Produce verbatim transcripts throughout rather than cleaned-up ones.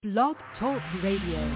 Blog Talk Radio.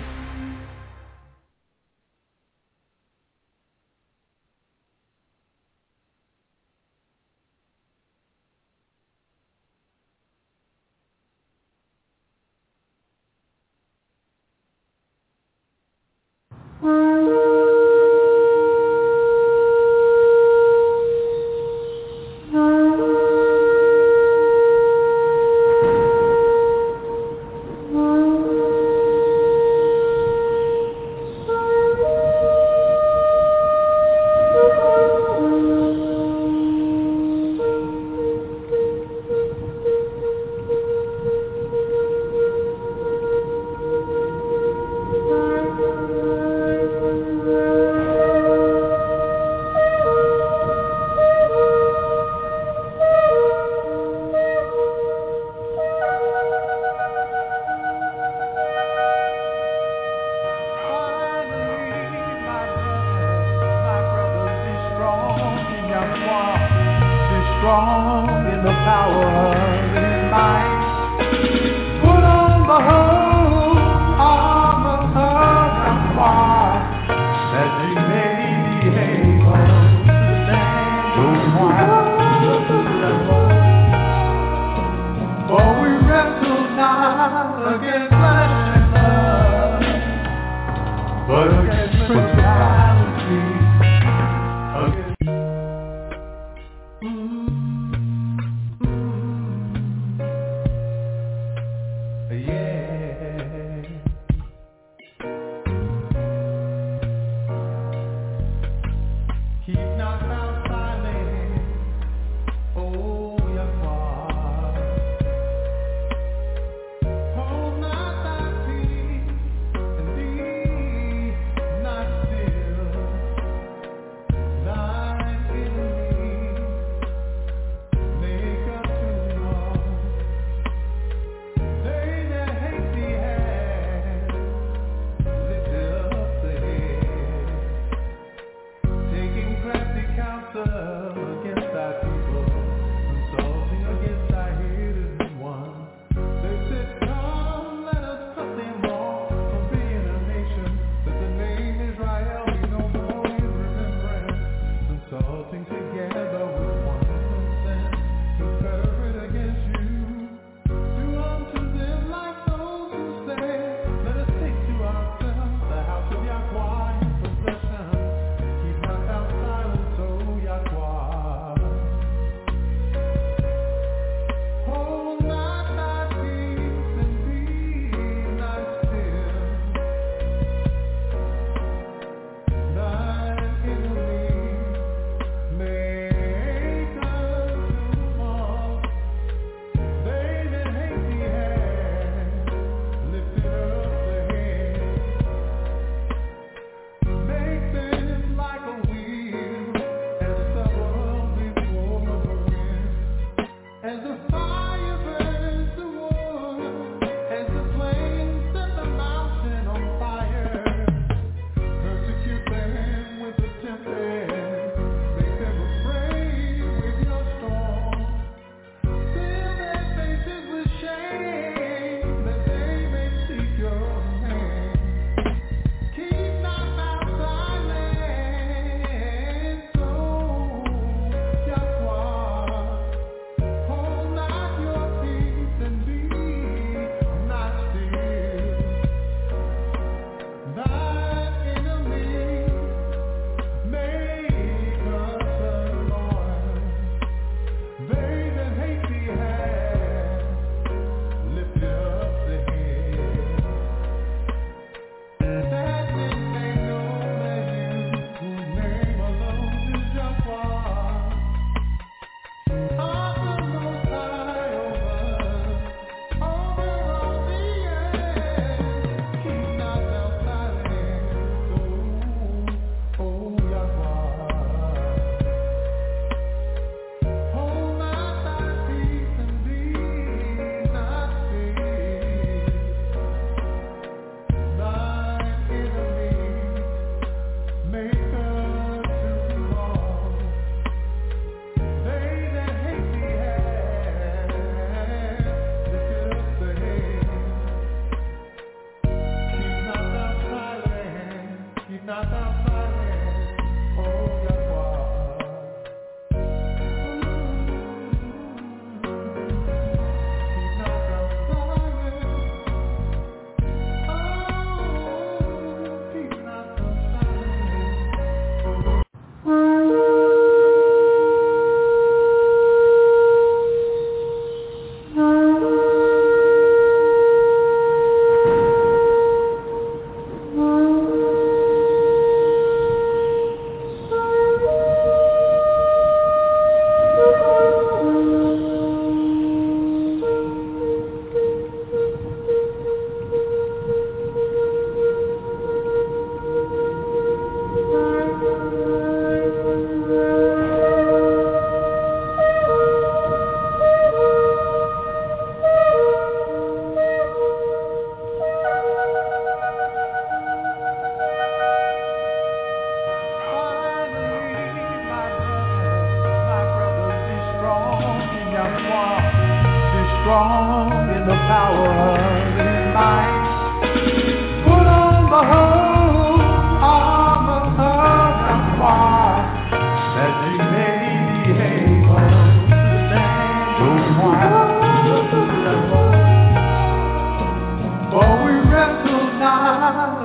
Oh,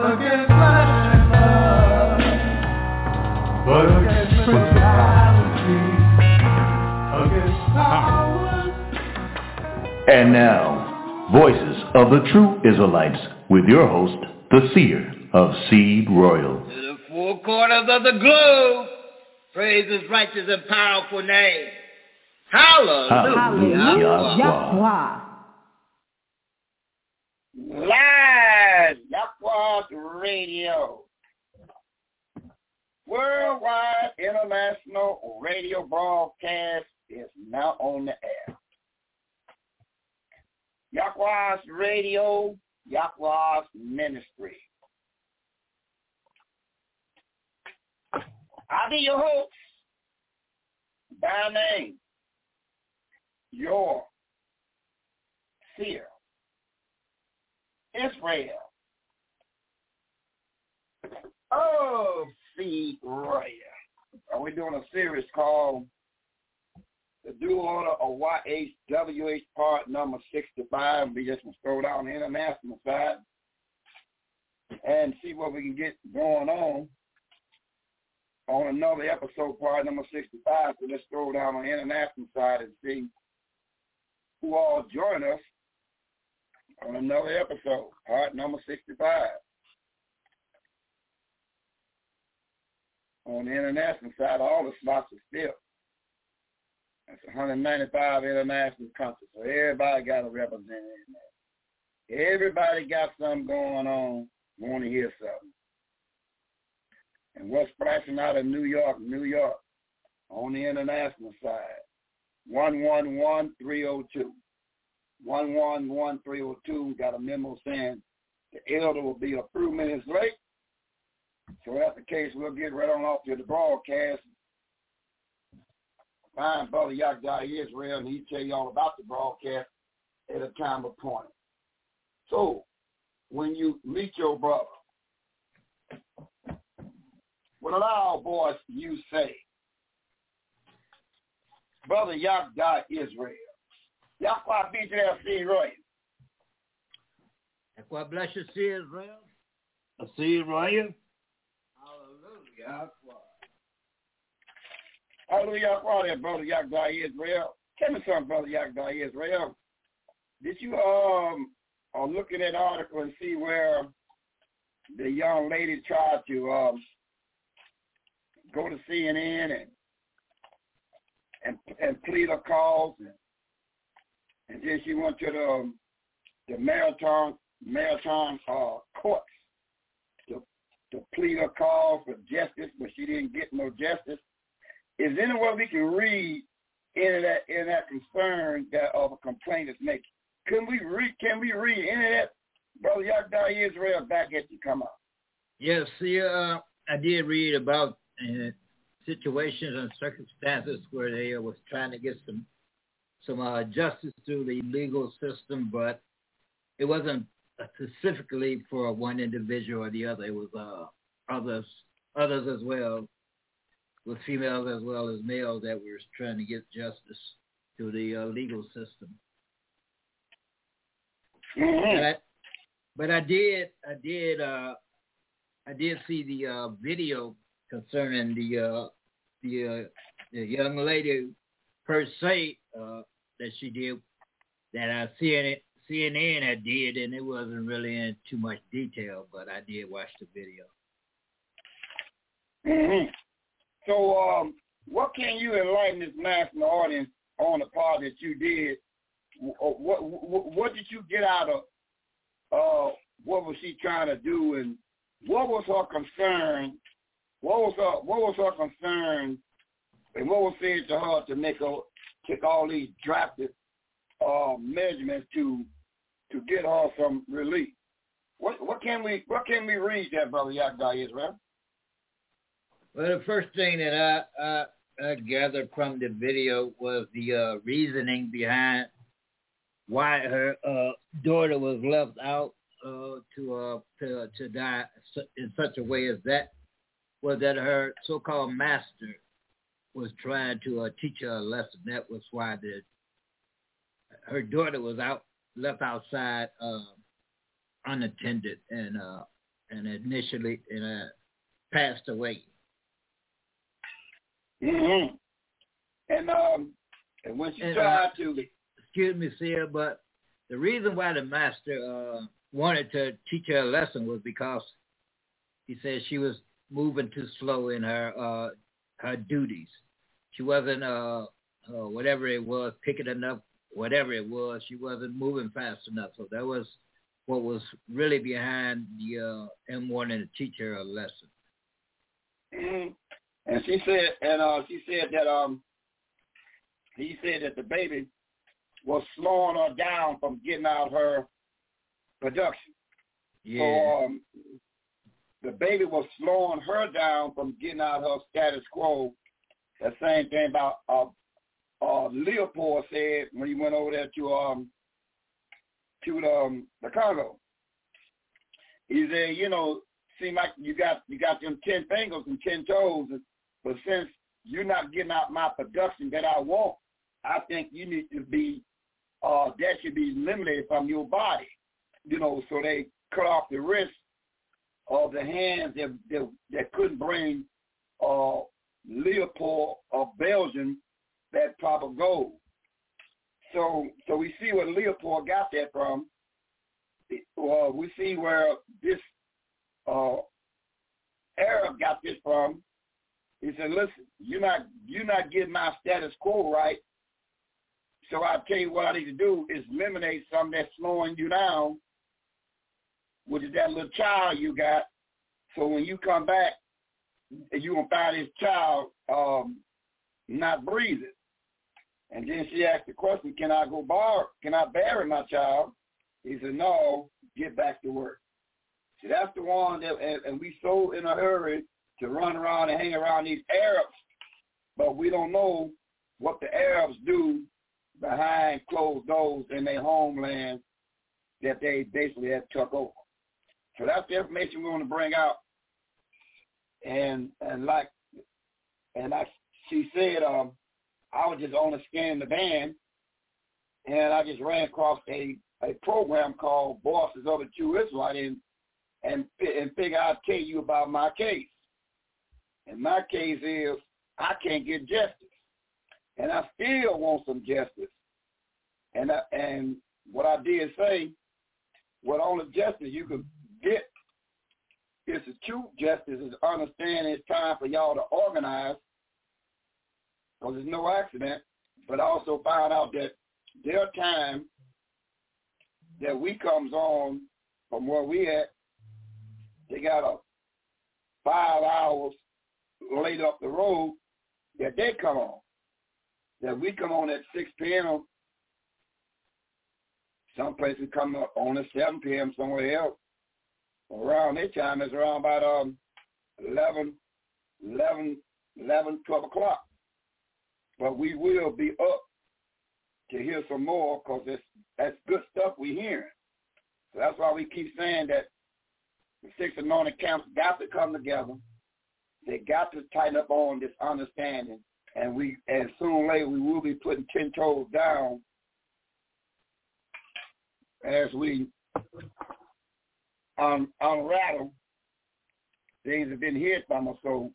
against flesh and blood, but against principalities, against powers. And now, Voices of the True Israelites, with your host, the seer of Seed Royal. To the four corners of the globe, praise his righteous and powerful name. Hallelujah. Hallelujah. Yahweh. Live Yahweh Radio. Worldwide international radio broadcast is now on the air. Yahweh's Radio, Yahweh's Ministry. I'll be your host by name, your seer, Israel of Seed Royal. Are we doing a series called The Due Order of Y H W H part number sixty-five? We just going to throw it out on the international side and see what we can get going on on another episode, part number sixty-five. So let's throw it down on the international side and see who all join us on another episode, part number sixty-five. On the international side, all the slots are filled. That's one hundred ninety-five international countries, so everybody got a representative in there. Everybody got something going on, want to hear something. And what's splashing out of New York, New York, on the international side, one one one three oh two. one one one three oh two, got a memo saying the elder will be a few minutes late. So that's the case, we'll get right on off to the broadcast. Find Brother Yahweh Israel, and he'll tell you all about the broadcast at a time appointed. So, when you meet your brother, what a loud voice you say, Brother Yahweh Israel. Yahweh be there, Seed Royal. Yahweh bless you, Seed Royal. Seed Royal. Hallelujah. Hallelujah, Yahweh, Brother Yahweh Israel. Tell me something, Brother Yahweh Israel. Did you um uh, look at that article and see where the young lady tried to um go to C N N and and, and plead her cause, and, and then she went to the um, the maritime maritime uh, courts to to plead her cause for justice, but she didn't get no justice. Is there any way we can read into that in that concern that of a complaint is making? Can we read? Can we read into that, Brother Yahweh Israel? Back at you, come up. Yes, see, uh, I did read about uh, situations and circumstances where they uh, was trying to get some some uh, justice through the legal system, but it wasn't specifically for one individual or the other. It was uh, others, others as well, with females as well as males that were trying to get justice through the uh, legal system. Mm-hmm. But, I, but I did, I did, uh, I did see the uh, video concerning the uh, the, uh, the young lady per se uh, that she did, that uh, C N N, C N N had did, and it wasn't really in too much detail, but I did watch the video. Mm-hmm. So, um, what can you enlighten this national audience on the part that you did? What, what, what did you get out of uh, what was she trying to do, and what was her concern? What was her what was her concern, and what was said to her to make her take all these drastic uh, measurements to to get her some relief? What what can we what can we read there, Brother Yahweh Israel? Well, the first thing that I, I, I gathered from the video was the uh, reasoning behind why her uh, daughter was left out uh, to uh, to to die in such a way as that, was that her so-called master was trying to uh, teach her a lesson. That was why the her daughter was out left outside uh, unattended, and uh, and initially and uh, passed away. Mm-hmm. And um, and when she and, tried uh, to, excuse me, sir, but the reason why the master uh, wanted to teach her a lesson was because he said she was moving too slow in her uh, her duties. She wasn't uh, uh, whatever it was, picking enough, whatever it was. She wasn't moving fast enough. So that was what was really behind the uh, him wanting to teach her a lesson. mm-hmm. And she said, and uh, she said that um, he said that the baby was slowing her down from getting out her production. Yeah. So um, the baby was slowing her down from getting out her status quo. The same thing about uh, uh, Leopold said when he went over there to um to the, um, the Congo. He said, you know, seem like you got you got them ten fingers and ten toes, but since you're not getting out my production that I want, I think you need to be uh, that should be eliminated from your body. You know, so they cut off the wrist of the hands that that, that couldn't bring uh, Leopold of Belgium that proper gold. So, so we see where Leopold got that from. Well, we see where this uh, Arab got this from. He said, "Listen, you're not you're not getting my status quo right. So I tell you what I need to do is eliminate something that's slowing you down, which is that little child you got. So when you come back, you're going to find this child um, not breathing." And then she asked the question, can I go bar, can I bury my child? He said, no, get back to work. See, that's the one that, and, and we so in a hurry to run around and hang around these Arabs, but we don't know what the Arabs do behind closed doors in their homeland that they basically have took over. So that's the information we want to bring out. And and like and like she said, um, I was just on a scanning the van, and I just ran across a, a program called Voices of the True Israelite, and and and figure I'd tell you about my case. And my case is I can't get justice, and I still want some justice. And I, and what I did say, what only justice you could get is the true justice is understanding it's time for y'all to organize, because there's no accident, but also find out that their time that we comes on from where we at, they got a five hours laid up the road that they come on. That we come on at six p.m. Some places come up on at seven p.m. somewhere else. Around their time is around about um, eleven, eleven, eleven, twelve o'clock. But we will be up to hear some more, because that's, that's good stuff we're hearing. So that's why we keep saying that the six anointed camps got to come together. They got to tighten up on this understanding. And we, and sooner or later, we will be putting ten toes down as we un, unrattle things that have been hid from us. So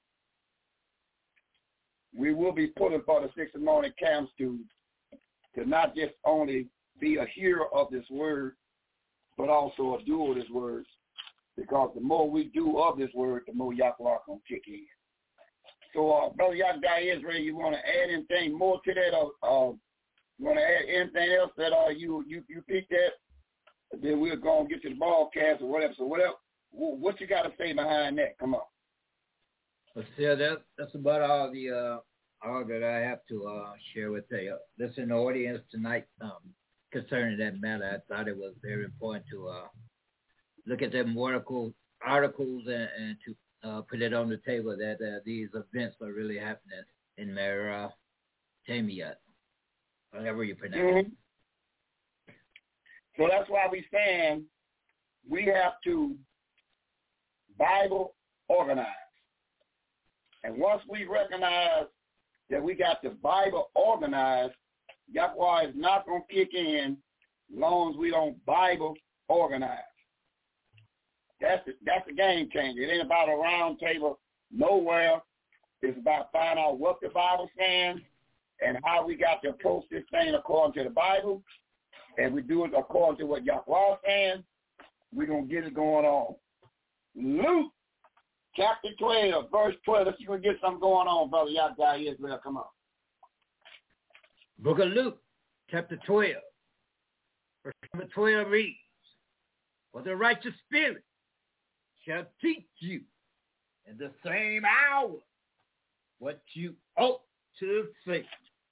we will be pulling for the six anointed camps to, to not just only be a hearer of this word, but also a doer of this word. Because the more we do of this word, the more Yahweh going to kick in. So, uh, Brother Yahweh Israel, you want to add anything more to that? Or uh, you want to add anything else that uh, you you you picked that? Then we'll go and get to the broadcast or whatever. So, whatever, what you got to say behind that? Come on. Well, still, that, that's about all the uh, all that I have to uh, share with the uh, listening audience tonight um, concerning that matter. I thought it was very important to uh, look at them article, articles and, and to uh, put it on the table that uh, these events are really happening in Mesopotamia, whatever you pronounce it. Mm-hmm. So that's why we stand. We have to Bible organize. And once we recognize that we got the Bible organized, Yahweh is not going to kick in as long as we don't Bible organize. That's the, that's the game changer. It ain't about a round table nowhere. It's about finding out what the Bible stands and how we got to approach this thing according to the Bible. And we do it according to what Yahweh saying. We're going to get it going on. Luke chapter twelve, verse twelve. Let's see if we can get something going on, Brother Yahweh Israel. Come on. Book of Luke, chapter twelve, verse number twelve reads, "For the righteous spirit shall teach you in the same hour what you ought to say."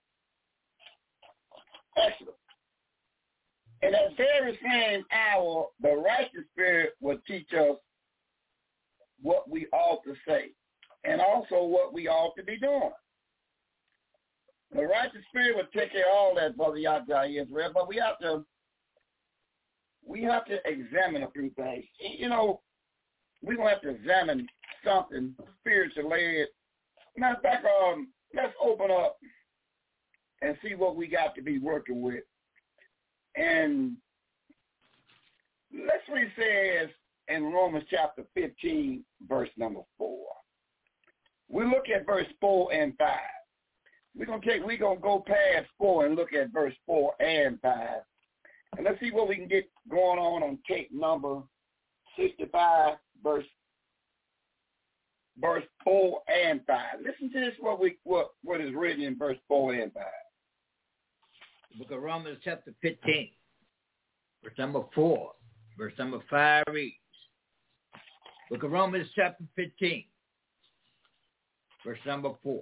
Excellent. In that very same hour, the righteous spirit will teach us what we ought to say and also what we ought to be doing. The righteous spirit will take care of all that, Brother Yahweh Israel, but we have to we have to examine a few things. You know, we're going to have to examine something spiritually. Matter of fact, um, let's open up and see what we got to be working with. And let's read says in Romans chapter fifteen, verse number four. We look at verse four and five. We're gonna take we're gonna go past four and look at verse four and five. And let's see what we can get going on on tape number sixty-five, verse verse four and five. Listen to this what we what, what is written in verse four and five. Book of Romans chapter fifteen, verse number four, verse number five reads. Book of Romans chapter fifteen, verse number four.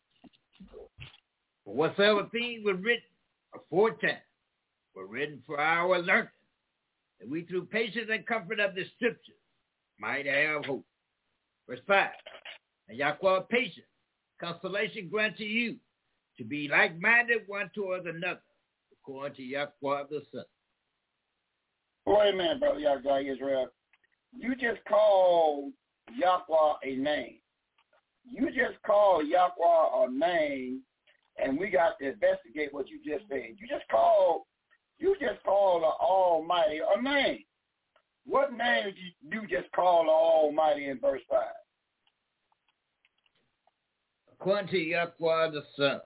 "For whatsoever things were written aforetime were written for our learning, that we through patience and comfort of the scriptures might have hope." Verse five. "And Yahweh patience, consolation grant to you, to be like-minded one toward another, according to Yahweh the Son." Wait a minute, Brother Yahweh Israel. You just called Yahweh a name. You just called Yahweh a name, and we got to investigate what you just said. You just called, you just called the Almighty a name. What name did you, you just call the Almighty in verse five? According to Yahweh the Son.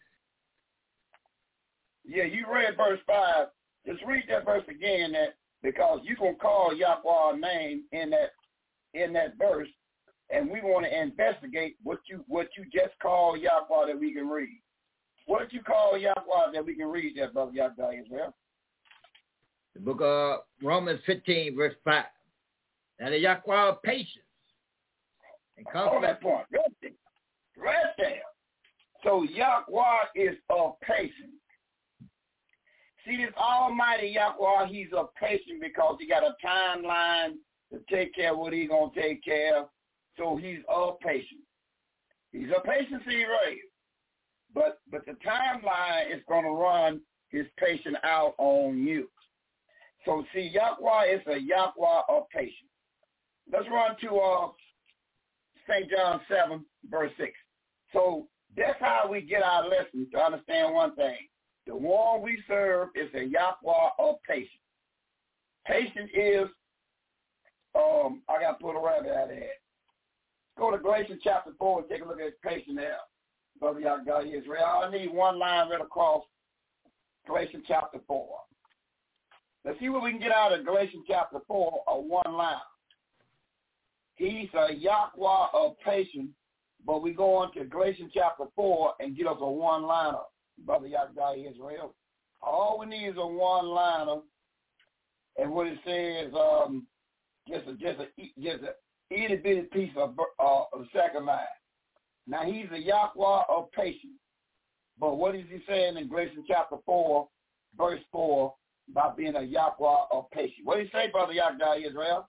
Yeah, you read verse five. Just read that verse again, that because you're gonna call Yahweh a name in that in that verse, and we want to investigate what you what you just called Yahweh that we can read. What did you call Yahweh that we can read there, Brother Yahweh Israel? The book of Romans fifteen, verse five. "Now the Yahweh of patience and Hold that point. Right there. Right there. So Yahweh is of patience. See, this Almighty Yahweh, he's of patience because he got a timeline to take care of what he's going to take care of. So he's of patience. He's a patient right. But but the timeline is going to run his patience out on you. So see, Yahweh is a Yahweh of patience. Let's run to uh, Saint John seven, verse six. So that's how we get our lesson to understand one thing. The one we serve is a Yahweh of patience. Patience is, um, I got to put a rabbit out of here. Go to Galatians chapter four and take a look at patience there. Brother Yahweh Israel. I need one line right across Galatians chapter four. Let's see what we can get out of Galatians chapter four, or one line. He's a Yahweh of patience, but we go on to Galatians chapter four and get us a one-liner, Brother Yahweh Israel. All we need is a one-liner, and what it says, um, just a just a just a itty bitty piece of uh, of the second line. Now he's a Yahweh of patience, but what is he saying in Galatians chapter four, verse four, about being a Yahweh of patience? What did he say, Brother Yahweh Israel?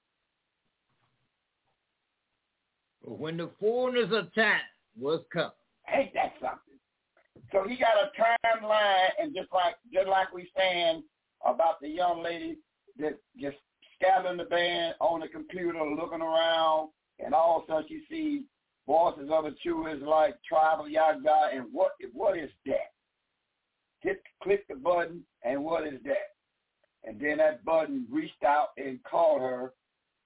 When the fullness of time was come. Ain't that something? So he got a timeline, and just like just like we saying about the young lady that just scattering the band on the computer, looking around, and all of a sudden she sees voices of the true Israelite tribe of Yahweh, and what what is that? Hit click the button, and what is that? And then that button reached out and called her,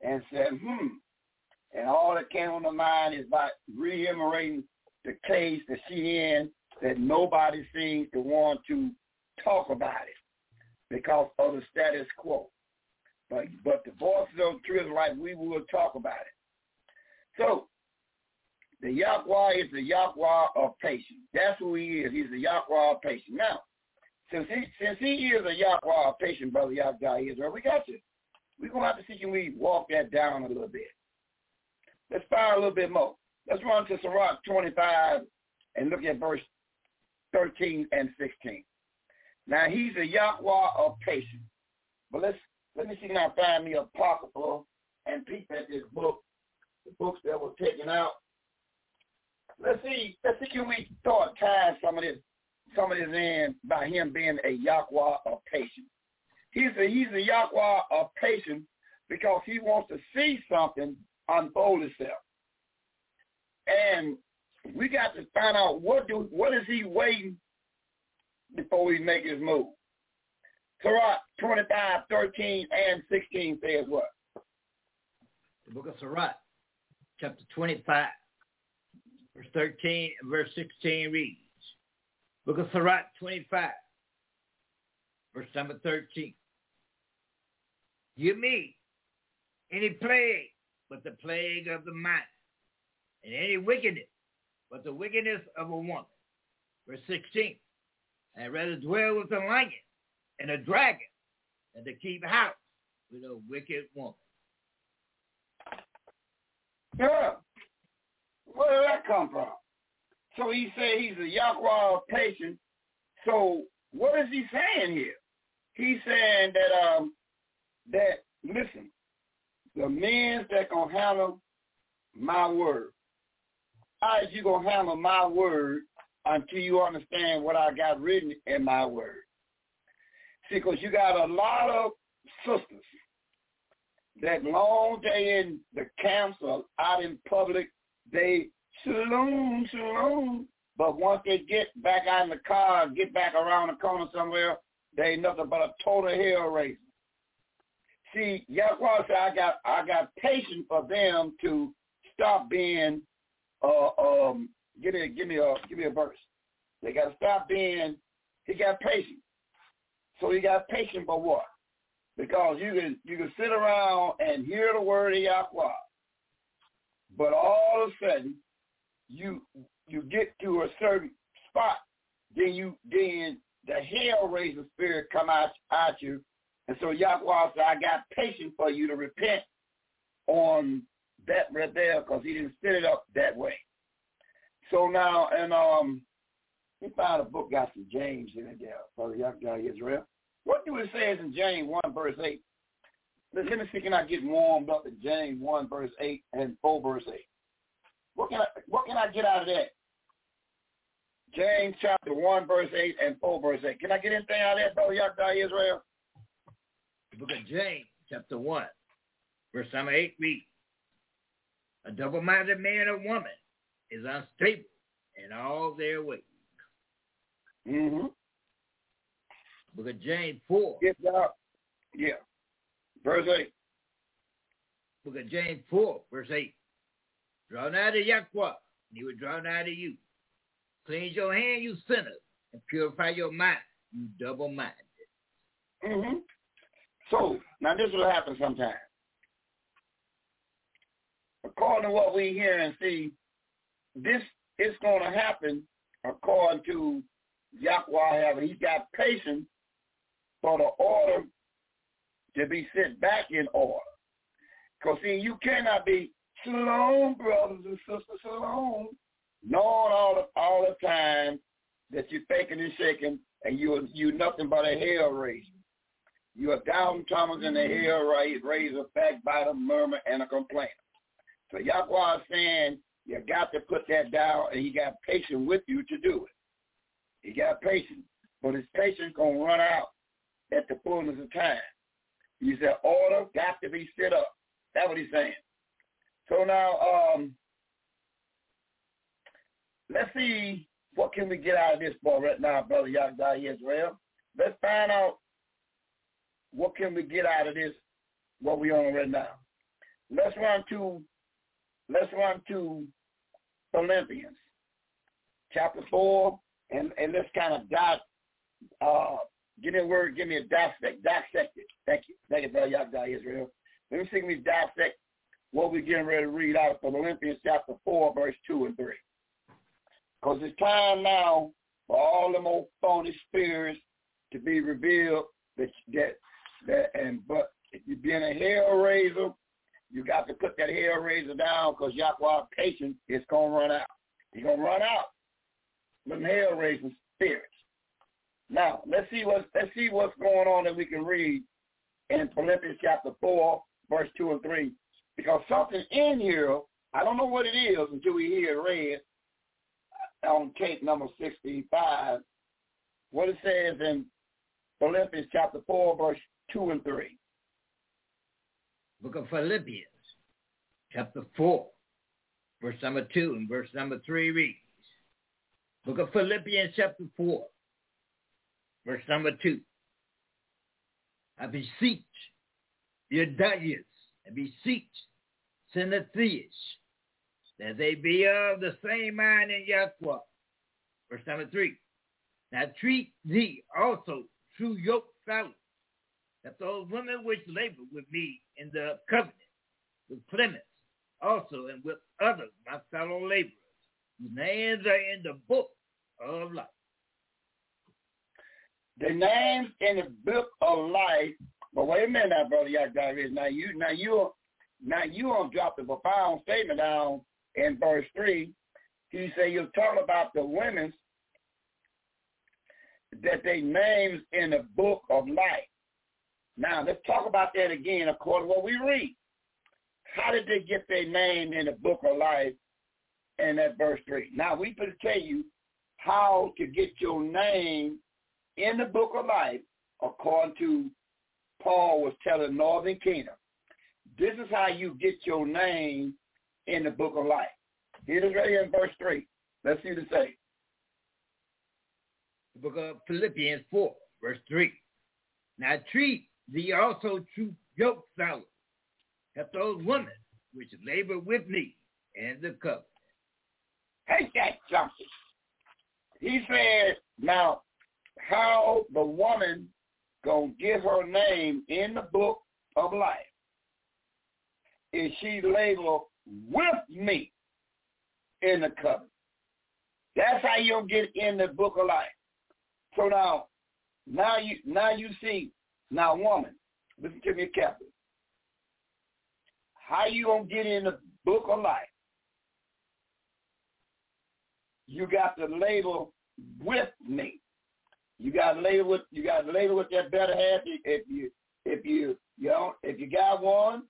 and said, hmm. And all that came on the mind is by reiterating the case that she in, that nobody seems to want to talk about it because of the status quo. But but the voices of the truth, like we will talk about it. So the Yahweh is the Yahweh of patience. That's who he is. He's the Yahweh of patience. Now, since he since he is a Yahweh of patience, brother Yahweh Israel, we got you. We're gonna have to see can we walk that down a little bit. Let's fire a little bit more. Let's run to Sirach twenty-five and look at verse thirteen and sixteen. Now he's a Yahweh of patience. But let's let me see can I find me a apocryphal and peep at this book, the books that were taken out. Let's see, let's see can we start tying some of this some of this in by him being a Yahweh of patience. He's a he's a Yahweh of patience because he wants to see something unfold itself. And we got to find out what do what is he waiting before we make his move. Sirach twenty-five, thirteen, and sixteen says what? The book of Sirach, chapter twenty-five, verse thirteen and verse sixteen reads, book of Sirach twenty-five, verse number thirteen. Give me any plague but the plague of the mind, and any wickedness but the wickedness of a woman. Verse sixteen. I'd rather dwell with a lion and a dragon than to keep house with a wicked woman. Yeah. Where did that come from? So he said he's a Yahweh of patience. So what is he saying here? He's saying that um that listen, the men that gonna handle my word. How is you gonna handle my word until you understand what I got written in my word? See, because you got a lot of sisters that long day in the camps or out in public, they shalom, shalom. But once they get back out in the car, get back around the corner somewhere, they ain't nothing but a total hell raiser. See, Yahweh said, I got, I got patience for them to stop being, uh, um, give me, give me a, give me a verse. They got to stop being. He got patience. So he got patience for what? Because you can, you can sit around and hear the word of Yahweh, but all of a sudden, you, you get to a certain spot, then you, then the hell-raising spirit come out at you. And so Yahweh said, I got patience for you to repent on that right there because he didn't set it up that way. So now, and um, we found a book got some James in it there, Brother Yahweh Israel. What do it say in James one, verse eight? Let me see, can I get warmed up in James one, verse eight and four, verse eight? What can I, what can I get out of that? James chapter one, verse eight and four, verse eight. Can I get anything out of that, Brother Yahweh Israel? The book of James, chapter one, verse number eight reads, a double-minded man or woman is unstable in all their ways. Mm-hmm. Book of James four. Yes, God. Yeah. Verse eight. Book of James four, verse eight. Draw nigh to Yahweh, and he will draw nigh to you. Cleanse your hand, you sinners, and purify your mind, you double-minded. Mm-hmm. So, now this will happen sometime. According to what we hear and see, this is going to happen according to Yahweh. He's got patience for the order to be set back in order. Because, see, you cannot be shalom, brothers and sisters, shalom, knowing all the, all the time that you're faking and shaking and you're, you're nothing but a hell raiser. You're a down Thomas and a hell raiser, backbiter, murmur, and a complainer. So Yahweh is saying you got to put that down, and he got patience with you to do it. He got patience, but his patience going to run out at the fullness of time. He said order got to be set up. That's what he's saying. So now, um, let's see what can we get out of this ball right now, Brother Yahweh Israel. Let's find out what can we get out of this, what we on right now. let's run to let's run to Philippians chapter four, and, and let's kind of dot uh give me a word, give me a dissect, dissect it. Thank you. Thank you, brother Yahweh Israel. Let me see if we dissect what we're getting ready to read out of Philippians chapter four, verse two and three. Because it's time now for all them old phony spirits to be revealed that that that and but if you're being a hell raiser, you got to put that hell raiser down because Yahweh's patience is gonna run out. He's gonna run out. Them hell raising spirits. Now let's see what let's see what's going on that we can read in Philippians chapter four, verse two and three. Because something in here, I don't know what it is until we hear it read on tape number sixty-five. What it says in Philippians chapter four, verse two and three. Book of Philippians, chapter four, verse number two and verse number three reads. Book of Philippians, chapter four, verse number two. I beseech Euodias and beseech Synesius that they be of the same mind in Yahweh. Verse number three. Now treat thee also true yoke fellows, that those women which labor with me in the covenant, with Clemens also, and with others, my fellow laborers, whose names are in the book of life. The names in the book of life. But wait a minute, now, brother Yahweh. Now you, now you, now you don't drop the profound statement down in verse three. He said you're talking about the women that they names in the book of life. Now, let's talk about that again according to what we read. How did they get their name in the book of life in that verse three? Now, we could tell you how to get your name in the book of life according to Paul was telling Northern Kingdom. This is how you get your name in the book of life. Here it is right here in verse three. Let's see what it says. The book of Philippians four, verse three. Now treat thee also true yoke fellows, that those women which labor with me in the covenant. Ain't that something? He said, now, how the woman gonna get her name in the book of life is she labor with me in the covenant. That's how you'll get in the book of life. So now, now you now you see, now woman, listen to me carefully. How you gonna get in the book of life? You got to label with me. You got to label with you got to label with that better half. If you if you you know if you got one,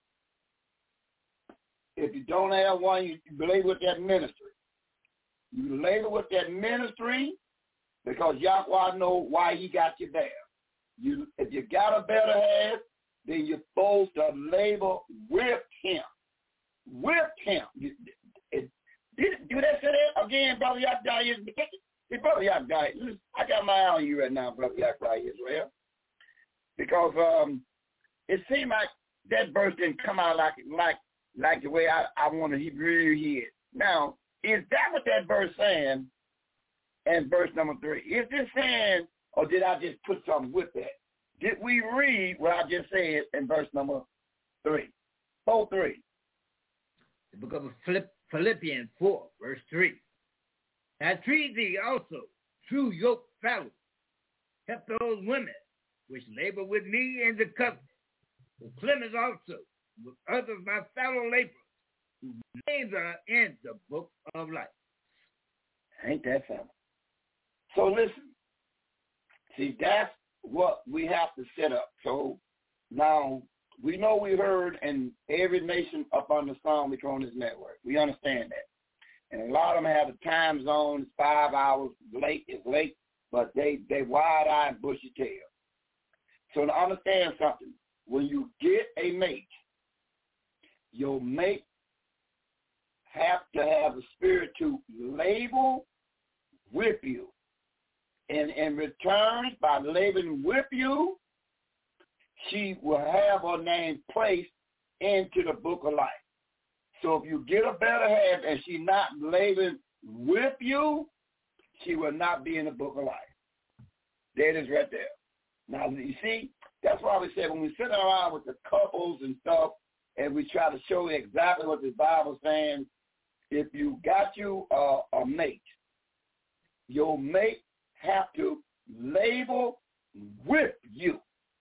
if you don't have one, you, you label with that ministry. You label with that ministry because Yahweh know why he got you there. You if you got a better half, then you're supposed to label with him. With him. You, it, did, do that say that again, brother Yahweh? Hey, brother Yahweh, I got my eye on you right now, brother Yahweh Israel. Because um, it seemed like that verse didn't come out like like like the way I, I want to really hear it. Now, is that what that verse saying in verse number three? Is this saying, or did I just put something with that? Did we read what I just said in verse number three? Four, three. The book of Philipp, Philippians four, verse three. Now treat thee also true yoke fellows, help those women which labor with me in the covenant, with Clemens also, with others my fellow laborers, whose names are in the book of life. Ain't that something? So listen, see, that's what we have to set up. So now we know we heard in every nation up on the Psalm on this network. We understand that. And a lot of them have a time zone, it's five hours late, it's late, but they, they wide-eyed, bushy tail. So to understand something, when you get a mate, your mate have to have the spirit to label with you. And in return, by labeling with you, she will have her name placed into the book of life. So if you get a better half and she's not laboring with you, she will not be in the book of life. There it is right there. Now, you see, that's why we say when we sit around with the couples and stuff and we try to show you exactly what the Bible's saying, if you got you uh, a mate, your mate have to labor with you.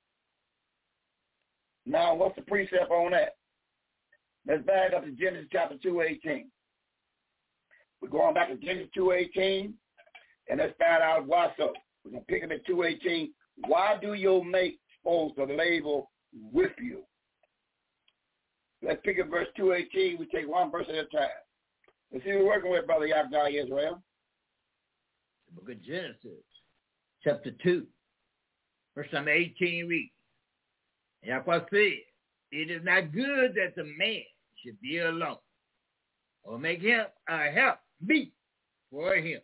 Now, what's the precept on that? Let's back up to Genesis chapter two eighteen. We're going back to Genesis two eighteen, and let's find out why so. We're going to pick up at two eighteen. Why do your mate supposed to labor with you? Let's pick up verse two eighteen. We take one verse at a time. Let's see what we're working with, Brother Yahweh Israel. The book of Genesis, chapter two, verse number eighteen reads, Yahweh said, it is not good that the man should be alone, or make him a help meet for him.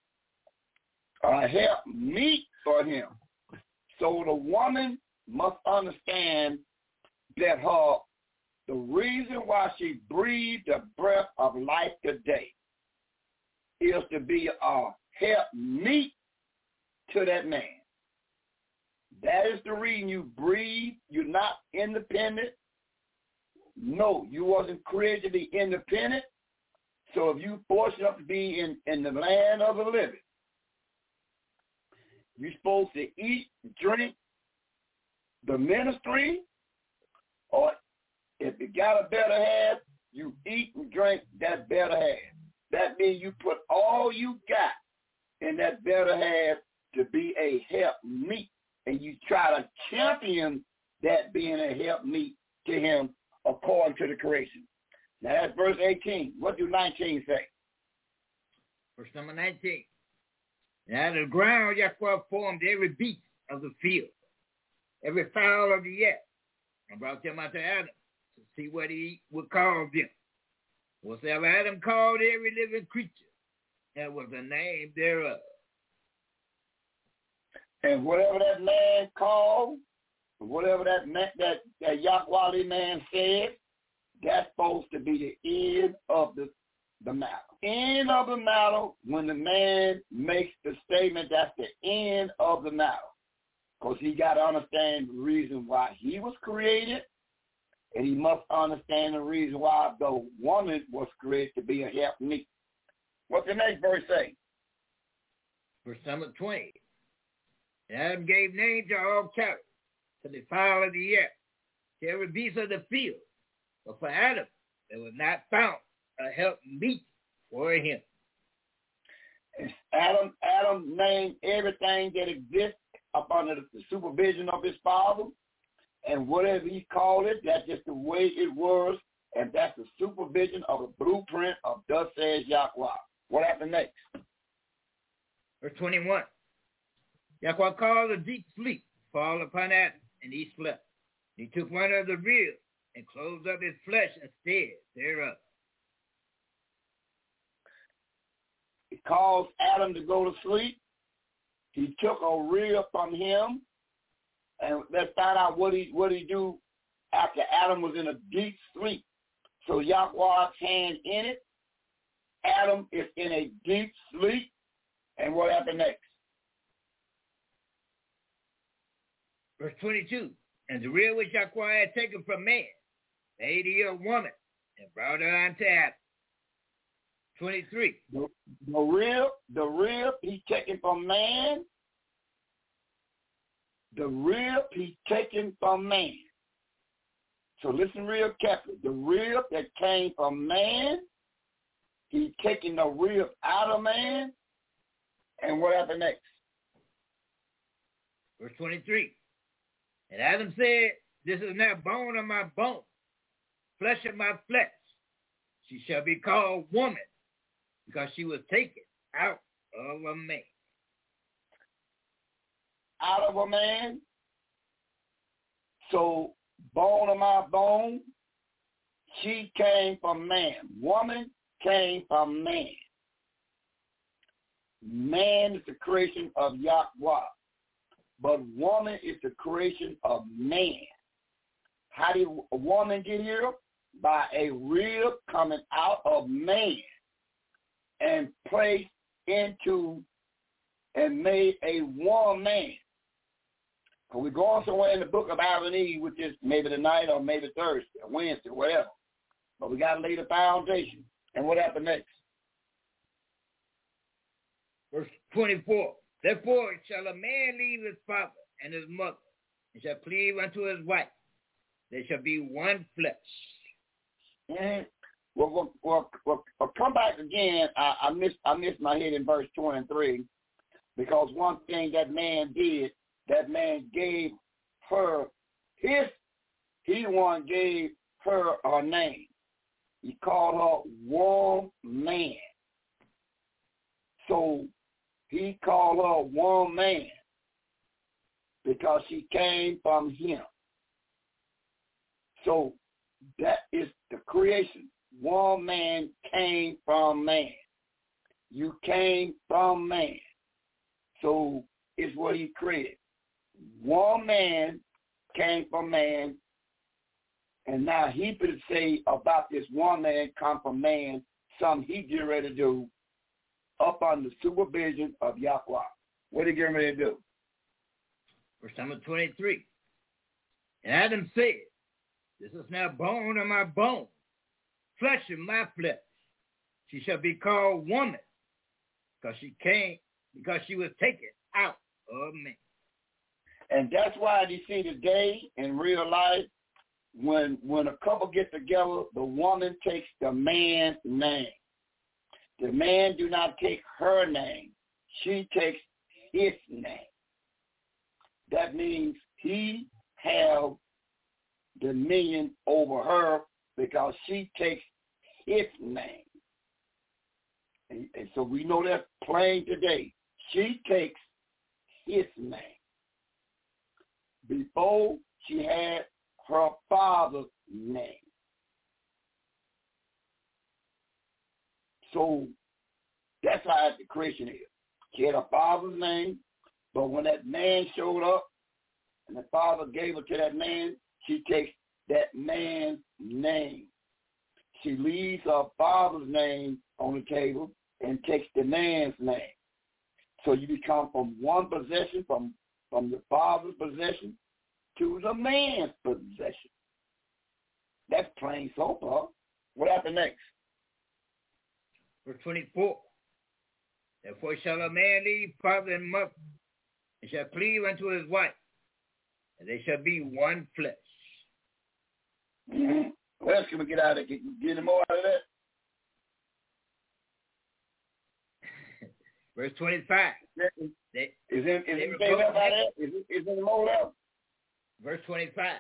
A help meet for him. So the woman must understand that her the reason why she breathed the breath of life today is to be a help meet to that man. That is the reason you breathe. You're not independent. No, you wasn't created to be independent. So if you force enough to be in, in the land of the living, you're supposed to eat, drink, the ministry, or if you got a better half, you eat and drink that better half. That means you put all you got in that better half to be a help meet, and you try to champion that being a help meet to him according to the creation. Now that's verse eighteen. What do nineteen say? Verse number nineteen. And out of the ground Yahweh formed every beast of the field, every fowl of the air, and brought them unto Adam to see what he would call them. Whatsoever Adam called every living creature, that was the name thereof. And whatever that man called, whatever that man, that, that Yahweh man said, that's supposed to be the end of the, the matter. End of the matter, when the man makes the statement, that's the end of the matter. Because he got to understand the reason why he was created, and he must understand the reason why the woman was created to be a helpmeet. What's the next verse say? Verse number twenty. And Adam gave name to all cattle, to the fowl of the air, to every beast of the field. But for Adam, there was not found a helpmeet for him. Adam, Adam named everything that exists up under the supervision of his father, and whatever he called it, that's just the way it was, and that's the supervision of the blueprint of thus says Yahweh. What happened next? Verse twenty-one. Yahweh called a deep sleep fall upon Adam, and he slept. He took one of the ribs and closed up his flesh instead thereof. He caused Adam to go to sleep. He took a rib from him, and let's find out what he what he do after Adam was in a deep sleep. So Yahweh's hand in it. Adam is in a deep sleep, and what happened next? Verse twenty-two. And the rib which Yahweh had taken from man, made he a woman, and brought her unto Adam. twenty-three. The, the rib, the rib he taken from man. The rib he taken from man. So listen real carefully. The rib that came from man, he taking the rib out of man. And what happened next? Verse twenty-three. And Adam said, this is now bone of my bone, flesh of my flesh. She shall be called woman, because she was taken out of a man. Out of a man. So, bone of my bone, she came from man. Woman came from man. Man is the creation of Yahweh, but woman is the creation of man. How did a woman get here? By a rib coming out of man and placed into and made a one man. Because we're going somewhere in the book of Adam and Eve, which is maybe tonight or maybe Thursday or Wednesday, whatever. But we got to lay the foundation. And what happened next? Verse twenty-four. Therefore shall a man leave his father and his mother, and shall cleave unto his wife. They shall be one flesh. Mm-hmm. Well, well, well, well, well, come back again. I, I missed I missed my head in verse twenty-three, because one thing that man did, that man gave her his, he one gave her her name. He called her one man. So he called her one man because she came from him. So that is the creation. One man came from man. You came from man. So it's what he created. One man came from man, and now he could say about this one man come from man, something he get ready to do up under the supervision of Yahweh. What did he get ready to do? Verse number twenty-three. And Adam said, this is now bone of my bone, flesh of my flesh. She shall be called woman, because she came, because she was taken out of man. And that's why you see today in real life, when when a couple get together, the woman takes the man's name. The man do not take her name. She takes his name. That means he have dominion over her because she takes his name. And, and so we know that plain today. She takes his name. Before she had her father's name. So that's how the creation is. She had her father's name, but when that man showed up and the father gave her to that man, she takes that man's name. She leaves her father's name on the table and takes the man's name. So you become from one possession, from, from the father's possession, to the man's possession. That's plain so far. What happened next? Verse twenty-four. Therefore shall a man leave father and mother, and shall cleave unto his wife, and they shall be one flesh. Mm-hmm. What else can we get out of it? Get, get any more out of that? Verse twenty-five. Is, they, is, it, is anything else out of that? Is, is there more else? Verse twenty-five.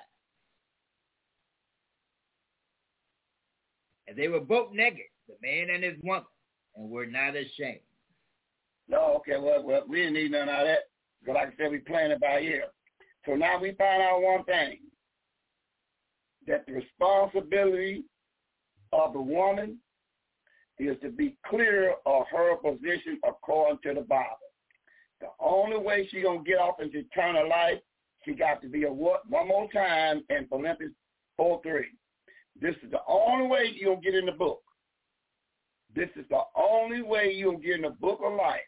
And they were both naked, the man and his woman, and were not ashamed. No, okay, well, well we didn't need none of that. Because like I said, we playing it by ear. So now we find out one thing, that the responsibility of the woman is to be clear of her position according to the Bible. The only way she's going to get off into eternal life, she got to be a what? One more time in Philippians four three. This is the only way you're going to get in the book. This is the only way you're going to get in the book of life.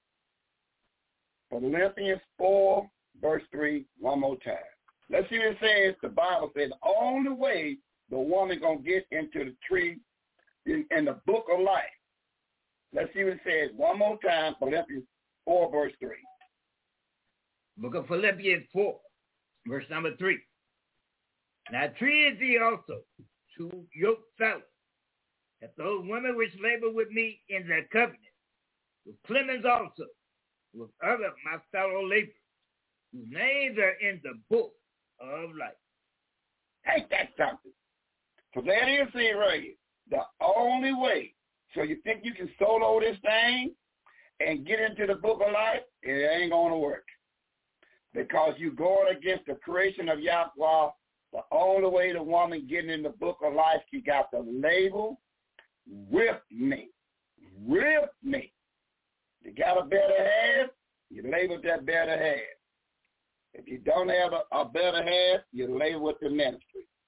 Philippians four, verse three, one more time. Let's see what it says. The Bible says the only way the woman going to get into the tree in, in the book of life. Let's see what it says one more time. Philippians four, verse three. Book of Philippians four, verse number three. Now treat thee also to yoke fellows, that those women which labor with me in their covenant, with Clemens also, with other my fellow laborers, whose names are in the book of life. Ain't that something? So that is it right here. The only way. So you think you can solo this thing and get into the book of life? It ain't going to work. Because you're going against the creation of Yahweh. The only way the woman getting in the book of life, she got the label with me. With me. You got a better half, you label that better half. If you don't have a, a better half, you label with the ministry.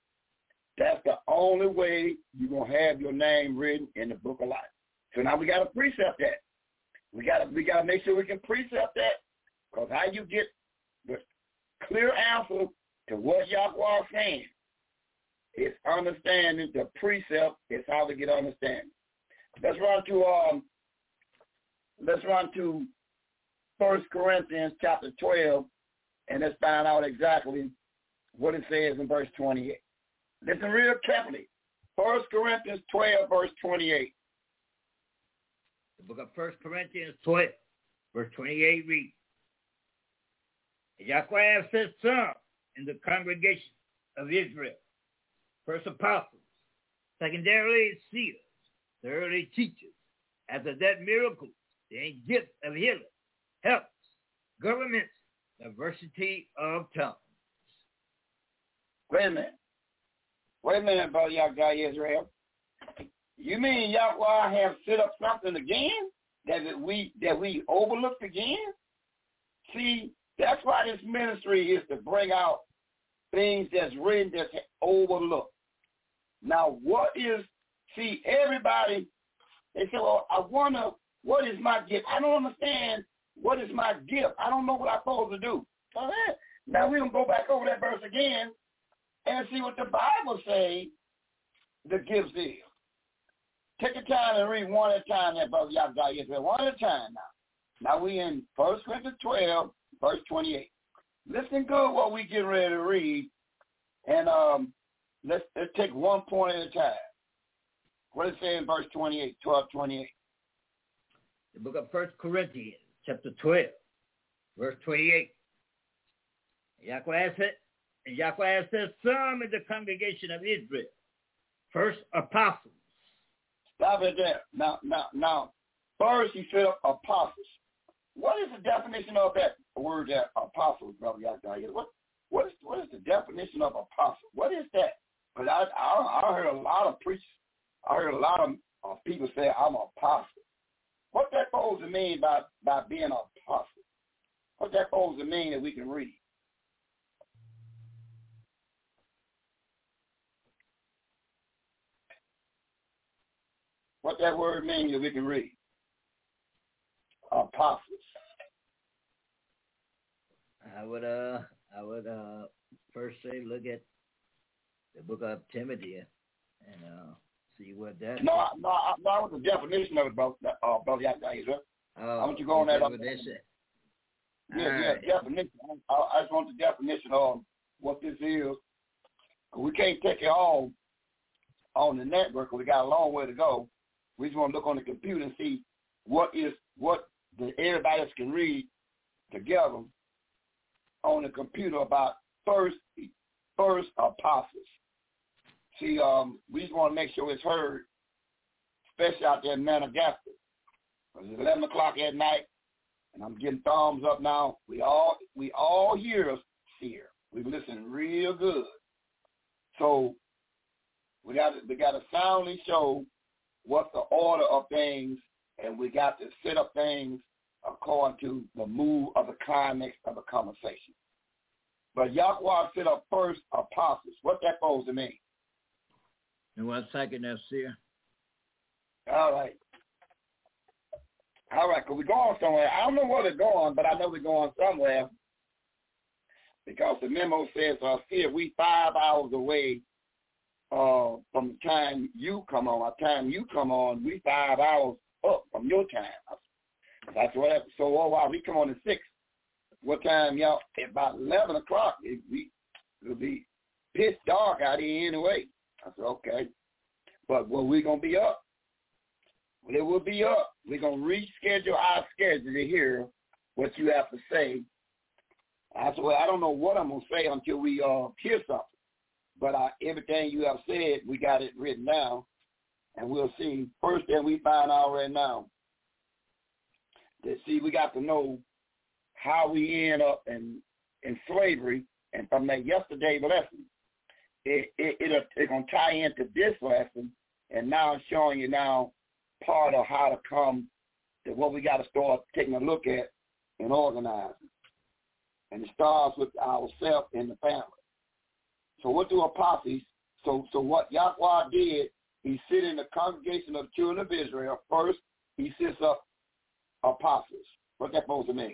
That's the only way you're going to have your name written in the book of life. So now we got to precept that. We got to we got to make sure we can precept that, because how you get the clear answer to what Yahweh is saying is understanding the precept is how to get understanding. Let's run to um. Let's run to First Corinthians chapter twelve, and let's find out exactly what it says in verse twenty-eight. Listen real carefully. First Corinthians twelve, verse twenty-eight. The book of First Corinthians twelve, verse twenty-eight reads, Yahweh has set some in the congregation of Israel, first apostles, secondarily seers, thirdly teachers, after that miracles, the gifts of healing, helps, governments, diversity of tongues. Wait a minute. Wait a minute, brother Yahweh Israel. You mean Yahweh have set up something again that we that we overlooked again? See, that's why this ministry is to bring out things that's written that's overlooked. Now, what is, see, everybody, they say, well, I wonder, what is my gift? I don't understand what is my gift. I don't know what I'm supposed to do. So that, now we're going to go back over that verse again and see what the Bible says the gifts is. Take your time and read one at a time there, brother Yahweh Israel. One at a time now. Now we in First Corinthians twelve, verse twenty-eight. Listen good what we get ready to read, and um, let's, let's take one point at a time. What does it say in verse twenty-eight, twelve, twenty-eight? The book of First Corinthians, chapter twelve, verse twenty-eight. Yahweh said, and Yahweh said, some in the congregation of Israel, first apostles. Stop it there. Now, now, now, first he said apostles. What is the definition of that word there, apostles, brother Yahweh? What, what is, what is the definition of apostle? What is that? Because I, I, I heard a lot of preachers, I heard a lot of uh, people say, I'm an apostle. What that supposed to mean by, by being an apostle? What that supposed to mean that we can read? What that word means that we can read? Apostles. I would uh I would uh first say look at the book of Timothy and uh see what that. No, no, no. I want the definition of it, brother. Uh, brother, Yahweh. Oh, I want you to go on that up. Yeah, yeah, right. definition. I, I just want the definition of what this is. We can't take it all on the network. We got a long way to go. We just want to look on the computer and see what is what the everybody else can read together on the computer about first first apostles. See, um, we just want to make sure it's heard, especially out there in Madagascar. It's eleven o'clock at night, and I'm getting thumbs up now. We all we all hear us here. We listen real good. So we got to, we got to soundly show what's the order of things, and we got to set up things according to the mood of the climax of the conversation. But Yahweh set up first apostles. What's that supposed to mean? In one second, that's here. All right. All right, because we're going somewhere. I don't know where we're going, but I know we're going somewhere because the memo says, uh, here we five hours away uh, from the time you come on. By the time you come on, we five hours up from your time. That's what happened. So, oh, wow, we come on at six. What time, y'all? At about eleven o'clock, it, we, it'll be pitch dark out here anyway. I said, okay. But well, we're going to be up. Well, it will be up. We're going to reschedule our schedule to hear what you have to say. I said, well, I don't know what I'm going to say until we uh, hear something. But uh, everything you have said, we got it written down. And we'll see. First thing we find out right now, that see, we got to know how we end up in, in slavery. And from that yesterday lesson, it, it, it, it's going to tie into this lesson. And now I'm showing you now part of how to come to what we got to start taking a look at and organizing. And it starts with ourselves and the family. So what do apostles So so what Yahweh did, he sit in the congregation of the children of Israel. First, he sets up apostles. What's that supposed to mean?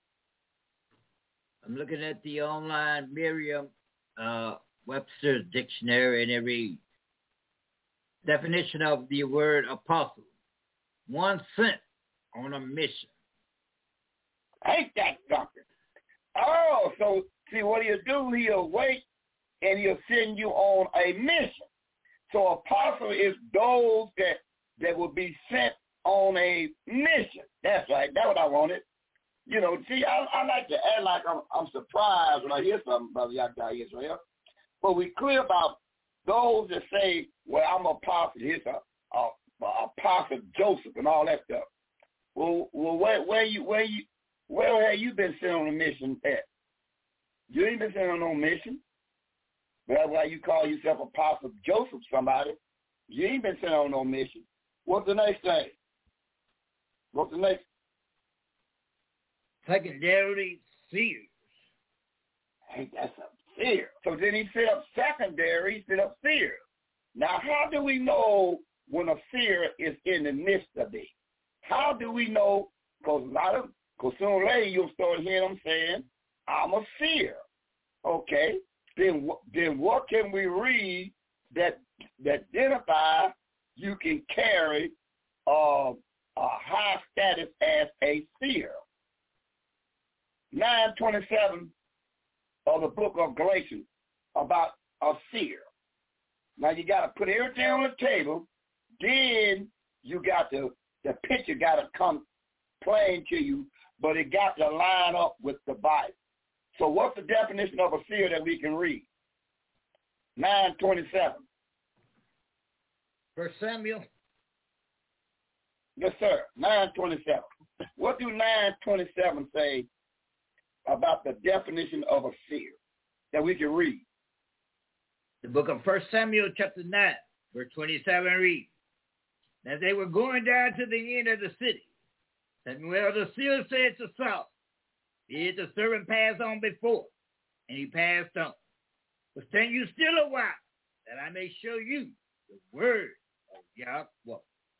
I'm looking at the online Merriam uh, Webster's dictionary, and it reads, definition of the word apostle, one sent on a mission. Ain't that something? Oh, so see what he'll do, he'll wait and he'll send you on a mission. So apostle is those that, that will be sent on a mission. That's right. That's what I wanted. You know, see, I, I like to act like I'm, I'm surprised when I hear something about Yahweh Israel. But we clear about those that say, well, I'm an apostle. Here's a, a, a apostle Joseph and all that stuff. Well, well, where, where you, where you, where have you been sent on a mission at? You ain't been sent on no mission. That's why you call yourself Apostle Joseph somebody. You ain't been sent on no mission. What's the next thing? What's the next? Secondarily, seers. Ain't that some seer? So then he set up secondary, he set up seer. Now, how do we know when a seer is in the midst of it? How do we know? Because a lot of, because sooner or later you'll start hearing them saying, I'm a seer. Okay. Then, then what can we read that that identify you can carry uh, a high status as a seer? nine twenty-seven of the book of Galatians about a seer. Now you got to put everything on the table. Then you got to, the picture got to come plain to you, but it got to line up with the Bible. So what's the definition of a seer that we can read? nine twenty-seven. First Samuel. Yes, sir. nine twenty-seven. What do nine twenty-seven say about the definition of a seer that we can read? The book of First Samuel, chapter nine, verse twenty-seven reads, as they were going down to the end of the city, Samuel the seer said to Saul, bid the servant pass on before, and he passed on. But stand you still a while, that I may show you the word of Yahweh.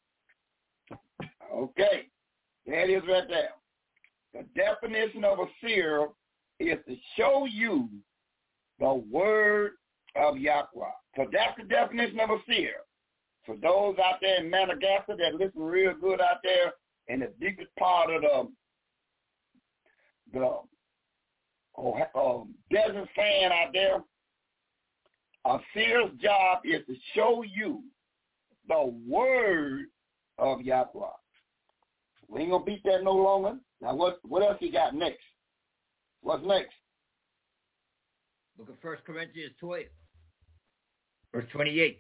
Okay, that is right there. The definition of a seer is to show you the word of Yahweh. So that's the definition of a seer. For those out there in Madagascar that listen real good out there in the deepest part of the the oh, um, desert sand out there, a seer's job is to show you the word of Yahweh. We ain't gonna beat that no longer. Now what what else you got next? What's next? Book of First Corinthians twelve, verse twenty-eight.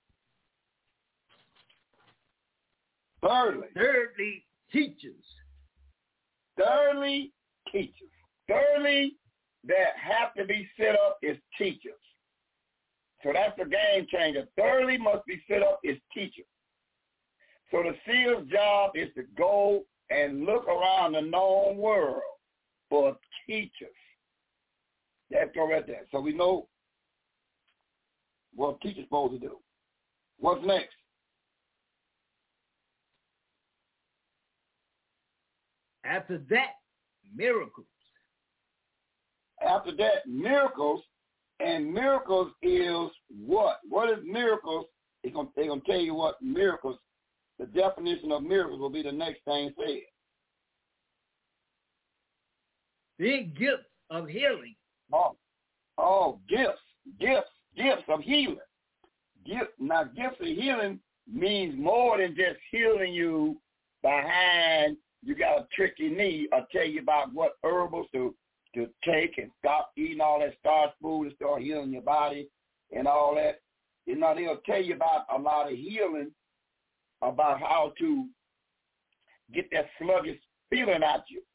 Thirdly. Thirdly, teachers. Thirdly, teachers. Thirdly, that have to be set up is teachers. So that's the game changer. Thirdly must be set up is teachers. So the seer's job is to go and look around the known world for teachers. That's go right there. So we know what teachers supposed to do. What's next? After that, miracles. After that, miracles. And miracles is what? What is miracles? They're going they're gonna tell you what miracles, the definition of miracles will be the next thing said. The gift of healing. Oh, oh, gifts, gifts, gifts of healing. Gift, now, gifts of healing means more than just healing you behind you got a tricky knee. I'll tell you about what herbals to to take and stop eating all that starch food and start healing your body and all that. You know, they'll tell you about a lot of healing, about how to get that sluggish feeling out you.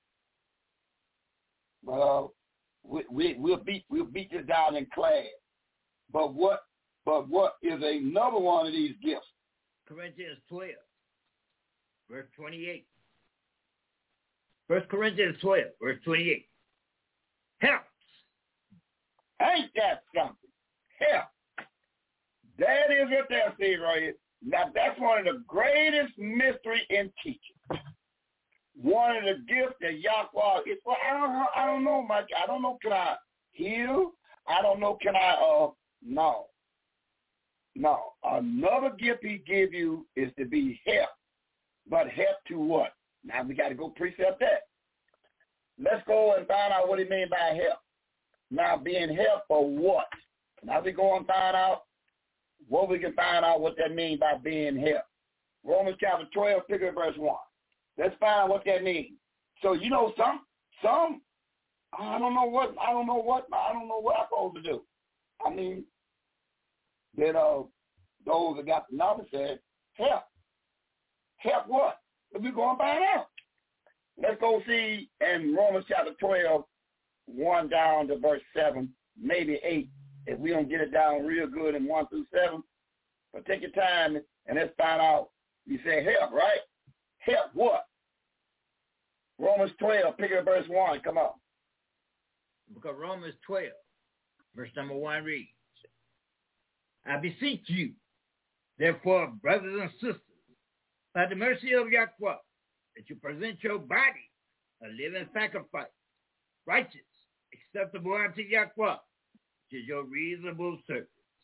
But uh, we, we, we'll beat we'll beat this down in class. But what but what is another one of these gifts? Corinthians twelve, verse twenty-eight. First Corinthians twelve, verse twenty-eight. Helps. Ain't that something? Help. That is what they're saying right here. Now, that's one of the greatest mystery in teaching. One of the gifts that Yahweh is, well, I don't, I don't know much. I don't know, can I heal? I don't know, can I, uh, no. No. Another gift he give you is to be help. But help to what? Now we got to go precept that. Let's go and find out what he mean by help. Now, being help for what? Now we go and find out what we can find out what that means by being help. Romans chapter twelve, pick up verse one. Let's find out what that means. So, you know, some, some, I don't know what, I don't know what, I don't know what I'm supposed to do. I mean, then uh, those that got the knowledge said, help. Help what? We're going to find out. Let's go see in Romans chapter twelve, one down to verse seven, maybe eight. If we don't get it down real good in one through seven, but take your time and let's find out. You say help, right? Help what? Romans twelve, pick up verse one. Come on. Book of Romans twelve, verse number one reads, I beseech you, therefore, brothers and sisters, by the mercy of Yahweh, that you present your body a living sacrifice, righteous, acceptable unto Yahweh, which is your reasonable service.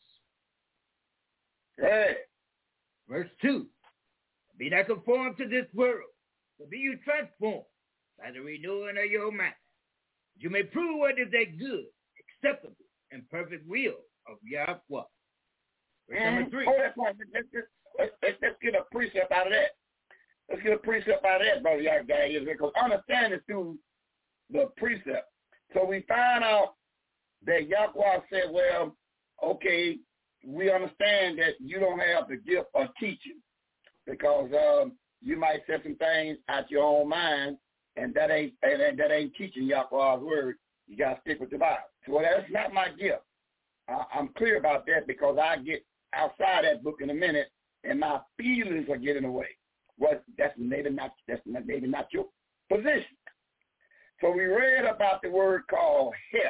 Hey. Verse two, be not conformed to this world, but be you transformed by the renewing of your mind, that you may prove what is that good, acceptable, and perfect will of Yahweh. Verse Mm-hmm. number three. Oh, that's one. Let's, let's, let's, let's get a precept out of that. Let's get a precept out of that, brother Yahweh, because understand it through the precept. So we find out that Yahweh said, well, okay, we understand that you don't have the gift of teaching because um, you might say some things out your own mind, and that ain't and that ain't teaching Yahweh's word. You got to stick with the Bible. So well, that's not my gift. I, I'm clear about that because I get outside that book in a minute, and my feelings are getting away. Well, that's maybe not that's maybe not your position. So we read about the word called help.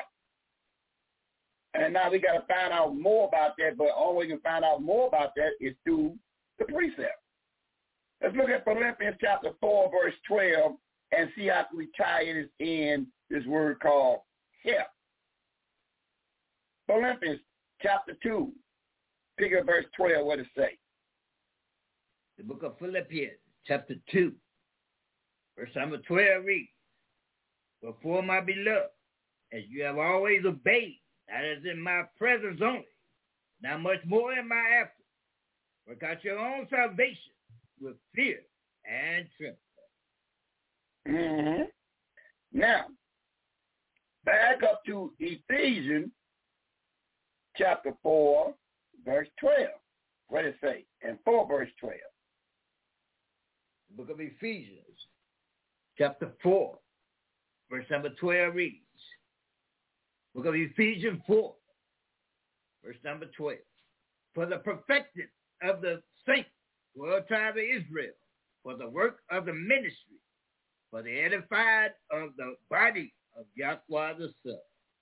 And now we got to find out more about that, but all we can find out more about that is through the precept. Let's look at Philippians chapter four, verse twelve, and see how we tie it in this word called help. Philippians chapter two, pick up verse twelve, what it say? The book of Philippians, chapter two, verse number twelve reads, Wherefore, my beloved, as you have always obeyed, that is in my presence only, now much more in my absence, work out your own salvation with fear and trembling. Mm-hmm. Now, back up to Ephesians chapter four, verse twelve. What does it say? And four, verse twelve. The book of Ephesians, chapter four, verse number twelve reads, book of Ephesians four, verse number twelve. For the perfecting of the saints, twelve tribes of Israel, for the work of the ministry, for the edifying of the body of Yahweh the Son.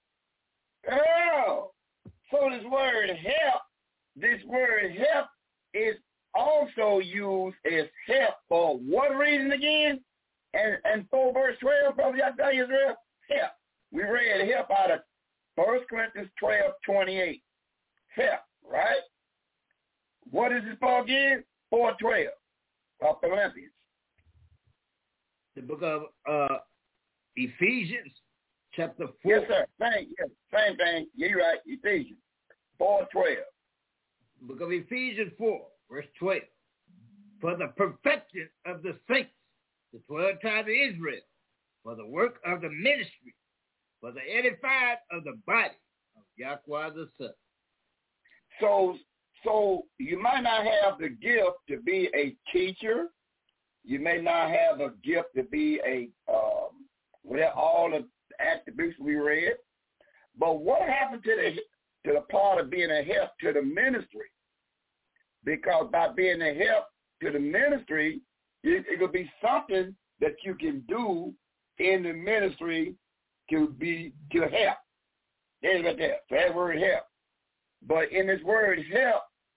Oh, so this word help, this word help is also used as help for what reason again? And and four verse twelve, brother Yahweh Israel, help. We read help out of First Corinthians twelve, twenty-eight. Help, right? What is it for again? four twelve of Philippians. The book of uh, Ephesians, chapter four. Yes, sir. Same, yes, same thing. Yeah, you're right. Ephesians four twelve. The book of Ephesians four, verse twelve. For the perfection of the saints, the twelve tribes of Israel, for the work of the ministry, for the edifying of the body of Yahweh the Son. So, so you might not have the gift to be a teacher. You may not have a gift to be a, um, well, all the attributes we read. But what happened to the to the part of being a help to the ministry? Because by being a help to the ministry, it, it could be something that you can do in the ministry to be to help. There's right there. So that word help. But in this word help,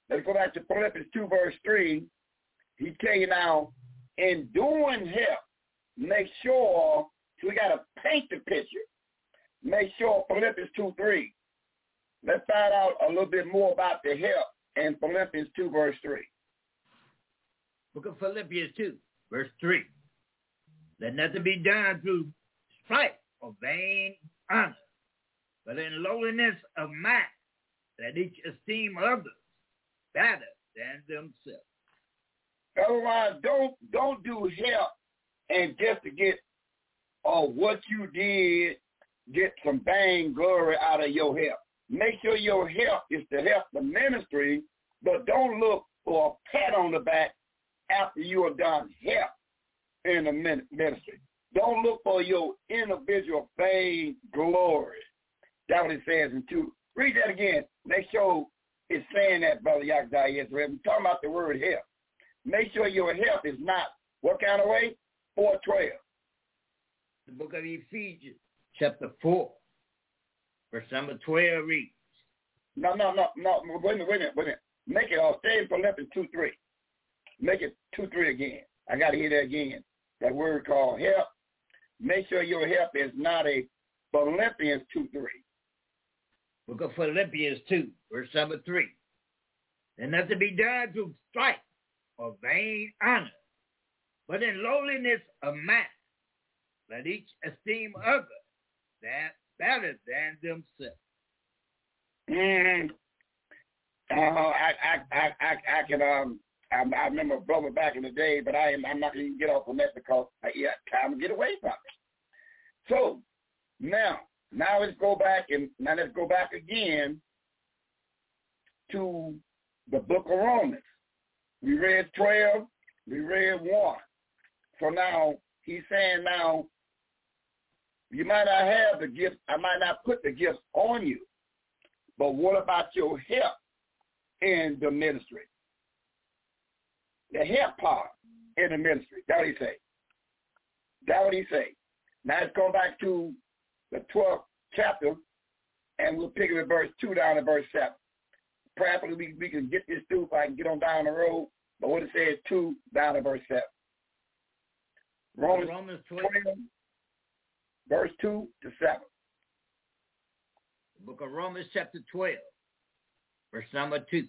let's go back to Philippians two, verse three. He tell you now, in doing help, make sure, so we got to paint the picture. Make sure Philippians two, three. Let's find out a little bit more about the help in Philippians two, verse three. Book of Philippians two, verse three. Let nothing be done through strife or vain honor, but in lowliness of mind, let each esteem others better than themselves. Otherwise, don't don't do help and just to get or uh, what you did, get some vain glory out of your help. Make sure your help is to help the ministry, but don't look for a pat on the back after you are done help in the ministry. Don't look for your individual vain glory. That's what it says in two. Read that again. Make sure it's saying that, Brother Yakdai Israel. We're talking about the word help. Make sure your help is not, what kind of way? four twelve. The book of Ephesians, chapter four, verse number twelve reads. No, no, no, no. Wait a minute, wait a minute, wait a minute. Make it all. Stay in Philippians two, three. Make it two, three again. I got to hear that again. That word called help. Make sure your help is not a Philippians two, three. Book of Philippians two, verse number three. And not to be done through strife or vain honor, but in lowliness of mind, let each esteem others that better than themselves. Mm-hmm. Uh, I, I, I, I, I can, um, I, I remember a brother back in the day, but I am, I'm not going to get off on that because I yeah, time to get away from it. So now, now let's go back and now let's go back again to the book of Romans. We read twelve, we read one. So now he's saying now you might not have the gift, I might not put the gifts on you, but what about your help in the ministry? The help part in the ministry. That's what he say. That's what he say. Now let's go back to the twelfth chapter, and we'll pick it at verse two down to verse seven. Prayerfully, we, we can get this through if I can get on down the road, but what it says, two down to verse seven. Romans, Romans twelve, verse two to seven. The book of Romans chapter twelve, verse number two.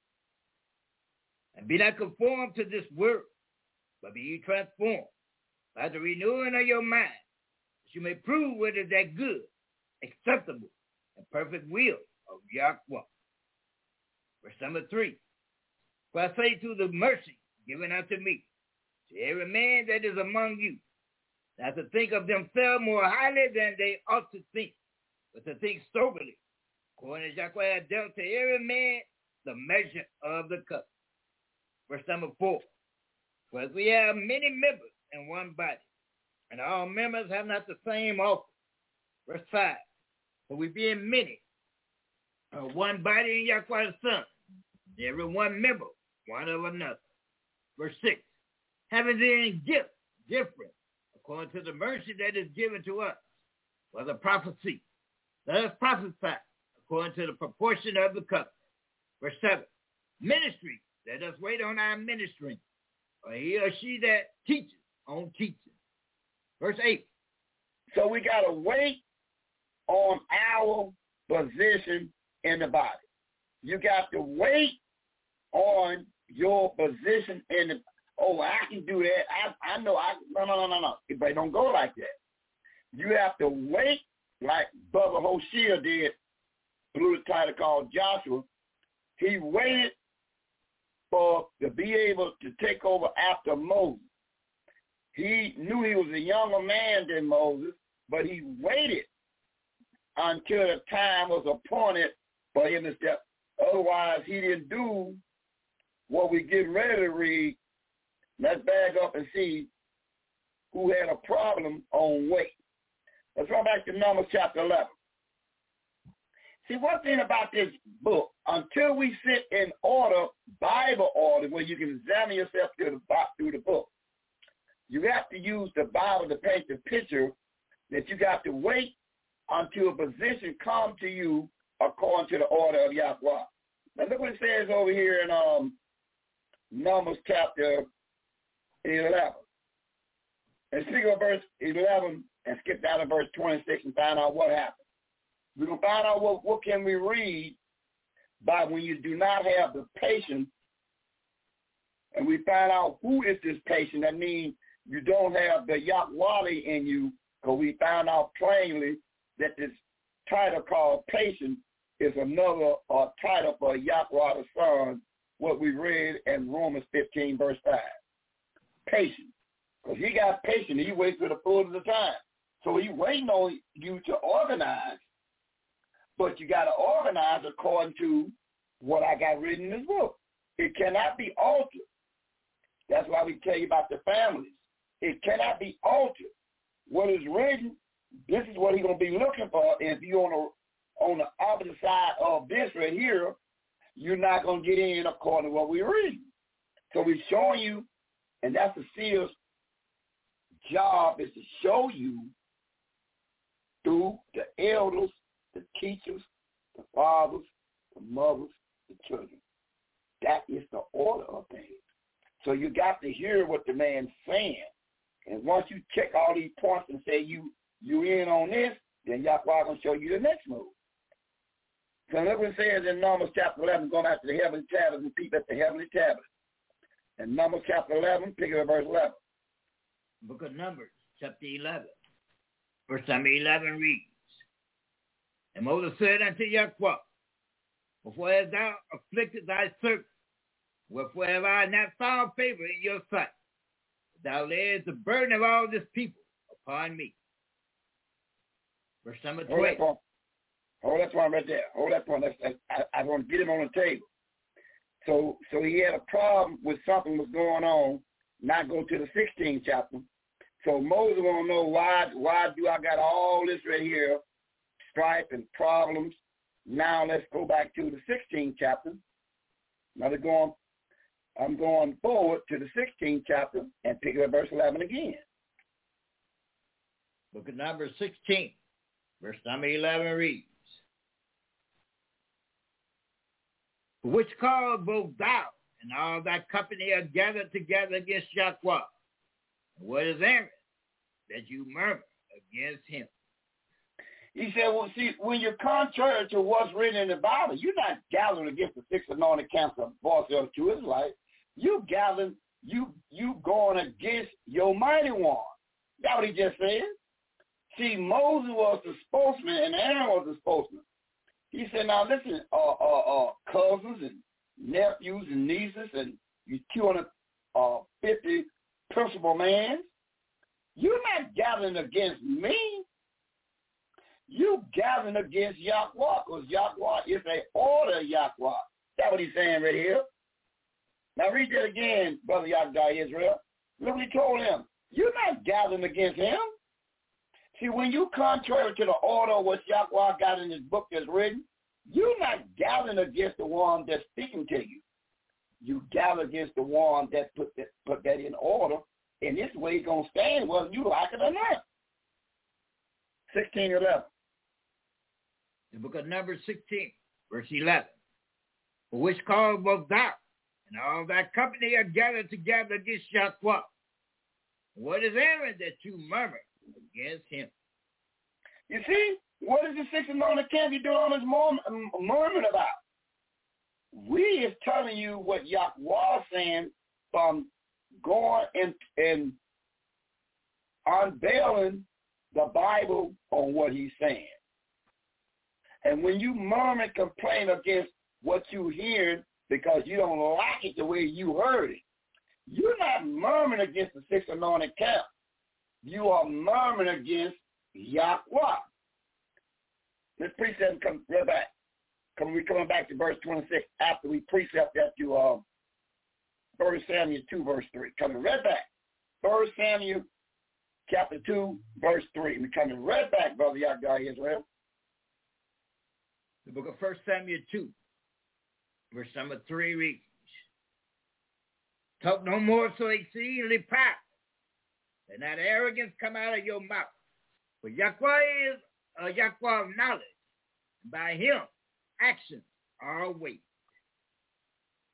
And be not conformed to this world, but be ye transformed by the renewing of your mind, that you may prove what is that good, acceptable, and perfect will of Yahweh. Verse number three. For I say to the mercy given unto me, to every man that is among you, not to think of themselves more highly than they ought to think, but to think soberly, according as Yahweh hath dealt to every man the measure of the cup. Verse number four. For as we have many members in one body, and all members have not the same office. Verse five. For we being many, are one body in Yahweh the Son, every one member, one of another. Verse six. Having then gifts different, according to the mercy that is given to us, for the prophecy. Let us prophesy according to the proportion of the cup. Verse seven. Ministry. Let us wait on our ministering, or he or she that teaches on teaching. Verse eight. So we got to wait on our position in the body. You got to wait on your position in the, oh, I can do that. I, I know. I No, no, no, no, no. But don't go like that. You have to wait like Bubba Hoshea did, blew the title called Joshua. He waited for to be able to take over after Moses. He knew he was a younger man than Moses, but he waited until the time was appointed for him to step. Otherwise, he didn't do what we get ready to read. Let's back up and see who had a problem on weight. Let's go back to Numbers chapter eleven. See, one thing about this book, until we sit in order, Bible order, where you can examine yourself through the, through the book, you have to use the Bible to paint the picture that you got to wait until a position comes to you according to the order of Yahweh. Now look what it says over here in um, Numbers chapter eleven. And speak of verse eleven and skip down to verse twenty-six and find out what happened. We're going to find out what, what can we read by when you do not have the patience, and we find out who is this patient. That means you don't have the Yahweh in you, because we found out plainly that this title called patient is another uh, title for Yahweh the Son, what we read in Romans fifteen, verse five. Patient. Because he got patient. He waits for the fullness of the time. So he waiting on you to organize. But you got to organize according to what I got written in this book. It cannot be altered. That's why we tell you about the families. It cannot be altered. What is written, this is what he's going to be looking for. And if you're on the, on the opposite side of this right here, you're not going to get in according to what we're reading. So we're showing you, and that's the seer's job, is to show you through the elders, the teachers, the fathers, the mothers, the children. That is the order of things. So you got to hear what the man's saying. And once you check all these points and say you you in on this, then Yahweh going to show you the next move. So look what it says in Numbers chapter eleven, going back to the heavenly tablet and peep at the heavenly tablet. In Numbers chapter eleven, pick up verse eleven. Book of Numbers, chapter eleven. Verse number eleven reads, And Moses said unto Yahweh, Wherefore hast thou afflicted thy servant? Wherefore have I not found favor in your sight? Thou layest the burden of all this people upon me. Verse number twelve. Hold that point. Hold that point right there. Hold that point. That's, that's, I, I want to get him on the table. So so he had a problem with something was going on, not go to the sixteenth chapter. So Moses want to know why, why do I got all this right here, strife and problems. Now let's go back to the sixteenth chapter. Now they're going, I'm going forward to the sixteenth chapter and pick up verse eleven again. Book of Numbers sixteen, verse number eleven reads, For which cause both thou and all thy company are gathered together against Yahweh? And what is Aaron that you murmur against him? He said, well, see, when you're contrary to what's written in the Bible, you're not gathering against the six anointed camps of boss of the true Israelites. You gathering, you you going against your mighty one. That's what he just said. See, Moses was the spokesman and Aaron was the spokesman. He said, now listen, uh, uh, uh, cousins and nephews and nieces and you two hundred fifty principal men, you're not gathering against me. You gathering against Yahweh, because Yahweh is a order of Yahweh. That's what he's saying right here. Now read that again, Brother Yahweh Israel. Look what he told him. You're not gathering against him. See, when you contrary to the order of what Yahweh got in his book that's written, you're not gathering against the one that's speaking to you. You gather against the one that put that, put that in order, and this way it's going to stand whether you like it or not. sixteen eleven. The book of Numbers sixteen, verse eleven. For which cause both thou and all thy company are gathered together against Yahweh? What is Aaron that you murmur against him? You see, what is the six anointed camp you doing all this murmuring about? We is telling you what Yahweh is saying from going and, and unveiling the Bible on what he's saying. And when you murmur and complain against what you're hearing because you don't like it the way you heard it, you're not murmuring against the six anointed camp. You are murmuring against Yahweh. This precept come right back. Come, we're coming back to verse twenty-six after we precept that to uh, First Samuel two, verse three. Coming right back. First Samuel chapter two, verse three. We're coming right back, Brother Yahweh Israel. The book of First Samuel two, verse number three reads, Talk no more so exceedingly proud, and that arrogance come out of your mouth. For Yahweh is a Yahweh of knowledge, and by him actions are weighed.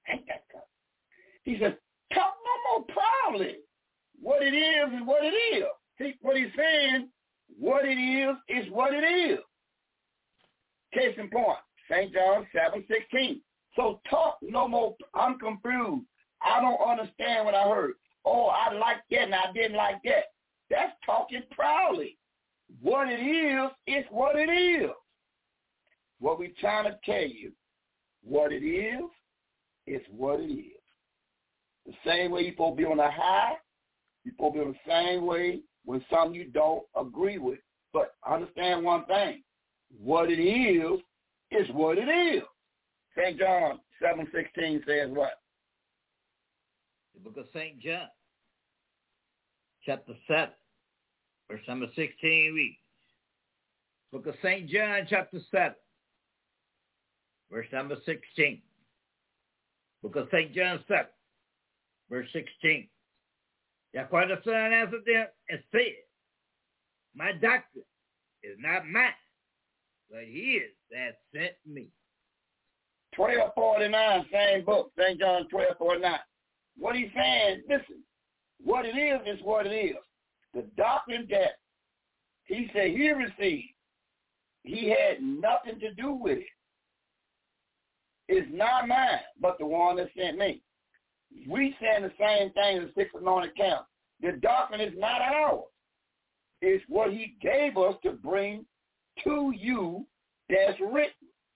Ain't that tough? He said, talk no more proudly. What it is is what it is. See, what he's saying, what it is is what it is. Case in point, Saint John seven sixteen. So talk no more. I'm confused. I don't understand what I heard. Oh, I like that and I didn't like that. That's talking proudly. What it is is what it is. What we're trying to tell you, what it is is what it is. The same way you're supposed to be on the high, you're supposed to be on the same way when something you don't agree with. But understand one thing. What it is is what it is. Saint John seven sixteen says what? The book of Saint John, chapter seven, verse number sixteen reads. Book of Saint John, chapter seven, verse number sixteen. Book of Saint John seven, verse sixteen. Yahweh the Son answered them and said, my doctrine is not mine, but he is that sent me. twelve forty-nine, same book, Saint John twelve forty-nine. What he's saying, listen, what it is is what it is. The doctrine that he said he received, he had nothing to do with it. It's not mine, but the one that sent me. We saying the same thing as six anointed camps. The doctrine is not ours. It's what he gave us to bring to you that's written.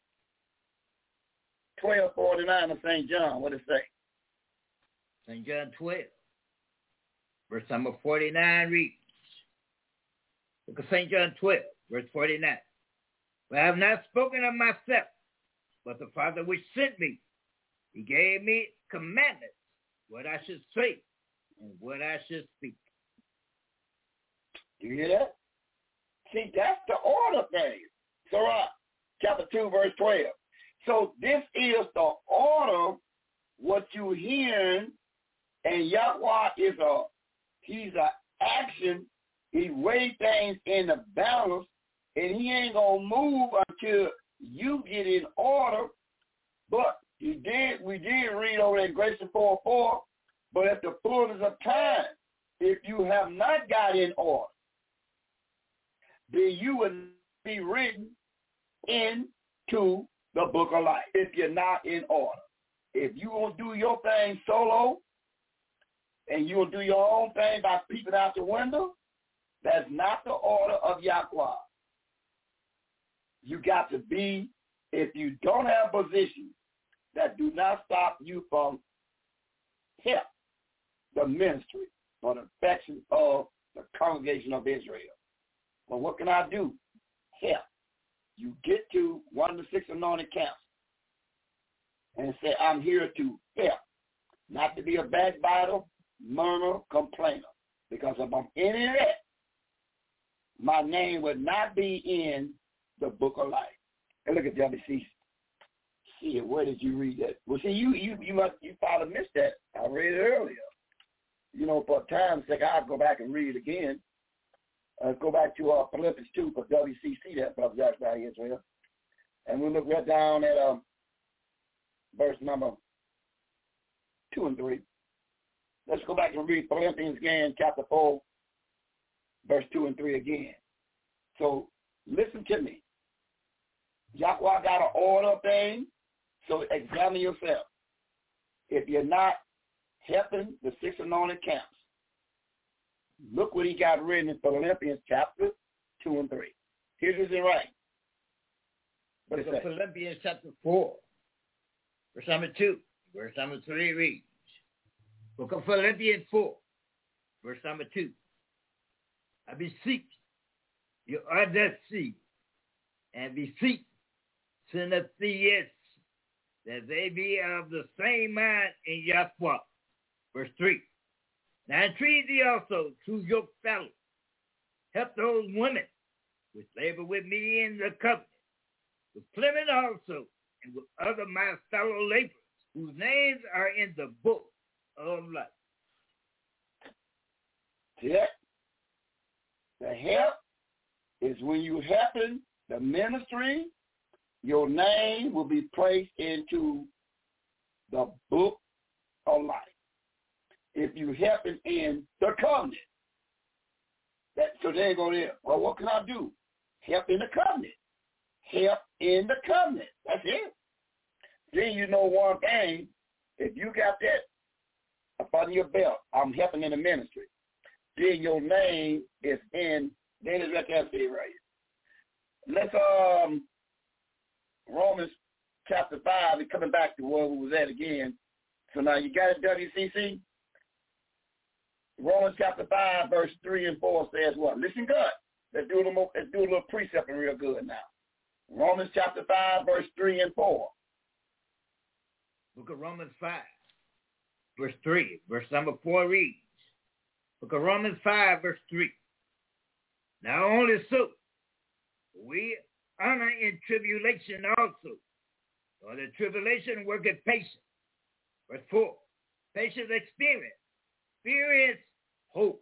twelve forty-nine of Saint John, what does it say? Saint John twelve, verse number forty-nine reads. Look at Saint John twelve, verse forty-nine. For I have not spoken of myself, but the Father which sent me, he gave me commandments, what I should say and what I should speak. Do you hear that? See, that's the order thing. Sirach, chapter two, verse twelve. So this is the order, what you hearing, and Yahweh is a, he's a action. He weighs things in the balance, and he ain't going to move until you get in order. But you did, we did read over that Galatians four four, but at the fullness of time, if you have not got in order, then you would be written into the book of life if you're not in order. If you want to do your thing solo and you will do your own thing by peeping out the window, that's not the order of Yahweh. You got to be, if you don't have position, that do not stop you from help the ministry or the affection of the congregation of Israel. Well, what can I do? Help. You get to one of the six anointed camps and say, I'm here to help, not to be a backbiter, murmur, complainer. Because if I'm in it, my name would not be in the book of life. And look at W C. See it. Where did you read that? Well, see, you you you must you probably missed that. I read it earlier. You know, for time's sake, I'll go back and read it again. Uh, go back to uh, Philippians two for W C C, that Brother Joshua Israel. And we'll look right down at um, verse number two and three. Let's go back and read Philippians again, chapter four, verse two and three again. So listen to me. Yahweh got an order thing, so examine yourself. If you're not helping the six anointed camps, look what he got written in Philippians chapter two and three. Here's it right. What is that? Philippians chapter four, verse number two, verse number three reads. Book of Philippians four, verse number two. I beseech you audacity and beseech Synesius that they be of the same mind in Yahweh. Verse three. Now entreat thee also through your fellows, help those women which labor with me in the covenant, with Clement also, and with other my fellow laborers, whose names are in the book of life. Yeah. The help is when you helping the ministry, your name will be placed into the book of life. If you helping in the covenant. That, so there you go there. Well, what can I do? Help in the covenant. Help in the covenant. That's it. Then you know one thing. If you got that up under your belt, I'm helping in the ministry. Then your name is in, then it's right there, see right here. Let's, um, Romans chapter five, we're coming back to where we was at again. So now you got it, W C C? Romans chapter five, verse three and four says what? Listen good. Let's do a little, let's do a little precepting real good now. Romans chapter five, verse three and four. Book of Romans five, verse three. Verse number four reads, Book of Romans five, verse three. Not only so, we honor in tribulation also, for the tribulation worketh patience. Verse four, patience experience, experience hope.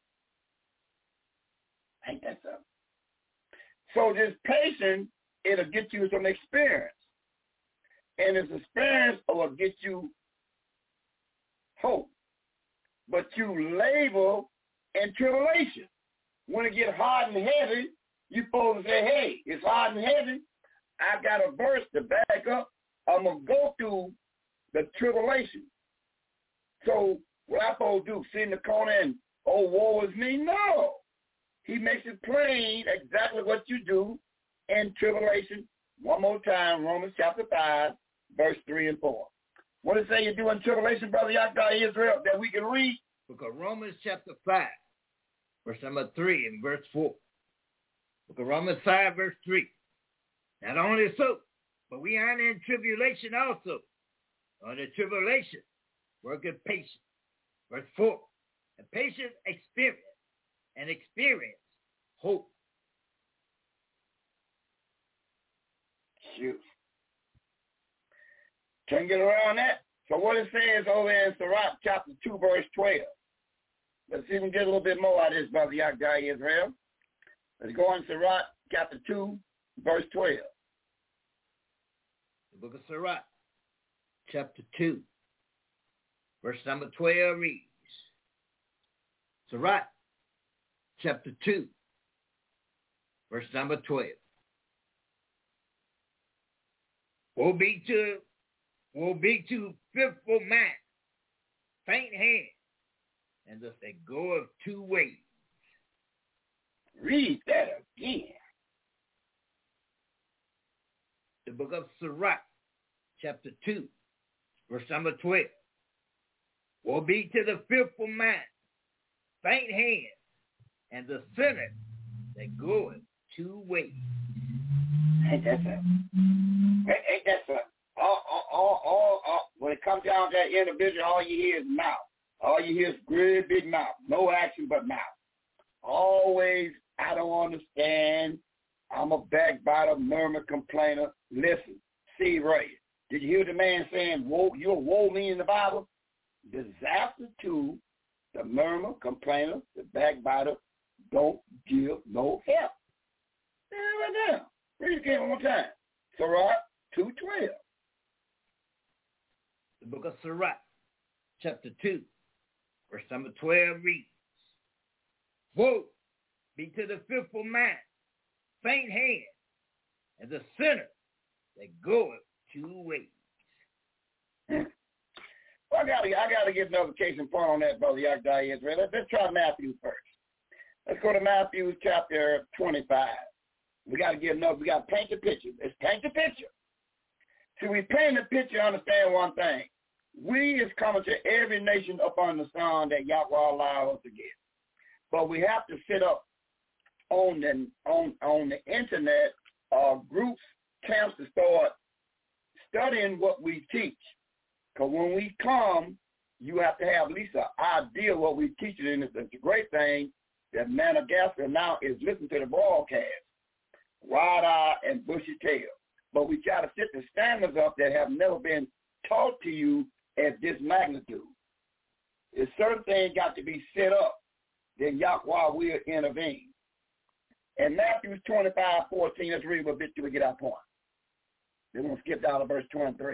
Ain't that something? So this patience, it'll get you some experience. And this experience will get you hope. But you label in tribulation. When it get hard and heavy, you supposed to say, hey, it's hard and heavy. I got a verse to back up. I'm going to go through the tribulation. So what I supposed to do, sit in the corner and, oh, woe is me? No. He makes it plain exactly what you do in tribulation. One more time, Romans chapter five, verse three and four. What does it say you do in tribulation, Brother Yahweh Israel, that we can read? Book of Romans chapter five, verse number three and verse four. Book of Romans five, verse three. Not only so, but we are in tribulation also. On the tribulation, worketh patience. Verse four. And patience experience, and experience hope. Shoot. Can't get around that. So what it says over in Sirach chapter two, verse twelve. Let's see if we can get a little bit more out of this, Brother Yahweh Israel. Let's go on Sirach chapter two, verse twelve. The book of Sirach, chapter two, verse number twelve reads, Sirach, chapter two, verse number twelve. Woe be to, woe be to fearful man, faint hand, and thus they go of two ways. Read that again. The book of Sirach, chapter two, verse number twelve. Woe be to the fearful man, faint hand, and the sinner that goeth two ways. Ain't that something? Ain't that something? All, all, all, all, all, when it comes down to that individual, all you hear is mouth. All you hear is great big mouth. No action but mouth. Always, I don't understand. I'm a backbiter, murmur, complainer. Listen, see right. Did you hear the man saying, woe, you're woe me in the Bible? Disaster to the murmur, complainer, the backbiter, don't give no help. Yeah, right now. Read it again one more time. Sirach two twelve. The book of Sirach, chapter two, verse number twelve reads, Woe be to the fearful man, faint hand, and the sinner that goeth two ways. Hmm. Well, I gotta, I gotta get another case in point on that, Brother Yahweh Israel. Let's, let's try Matthew first. Let's go to Matthew chapter twenty-five. We got to get another, we got to paint the picture. Let's paint the picture. See, we paint the picture, understand one thing. We is coming to every nation up on the sun that Yahweh allows us to get. But we have to sit up on the, on, on the internet, uh, groups, camps to start studying what we teach. Because when we come, you have to have at least an idea of what we teach. And it's a great thing that Madagascar now is listening to the broadcast. Wide-eye and bushy tail. But we try to set the standards up that have never been taught to you at this magnitude. If certain things got to be set up, then Yahweh will intervene. And Matthew twenty-five fourteen, let's read a bit till we get our point. Then we'll skip down to verse twenty-three.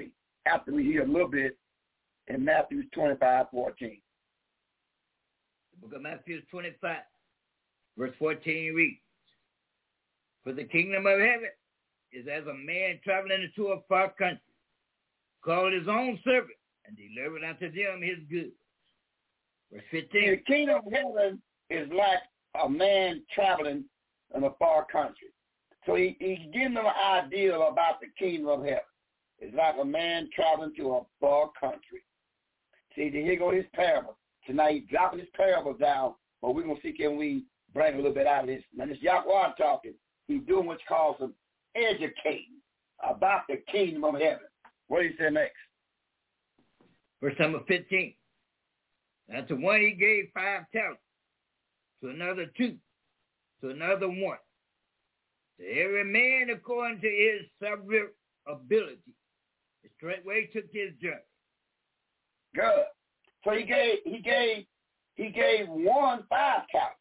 after we hear a little bit in Matthew twenty-five fourteen. The book of Matthew twenty-five, verse fourteen reads, "For the kingdom of heaven is as a man traveling into a far country, called his own servant, and delivered unto them his goods." Verse fifteen. The kingdom of heaven is like a man traveling in a far country. So he, he's giving them an idea about the kingdom of heaven. It's like a man traveling to a far country. See, here go his parable. Tonight he's dropping his parable down, but we're going to see can we bring a little bit out of this. Now this Yahweh talking, he's doing what's called some educating about the kingdom of heaven. What do you say next? Verse number fifteen. "And to one he gave five talents, to another two, to another one, to every man according to his several ability. And straightway took his journey." Good. So he gave he gave he gave one five talents.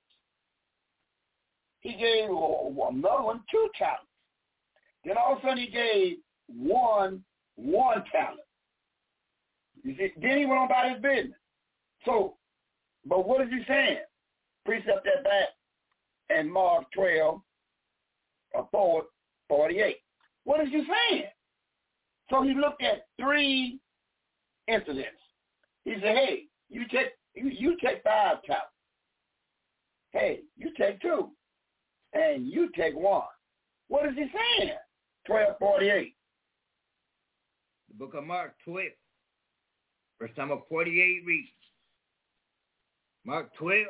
He gave another one two talents. Then all of a sudden he gave one one talent. You see, then he went on about his business. So, but what is he saying? Precept that back in Mark twelve, four, forty-eight. What is he saying? So he looked at three incidents. He said, hey, you take you, you take five talents. Hey, you take two. And you take one. What is he saying? twelve forty-eight. The book of Mark twelve, verse number forty-eight reads. Mark twelve.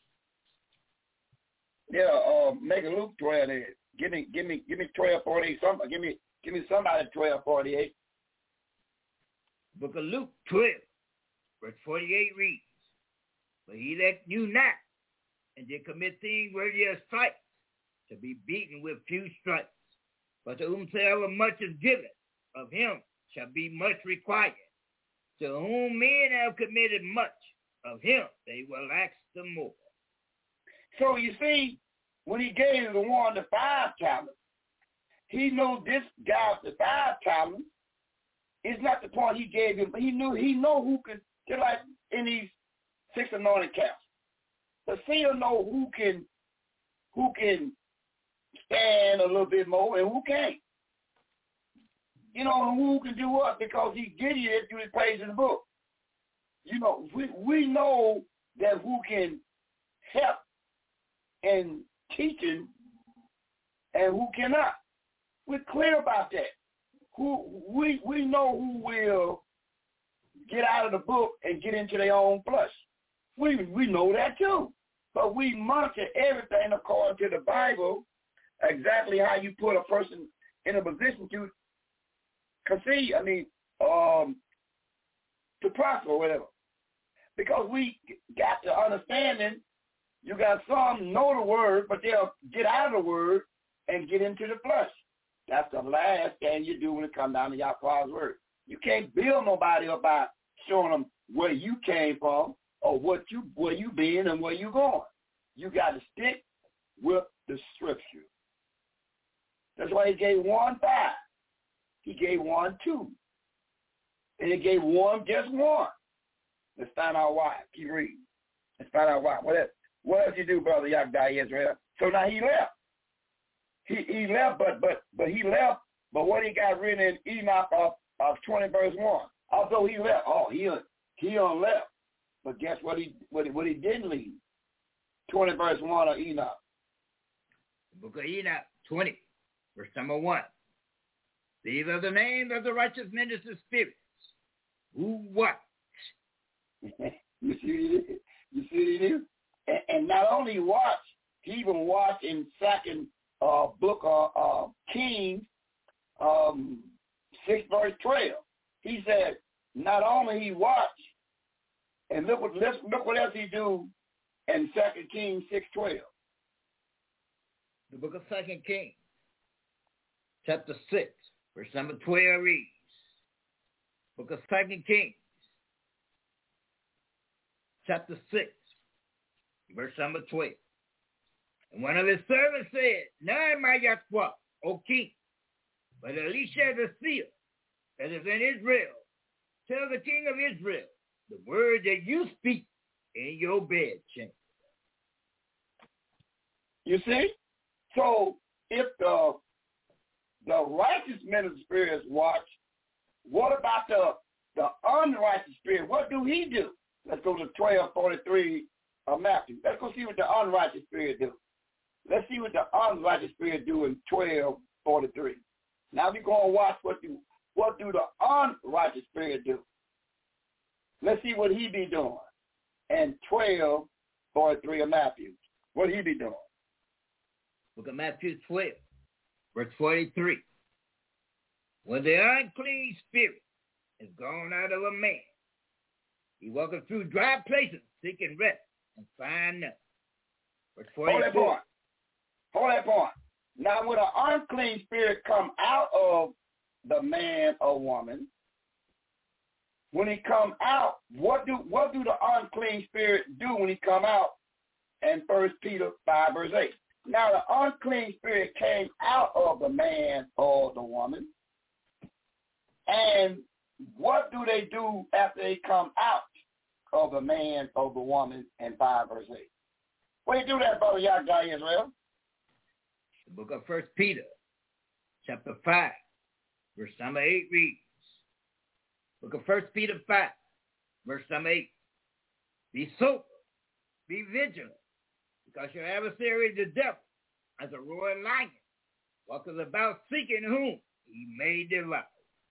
Yeah, uh, make it Luke twelve there. Give me, give me, give me twelve forty-eight. Somebody, give me, give me somebody twelve forty-eight. Book of Luke twelve, verse forty-eight reads, "But he that knew not, and did commit things worthy of stripes, shall be beaten with few stripes. But to whomsoever much is given, of him shall be much required. To whom men have committed much, of him they will ask the more." So you see, when he gave the one the five talents, he knew this guy with the five talents is not the point he gave him. He knew he know who can, just like in these six anointed camps. The seer know who can who can stand a little bit more and who can't. You know, who can do what? Because he did it through the page of the book. You know, we we know that who can help in teaching and who cannot. We're clear about that. Who we we know who will get out of the book and get into their own flesh. We we know that too. But we monitor everything according to the Bible, exactly how you put a person in a position to conceive, I mean, um, to prosper or whatever. Because we got the understanding, you got some know the word, but they'll get out of the word and get into the flesh. That's the last thing you do when it comes down to Yahweh's word. You can't build nobody up by showing them where you came from or what you where you been and where you going. You got to stick with the scripture. That's why he gave one five. He gave one two. And he gave one just one. Let's find out why. Keep reading. Let's find out why. What else? What else you do, brother Yahweh Israel? So now he left. He he left, but but but he left. But what he got written in Enoch of, of twenty verse one. Although he left, oh he he on left. But guess what he what he, what he didn't leave? Twenty verse one of Enoch. The book of Enoch twenty, verse number one. These are the names of the righteous minister spirits who what? you see you see what he did? And, and not only watch, he even watched in second uh, book of uh, Kings, um, six verse twelve. He said, not only he watched, and look what look what else he do in Second Kings six twelve. The book of Second Kings, chapter six, verse number twelve reads. Book of Second Kings, chapter six, verse number twelve. And one of his servants said, "None my Yahweh, O king, but Elisha the seer, that is in Israel, tell the king of Israel the word that you speak in your bed chamber. You see? So if the the righteous men of the spirits watch, what about the the unrighteous spirit? What do he do? Let's go to twelve forty-three of Matthew. Let's go see what the unrighteous spirit do. Let's see what the unrighteous spirit do in twelve forty-three. Now we're going to watch what do what do the unrighteous spirit do. Let's see what he be doing in twelve forty-three of Matthew. What he be doing? Look at Matthew twelve, verse forty-three. When the unclean spirit is gone out of a man, he walketh through dry places, seeking rest, and find none. Verse Hold that point. Hold that point. Now, when an unclean spirit come out of the man or woman, when he come out, what do what do the unclean spirit do when he come out? In First Peter five, verse eight. Now, the unclean spirit came out of the man or the woman, and what do they do after they come out of the man or the woman in five, verse eight? What do you do that, Brother Yahweh Israel? The book of First Peter, chapter five, verse number eight reads, book of First Peter five, verse number eight, be sober, be vigilant, because your adversary, the devil, as a roaring lion, walketh about seeking whom he may devour.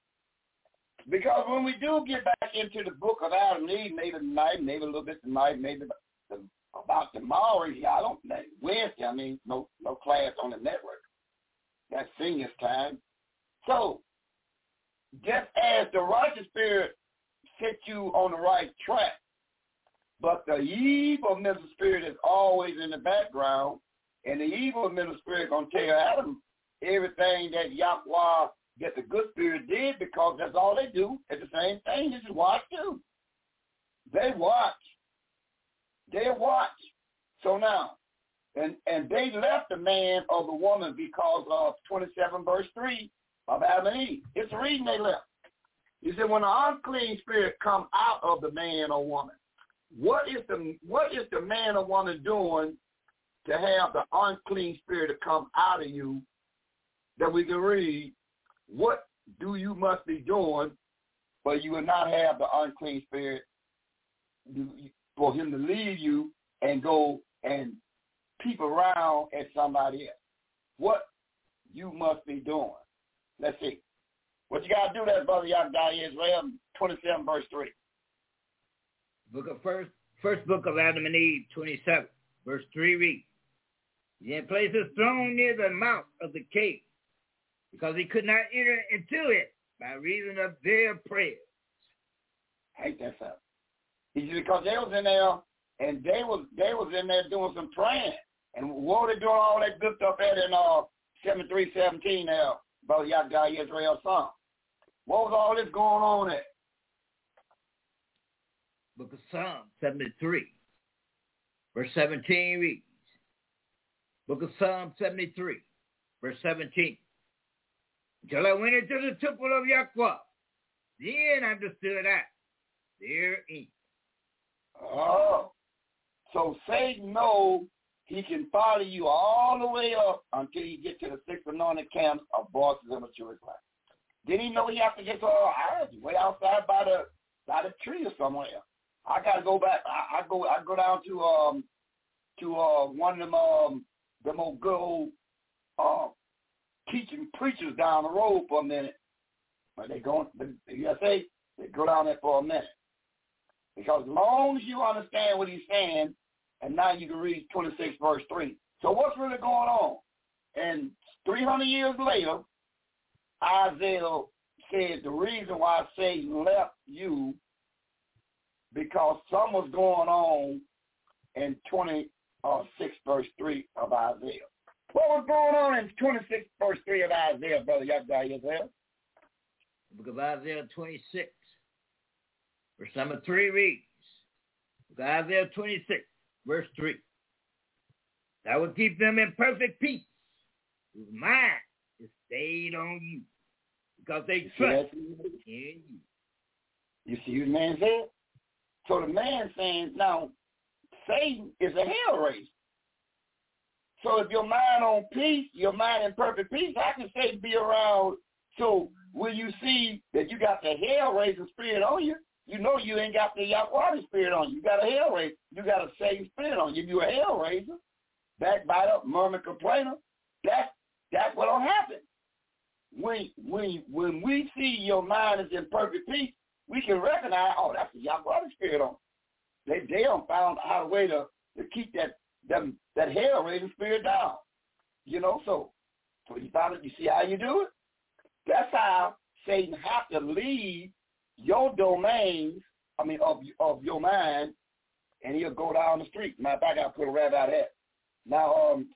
Because when we do get back into the book of Adam and Eve, maybe tonight, maybe a little bit tonight, maybe about tomorrow, I don't know, Wednesday, I mean, no no class on the network. That's seniors time. So, just as the righteous spirit set you on the right track, but the evil mental spirit is always in the background, and the evil mental spirit going to tell Adam everything that Yahweh, that the good spirit did, because that's all they do. It's the same thing. They just watch too. They watch. They watch. So now, and, and they left the man or the woman because of twenty-seven verse three of Adam and Eve. It's the reason they left. He said, when the unclean spirit come out of the man or woman, what is the what is the man or woman doing to have the unclean spirit to come out of you that we can read? What do you must be doing, but you will not have the unclean spirit for him to leave you and go and peep around at somebody else? What you must be doing. Let's see. What you got to do there, Brother Yahweh Israel, twenty-seven verse three. Book of first, first book of Adam and Eve, twenty-seven, verse three reads, he had placed his throne near the mouth of the cave, because he could not enter into it by reason of their prayers. Ain't that something? He said because they was in there, and they was they was in there doing some praying, and what were they doing all that good stuff at in uh seventy-three seventeen there, Brother Yahweh Israel's son? What was all this going on at? Book of Psalm seventy-three, verse seventeen reads, Book of Psalm seventy-three, verse seventeen, until I went into the temple of Yahweh, then understood I therein. Oh, so Satan knows he can follow you all the way up until you get to the six anointed camps of bosses in the Jewish life. Didn't he know he have to get to uh, way outside by the by the tree or somewhere? I gotta go back. I, I go. I go down to um to uh one of them um them old good old uh, teaching preachers down the road for a minute. But they go. The U S A they go down there for a minute because as long as you understand what he's saying, and now you can read twenty-six verse three. So what's really going on? And three hundred years later, Isaiah said the reason why Satan left you because something was going on in twenty-six verse three of Isaiah. What was going on in twenty-six verse three of Isaiah, Brother Yahweh Israel? The book of Isaiah twenty-six, verse number three reads, book of Isaiah twenty-six, verse three, thou will keep them in perfect peace, whose mind is stayed on you, because they trust in you. You see what the man said? So the man saying, now, Satan is a hell raiser. So if your mind on peace, your mind in perfect peace, how can Satan be around? So when you see that you got the hell raiser spirit on you, you know you ain't got the Yahweh spirit on you. You got a hell raiser. You got a Satan spirit on you. You're a hell raiser, backbiter, murmur, complainer. That's, that's what'll happen. When, when, when we see your mind is in perfect peace, we can recognize, oh, that's the Yahweh spirit on. They they don't found out a way to, to keep that them that hell raising spirit down. You know, so so you found it, you see how you do it? That's how Satan have to leave your domains, I mean of of your mind, and he'll go down the street. Matter of fact, I gotta put a rabbit out of that. Now um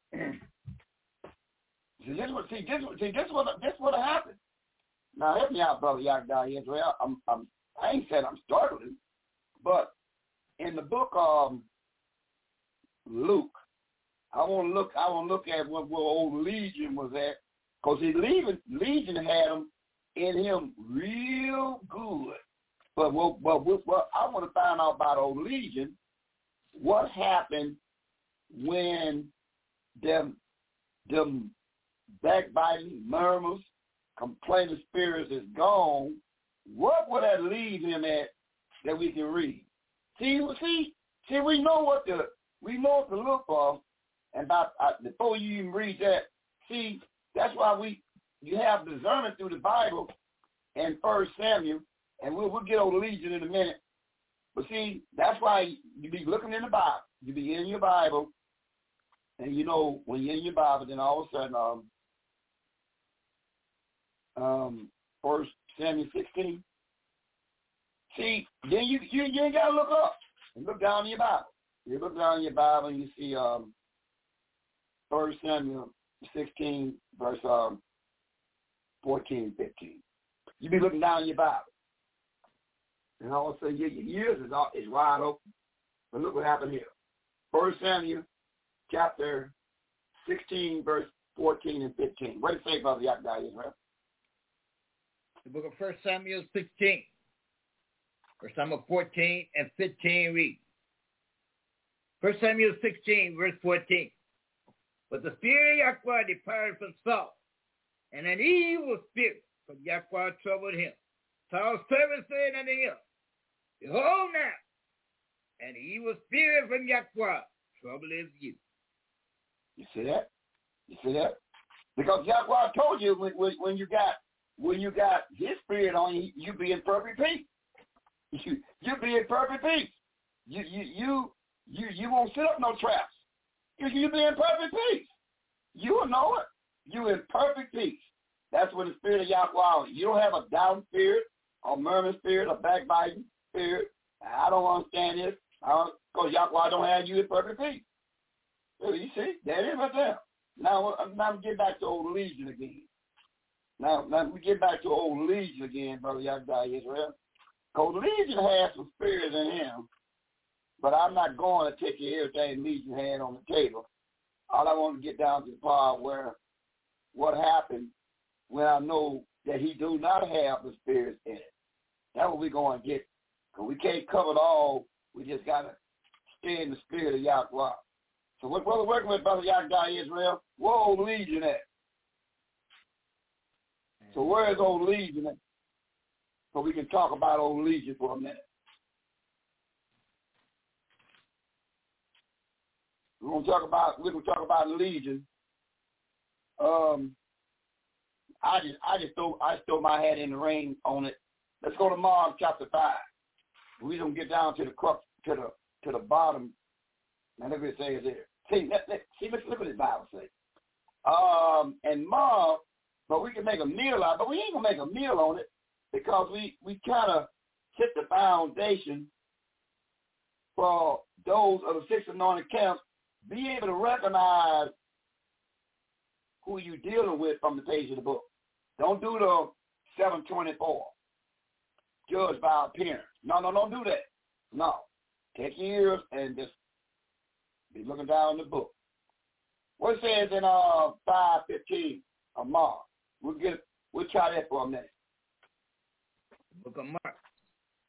see this what see this see this what this what happened. Now help me out, brother Yahweh Israel. I'm I'm I ain't said I'm startling, but in the book of um, Luke, I want to look. I want to look at what, where old Legion was at, because he Legion, Legion had him in him real good. But what, what, what I want to find out about old Legion, what happened when them them backbiting, murmurs, complaining spirits is gone? What would that leave him at that we can read? See, see, see. We know what to we know what to look for, and about uh, before you even read that, see, that's why we you have discernment through the Bible and First Samuel, and we'll we'll get over Legion in a minute. But see, that's why you be looking in the Bible, you be in your Bible, and you know when you're in your Bible, then all of a sudden, um, um, First Samuel sixteen. See, then you, you you ain't got to look up and look down in your Bible. You look down in your Bible and you see um, First Samuel sixteen, verse um, fourteen, fifteen. You be looking down in your Bible. And all of a sudden your, your ears is, all, is wide open. But look what happened here. First Samuel chapter sixteen, verse fourteen and fifteen. What did it say, Brother Yahweh Israel? The book of First Samuel sixteen, verse number fourteen and fifteen read. First Samuel sixteen, verse fourteen. But the spirit of Yahweh departed from Saul, and an evil spirit from Yahweh troubled him. Saul's servant said unto him, Behold now, an evil spirit from Yahweh troubleth you. You see that? You see that? Because Yahweh told you when, when, when you got when you got his spirit on you, you be in perfect peace. You you be in perfect peace. You you you you you won't set up no traps. You you be in perfect peace. You will know it. You in perfect peace. That's when the spirit of Yahweh. You don't have a doubting spirit, or murmuring spirit, or backbiting spirit. I don't understand this. Because Yahweh don't have you in perfect peace. So you see, that is right there. Now, now we get back to old Legion again. Now, now we get back to old Legion again, Brother Yahweh Israel. Because Legion has some spirits in him, but I'm not going to take you everything Legion had on the table. All I want to get down to the part where what happened when I know that he do not have the spirits in it. That's what we're going to get. Because we can't cover it all. We just got to stay in the spirit of Yahweh. So what brother working with Brother Yahweh Israel, where old Legion at? So where is old Legion at? So we can talk about old Legion for a minute. We're gonna talk about we're gonna talk about Legion. Um, I just I just throw I just throw my hat in the ring on it. Let's go to Mark chapter five. We don't get down to the crux to the to the bottom. Now look what it says there. See, let, let, see, look, look what the Bible says. Um, and Mark, but we can make a meal out, but we ain't gonna make a meal on it because we we kind of set the foundation for those of the six anointed camps be able to recognize who you dealing with from the page of the book. Don't do the seven twenty-four. Judge by appearance. No, no, don't do that. No. Take your ears and just be looking down the book. What it says in uh five fifteen of Mark? We'll get we'll try that for a minute. Book of Mark,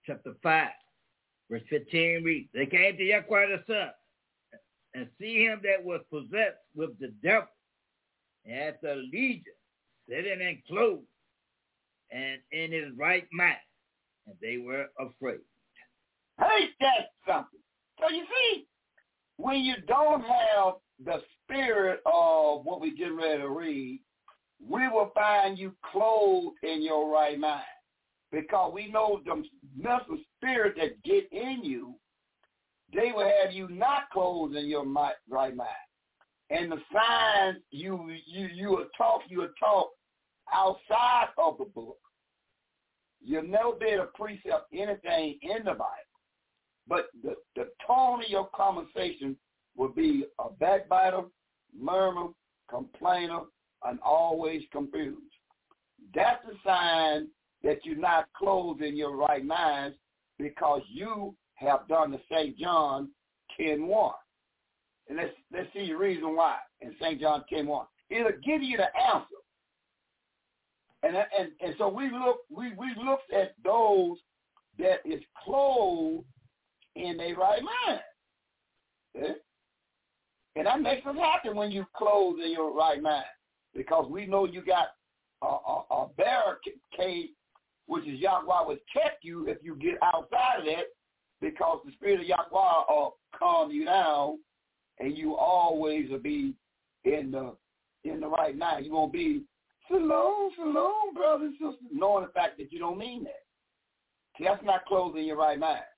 chapter five, verse fifteen reads, they came to Yahweh the Son, and see him that was possessed with the devil, and at the legion, sitting and clothed, and in his right mind, and they were afraid. Hey, that's something. So you see, when you don't have the spirit of what we get ready to read, we will find you clothed in your right mind. Because we know the mental spirit that get in you, they will have you not clothed in your right mind. And the signs you you you will talk, you will talk outside of the book. You'll never be able to precept anything in the Bible. But the, the tone of your conversation will be a backbiter, murmur, complainer, and always confused. That's a sign that you're not clothed in your right mind because you have done the Saint John ten one. And let's let's see the reason why in Saint John ten one. It'll give you the answer. And and and so we look we, we looked at those that is clothed in their right mind. Okay? And that makes us happy when you clothed in your right mind. Because we know you got a, a, a barricade, which is Yahweh will check you if you get outside of that, because the spirit of Yahweh will calm you down, and you always will be in the in the right mind. You won't be shalom, shalom, brothers and sisters, knowing the fact that you don't mean that. See, that's not closing your right mind.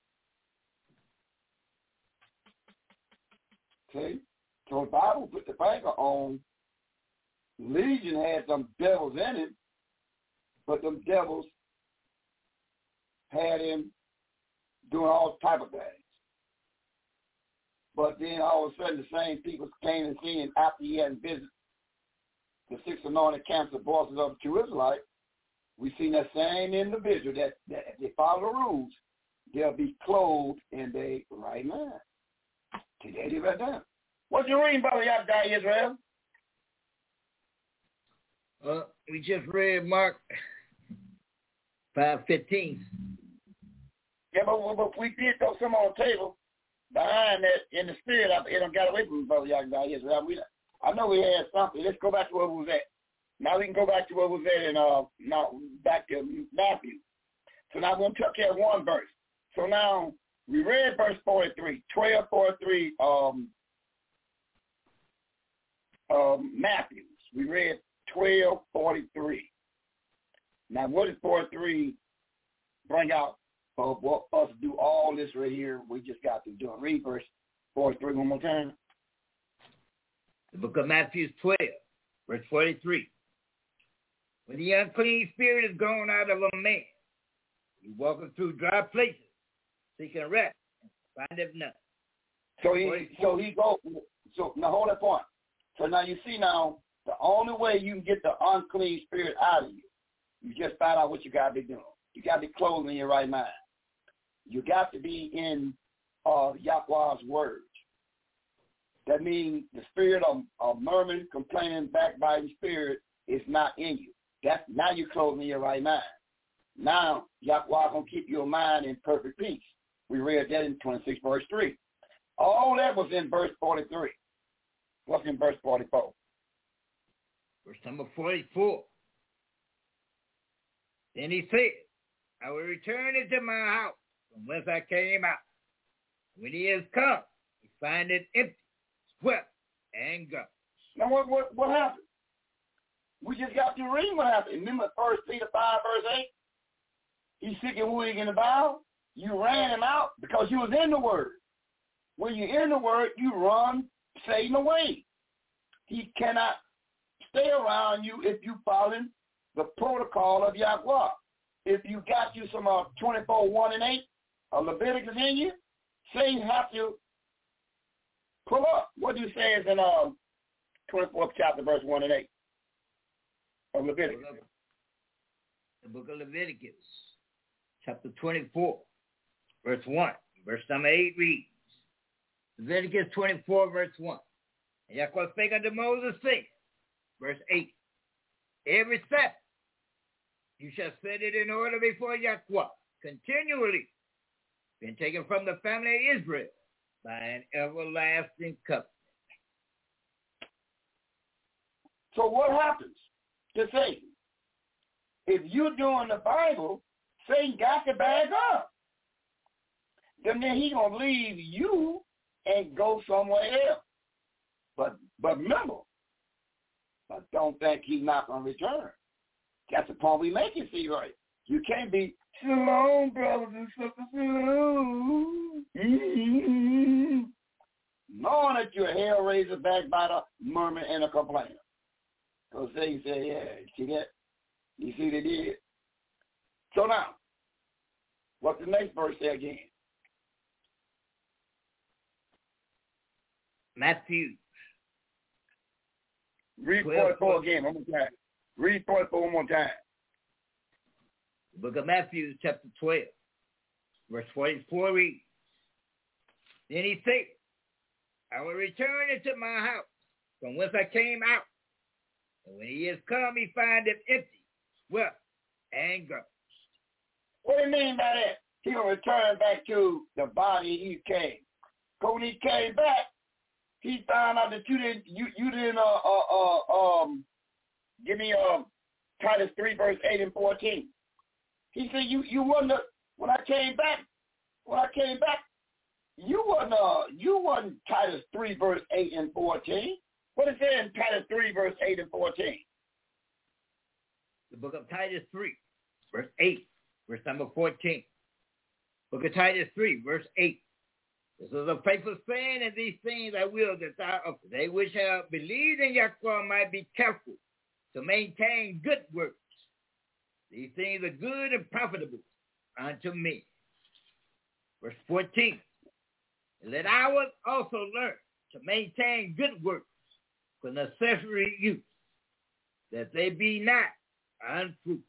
Okay, so the Bible put the finger on. Legion had some devils in him, but them devils had him doing all type of things. But then all of a sudden the same people came and seen him after he had visited the six anointed camps of bosses of the true Israelites. We seen that same individual that, that if they follow the rules, they'll be clothed in their right mind. Today they right down. What you reading, brother Yahweh Israel? Uh, we just read Mark five fifteen. Yeah, but, but we did throw some on the table behind that in the spirit. It done got away from me, brother Yahweh Israel. We, I know we had something. Let's go back to where we was at. Now we can go back to where we was at and uh, now back to Matthew. So now we're going to take care of one verse. So now we read verse forty-three, twelve forty-three, um, um, Matthew. We read twelve forty-three. Now, what does forty-three bring out for what us do all this right here? We just got to do it. Read verse forty-three one more time. The book of Matthew twelve, verse forty-three. When the unclean spirit is gone out of a man, he walketh through dry places, seeking rest, and findeth none. So he, so he go. So now hold that point. So now you see now. The only way you can get the unclean spirit out of you, you just find out what you got to be doing. You got to be clothed in your right mind. You got to be in uh, Yahweh's words. That means the spirit of, of murmuring, complaining, backbiting spirit is not in you. That's now you're clothed in your right mind. Now Yahweh gonna keep your mind in perfect peace. We read that in twenty-six verse three. All that was in verse forty-three. What's in verse forty-four? Verse number forty-four. Then he said, I will return into my house from whence I came out. When he is come, he find it empty, swept, and gone. Now what, what, what happened? We just got to read what happened. Remember First Peter five, verse eight? He's sick and weak in the bow. You ran him out because you was in the word. When you're in the word, you run Satan away. He cannot stay around you if you follow the protocol of Yahweh. If you got you some uh, twenty-four, one and eight, uh, Leviticus in you, Satan have to pull up. What do you say is in uh, twenty-fourth chapter, verse one and eight of Leviticus? The book of Leviticus, chapter twenty-four, verse one. Verse number eight reads, Leviticus twenty-four, verse one. And Yahweh spake unto Moses, saying, verse eight, every Sabbath you shall set it in order before Yahweh continually been taken from the family of Israel by an everlasting covenant. So what happens to Satan? If you're doing the Bible, Satan got to back up. Then he gonna leave you and go somewhere else. But but remember, but don't think he's not gonna return. That's the point we make it, see, right? You can't be shalom, brothers and sisters, shalom. Mm-hmm. Knowing that you're a hell-raiser, backbiter, murmur, and a complainer. Because they say, yeah, see that? You see they did? So now, what's the next verse say again? Matthew. Read forty-four again, one more time. Read forty-four one more time. The book of Matthew, chapter twelve, verse forty-four reads, Then he said, I will return into my house from whence I came out. And when he is come, he find it empty, swept, and garnished. What do you mean by that? He will return back to the body he came. Because when he came back, he found out that you didn't, you, you didn't, uh, uh, uh, um, give me, um, Titus three, verse eight and fourteen. He said, you, you wasn't, a, when I came back, when I came back, you wasn't, uh, you wasn't Titus three, verse eight and fourteen. What is it in Titus three, verse eight and fourteen? The book of Titus three, verse eight, verse number fourteen. Book of Titus three, verse eight. This is a faithful saying, and these things I will that thou of they which have believed in Yahweh might be careful to maintain good works. These things are good and profitable unto me. Verse fourteen. Let ours also learn to maintain good works for necessary use, that they be not unfruitful.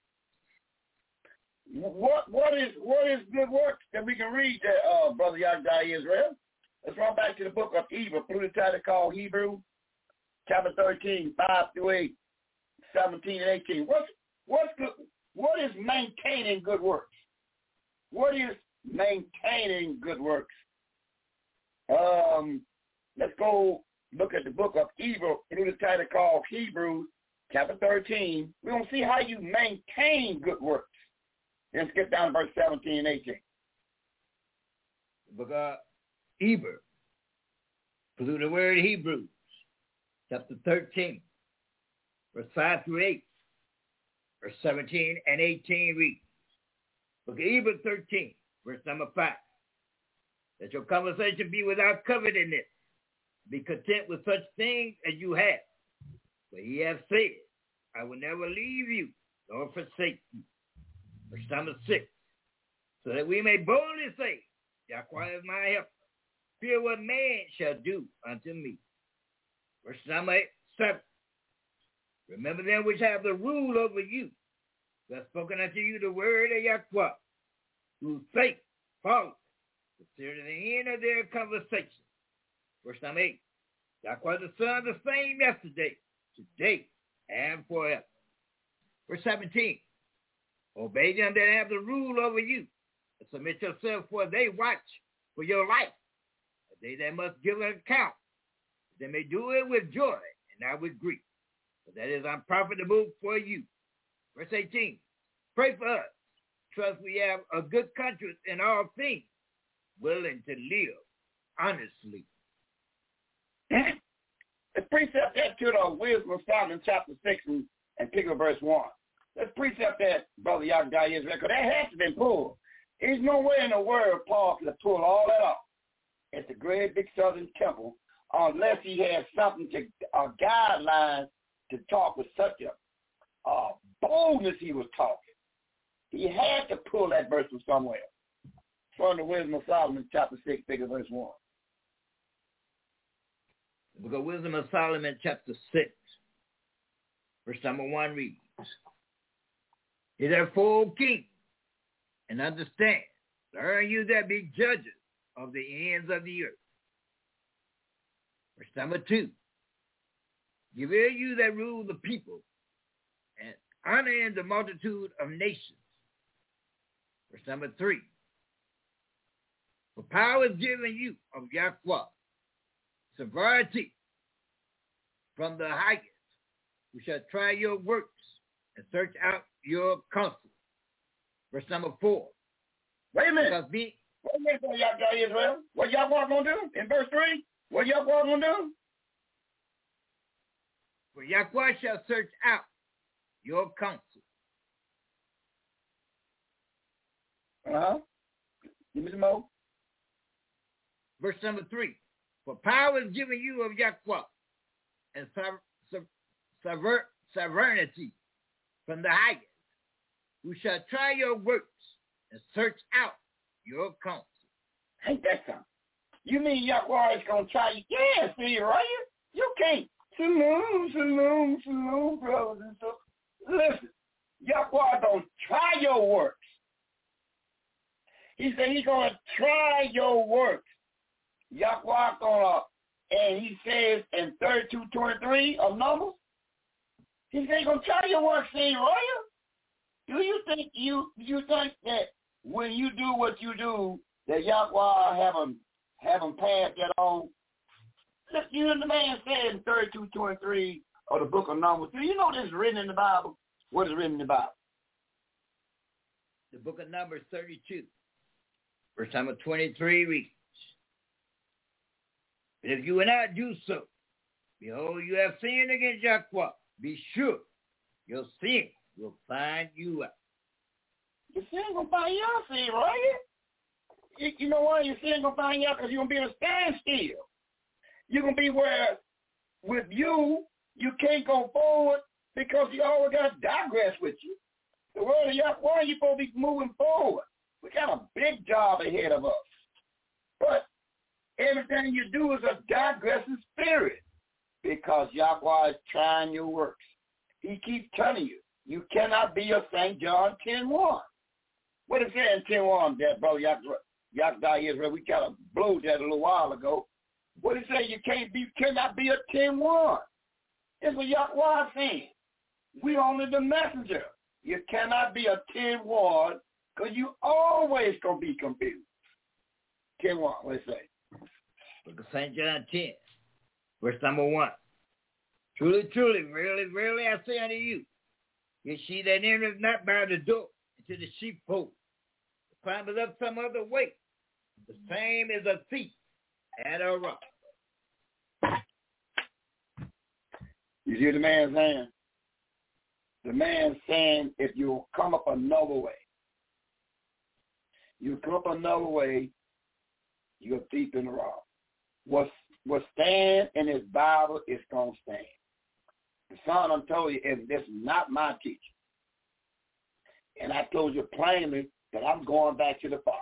What what is what is good works that we can read, that, uh, Brother Yagdai Israel? Let's run back to the book of Hebrew, through the title called Hebrew, chapter thirteen, five through eight, seventeen and eighteen. What's what's good? What is maintaining good works? What is maintaining good works? Um, let's go look at the book of Hebrew, through the title called Hebrews, chapter thirteen. We're going to see how you maintain good works. Then skip down to verse seventeen and eighteen. The book of Hebrew, through the word Hebrews, chapter thirteen, verse five through eight, verse seventeen and eighteen reads. Book of Hebrews thirteen, verse number five. That your conversation be without covetousness. Be content with such things as you have. For he hath said, I will never leave you nor forsake you. Verse number six. So that we may boldly say, Yahweh is my helper. Fear what man shall do unto me. Verse number eight, seven. Remember them which have the rule over you. Who have spoken unto you the word of Yahweh. Whose faith follow. Consider the end of their conversation. Verse number eight. Yahweh the Son the same yesterday, today, and forever. Verse seventeen. Obey them that have the rule over you, and submit yourself, for they watch for your life. They that must give an account, they may do it with joy and not with grief, for that is unprofitable for you. Verse eighteen. Pray for us. Trust we have a good conscience in all things, willing to live honestly. The precept that to the wisdom of Solomon, chapter six, and, and pick up verse one. Let's precept that, Brother Yagdai Israel, because that has to be pulled. There's no way in the world Paul could pull all that off at the great big southern temple unless he had something to, a guideline to talk with such a uh, boldness he was talking. He had to pull that verse from somewhere. From the wisdom of Solomon, chapter six, pick up verse one. The book of Wisdom of Solomon, chapter six, verse number one reads, He therefore, king, and understand, learn you that be judges of the ends of the earth. Verse number two, give ear you that rule the people, and honor in the multitude of nations. Verse number three, For power is given you of Yahweh, severity from the highest, who shall try your works and search out your counsel. Verse number four. Wait a minute. Be, Wait a minute, what y'all got Israel. What y'all going to do in verse three? What y'all going to do? For Yahweh shall search out your counsel. Uh-huh. Give me some more. Verse number three. For power is given you of Yahweh, and sever, sovereignty from the highest, who shall try your works and search out your counsel. Ain't that something? You mean Yahweh is going to try you? Yeah, see, right? You can't. Shalom, shalom, shalom, brothers and sisters. Listen, Yahweh don't try your works. He said he's going to try your works. Yahweh going to, and he says in thirty-two twenty-three of Numbers, he said he's going to try your works, see, right? Do you think you you think that when you do what you do, that Yahweh haven't haven't passed that on? Look, you know the man said in thirty-two twenty-three of the book of Numbers. Do you know this is written in the Bible? What is written in the Bible? The book of Numbers thirty-two, verse number twenty-three reads, but if you will not do so, behold, you have sinned against Yahweh. Be sure your sin will find you out. Your sin gonna find you out, see, right? You, you know why your sin gonna find you out? Because you're gonna be in a standstill. You're gonna be where, with you, you can't go forward because you always got to digress with you. The word of Yahweh, you're supposed to be moving forward. We got a big job ahead of us. But everything you do is a digressing spirit because Yahweh is trying your works. He keeps telling you, you cannot be a Saint John ten one. What it said in ten one, that brother Yahweh Israel, we got to blow that a little while ago. What it say? You can't be, cannot be a ten one. It's what Yahweh saying. We only the messenger. You cannot be a ten one because you always going to be confused. ten one, what it say? Book of Saint John ten, verse number one. Truly, truly, verily, verily, I say unto you, is she that entereth not by the door into the sheepfold, climbeth up some other way, the same is a thief and a robber. You hear the man saying? The man saying, if you come up another way, you come up another way, you're a thief and a robber. What what stand in his Bible is going to stand. The son I told you, and this is not my teaching. And I told you plainly that I'm going back to the Father.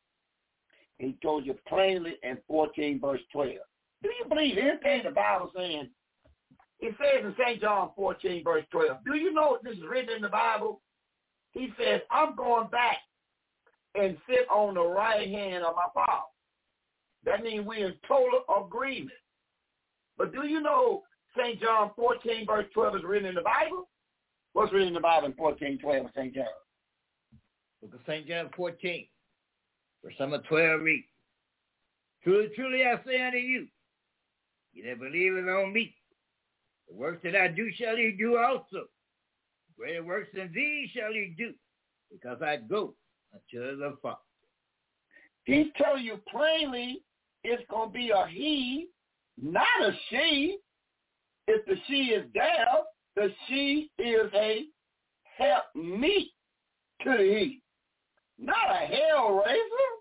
He told you plainly in fourteen verse twelve. Do you believe anything the Bible saying? It says in Saint John fourteen verse twelve. Do you know this is written in the Bible? He says, I'm going back and sit on the right hand of my Father. That means we're in total agreement. But do you know Saint John fourteen verse twelve is written in the Bible? What's written in the Bible in fourteen twelve of Saint John? Book of Saint John fourteen, verse number twelve reads, truly, truly, I say unto you, he that believeth on me, the works that I do shall he do also. Greater works than these shall he do, because I go unto the Father. He's telling you plainly it's going to be a he, not a she. If the she is there, the she is a help meet to the he, not a hell raiser.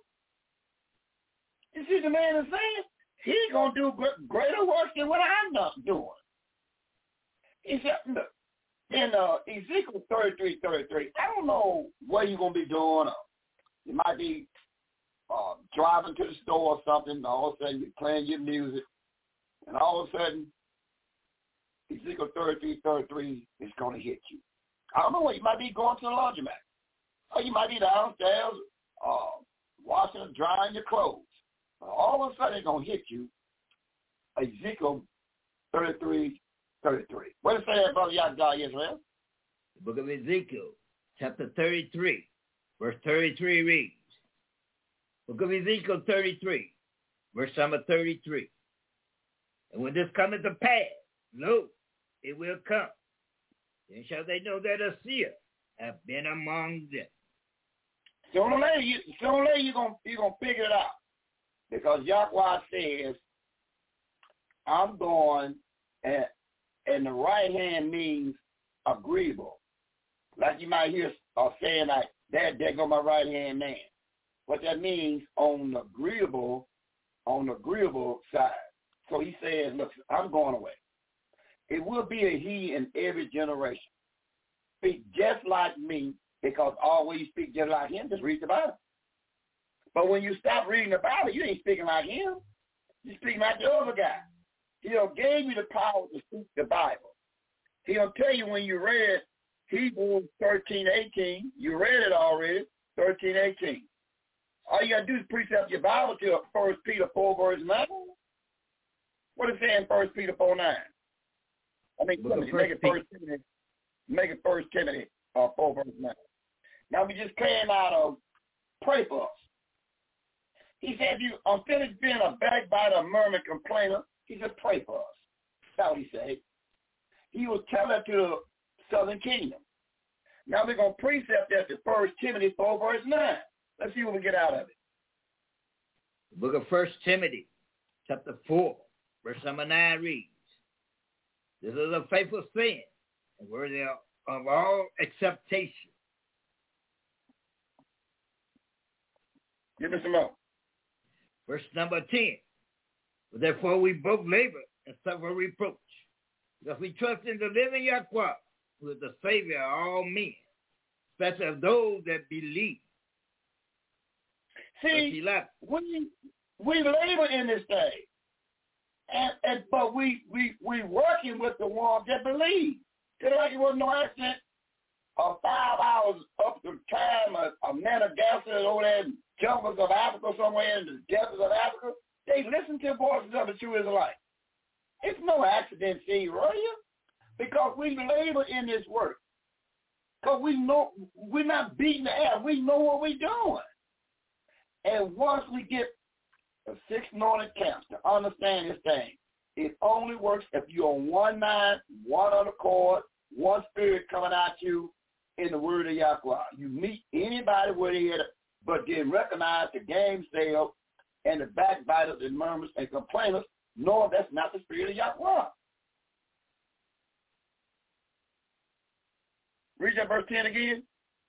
You see the man is saying? He's going to do greater work than what I'm not doing. He said, look, in uh, Ezekiel thirty-three thirty-three, I don't know what you're going to be doing. Uh, you might be uh, driving to the store or something, and all of a sudden you're playing your music, and all of a sudden Ezekiel thirty-three thirty-three is going to hit you. I don't know what you might be going to the laundromat. Or you might be downstairs uh, washing and drying your clothes. All of a sudden it's going to hit you. Ezekiel thirty-three thirty-three. What does it say about Yahweh Israel? The book of Ezekiel, chapter thirty-three, verse thirty-three reads, Book of Ezekiel thirty-three, verse number thirty-three. And when this cometh to pass, lo, it will come. Then shall they know that a seer hath been among them. Sooner or later, you, sooner or later you're going you're gonna figure it out. Because Yahweh says, I'm going, and, and the right hand means agreeable. Like you might hear uh, saying like, Dad, there go my right hand man. What that means on the agreeable, on the agreeable side. So he says, look, I'm going away. It will be a he in every generation. Speak just like me, because always speak just like him, just read the Bible. But when you stop reading the Bible, you ain't speaking like him. You're speaking like the other guy. He'll gave you the power to speak the Bible. He'll tell you when you read Hebrews thirteen eighteen, you read it already, thirteen eighteen. All you got to do is precept your Bible to First Peter four, verse nine. What is it saying, First Peter four, nine? I mean, Timothy, make it First Timothy, make it First Timothy uh, four, verse nine. Now we just came out of pray for us. He said, "You, I'm finished being a backbiter, murmur, complainer." He said, "Pray for us." That's what he said. He was telling to the southern kingdom. Now we're going to precept that to First Timothy four, verse nine. Let's see what we get out of it. The book of First Timothy, chapter four, verse number nine reads, "This is a faithful saying, and worthy of all acceptation." Give me some more. Verse number ten. "Therefore we both labor and suffer reproach, because we trust in the living Yahweh, who is the Savior of all men, especially of those that believe." See, we we labor in this thing, and, and but we we we working with the ones that believe. Just like it wasn't no accident. Uh, five hours up the time of, of Madagascar over there in jungles of Africa, somewhere in the deserts of Africa, they listen to the voices of the true Israelites. It's no accident, see, right? Because we labor in this work. Because we know we're not beating the air. We know what we're doing. And once we get the six anointed camps to understand this thing, it only works if you're on one mind, one other accord, one spirit coming at you in the word of Yahweh. You meet anybody where they at, but then recognize the game sale and the backbiters and murmurs and complainers, knowing that's not the spirit of Yahweh. Read that verse ten again.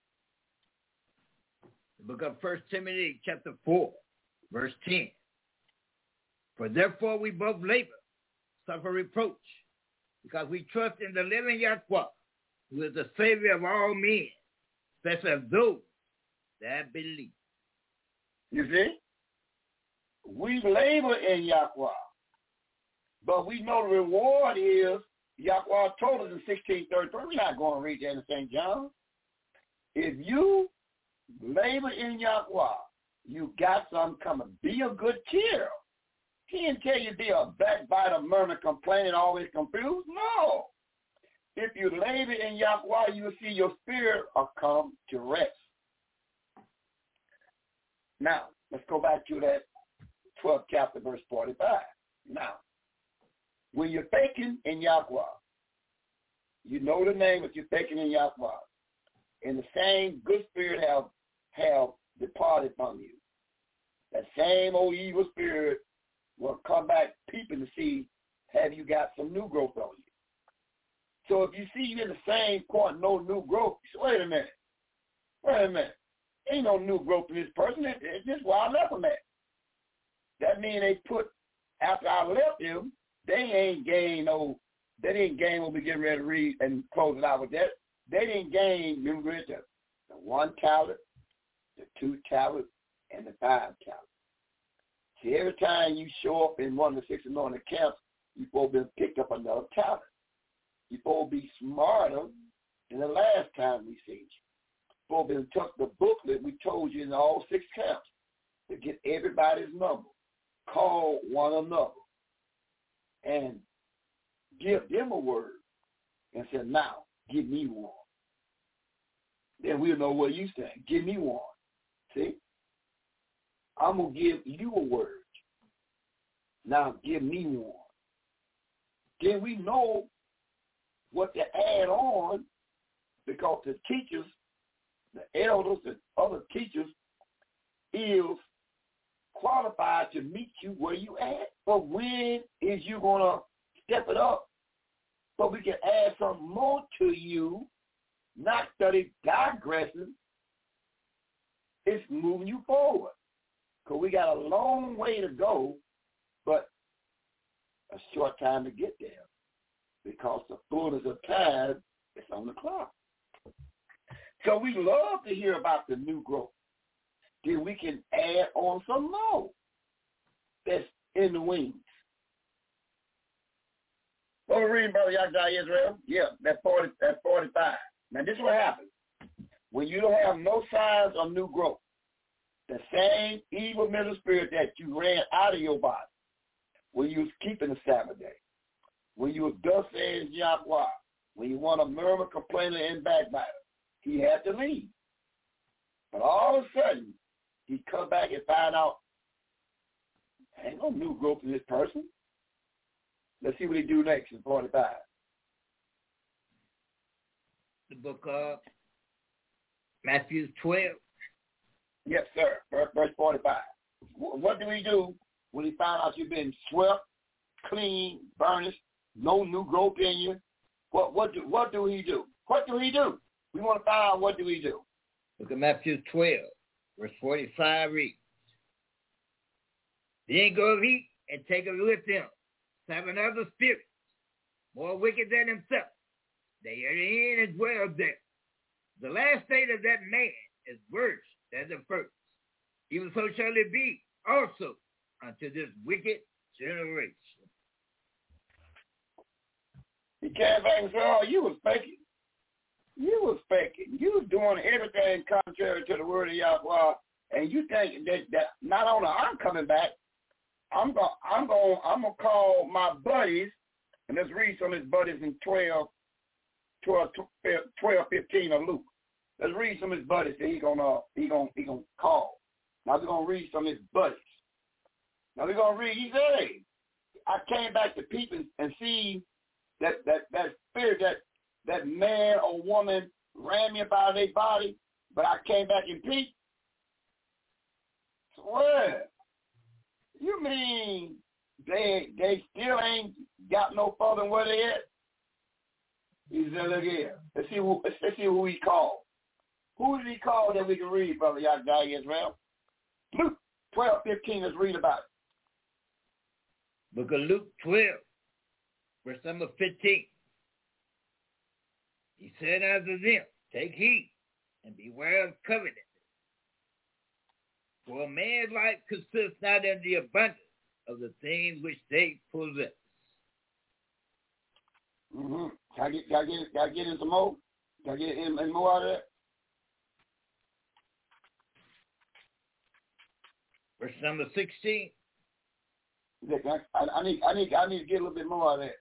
The book of First Timothy, chapter four, verse ten. "For therefore we both labor, suffer reproach, because we trust in the living Yahweh, who is the Savior of all men, especially of those that believe." You see? We labor in Yahweh, but we know the reward is, Yahweh told us in sixteen thirty-three, we're not going to read that in Saint John. If you labor in Yahweh, you got something coming. Be of good cheer. He didn't tell you to be a backbiter, murmur, complaining, always confused. No. If you labor in Yahweh, you will see your spirit will come to rest. Now, let's go back to that twelfth chapter, verse forty-five. Now, when you're thinking in Yahweh, you know the name, but you're thinking in Yahweh, and the same good spirit have, have departed from you. That same old evil spirit will come back peeping to see, have you got some new growth on you. So if you see you in the same point, no new growth, wait a minute. Wait a minute. Ain't no new growth in this person. It, it's just where I left them at. That means they put, after I left them, they ain't gained no, they didn't gain what we get ready to read and close it out with that. They didn't gain, remember it, the, the one talent, the two talent, and the five talent. See, every time you show up in one of the six anointed camps, you're supposed to pick up another talent. You're supposed to be smarter than the last time we seen you. You're supposed to took the booklet we told you in all six camps to get everybody's number, call one another, and give them a word and say, now, give me one. Then we'll know what you say. Give me one. See? I'm going to give you a word. Now give me one. Then we know what to add on, because the teachers, the elders and other teachers is qualified to meet you where you at. But when is you going to step it up so we can add some more to you, not study digressing? It's moving you forward, because we got a long way to go, but a short time to get there, because the fullness of time is on the clock. So we love to hear about the new growth. Then we can add on some more that's in the wings. What we're reading, Brother Yagda Israel? Yeah, that's forty, that's forty-five. Now this is what happens. When you don't have no signs of new growth, the same evil mental spirit that you ran out of your body when you was keeping the Sabbath day, when you was thus saying Yahweh, when you want to murmur, complainer, and backbiter, he had to leave. But all of a sudden, he come back and find out, ain't no new growth in this person. Let's see what he do next in forty-five. The book of Matthew twelve. Yes, sir. Verse forty-five. What do we do when he found out you've been swept, clean, burnished, no new growth in you? What what do what do he do? What do he do? We want to find out what do we do. Look at Matthew twelve, verse forty-five reads. Then go eat and take it with them seven other spirits, more wicked than himself. They are in and dwell there. The last state of that man is worse than the first. Even so shall it be also unto this wicked generation. He came back and said, oh, you was faking. You was faking. You was doing everything contrary to the word of Yahweh, and you think that, that not only I'm coming back, I'm going I'm going I'm going to call my buddies, and let's read some of his buddies in twelve, twelve, twelve, fifteen of Luke. Let's read some of his buddies that he's gonna he gonna he gonna call. Now we're gonna read some of his buddies. Now we're gonna read. He said, "Hey, I came back to people and see that that that spirit that that man or woman ran me about their body, but I came back in peace." Well, you mean they they still ain't got no further than where they at? He said, "Look here. Let's see who let's, let's see who he called. Who did he call that we can read, Brother Yahweh Israel? Luke twelve fifteen. Let's read about it. Book of Luke twelve, verse number fifteen. He said unto them, take heed and beware of covenant. For a man's life consists not in the abundance of the things which they possess. Mm-hmm. Can I get, can I get, can I get in some more? Can I get in, in more out of that? Verse number sixteen. I, I need, I need, I need to get a little bit more out of that.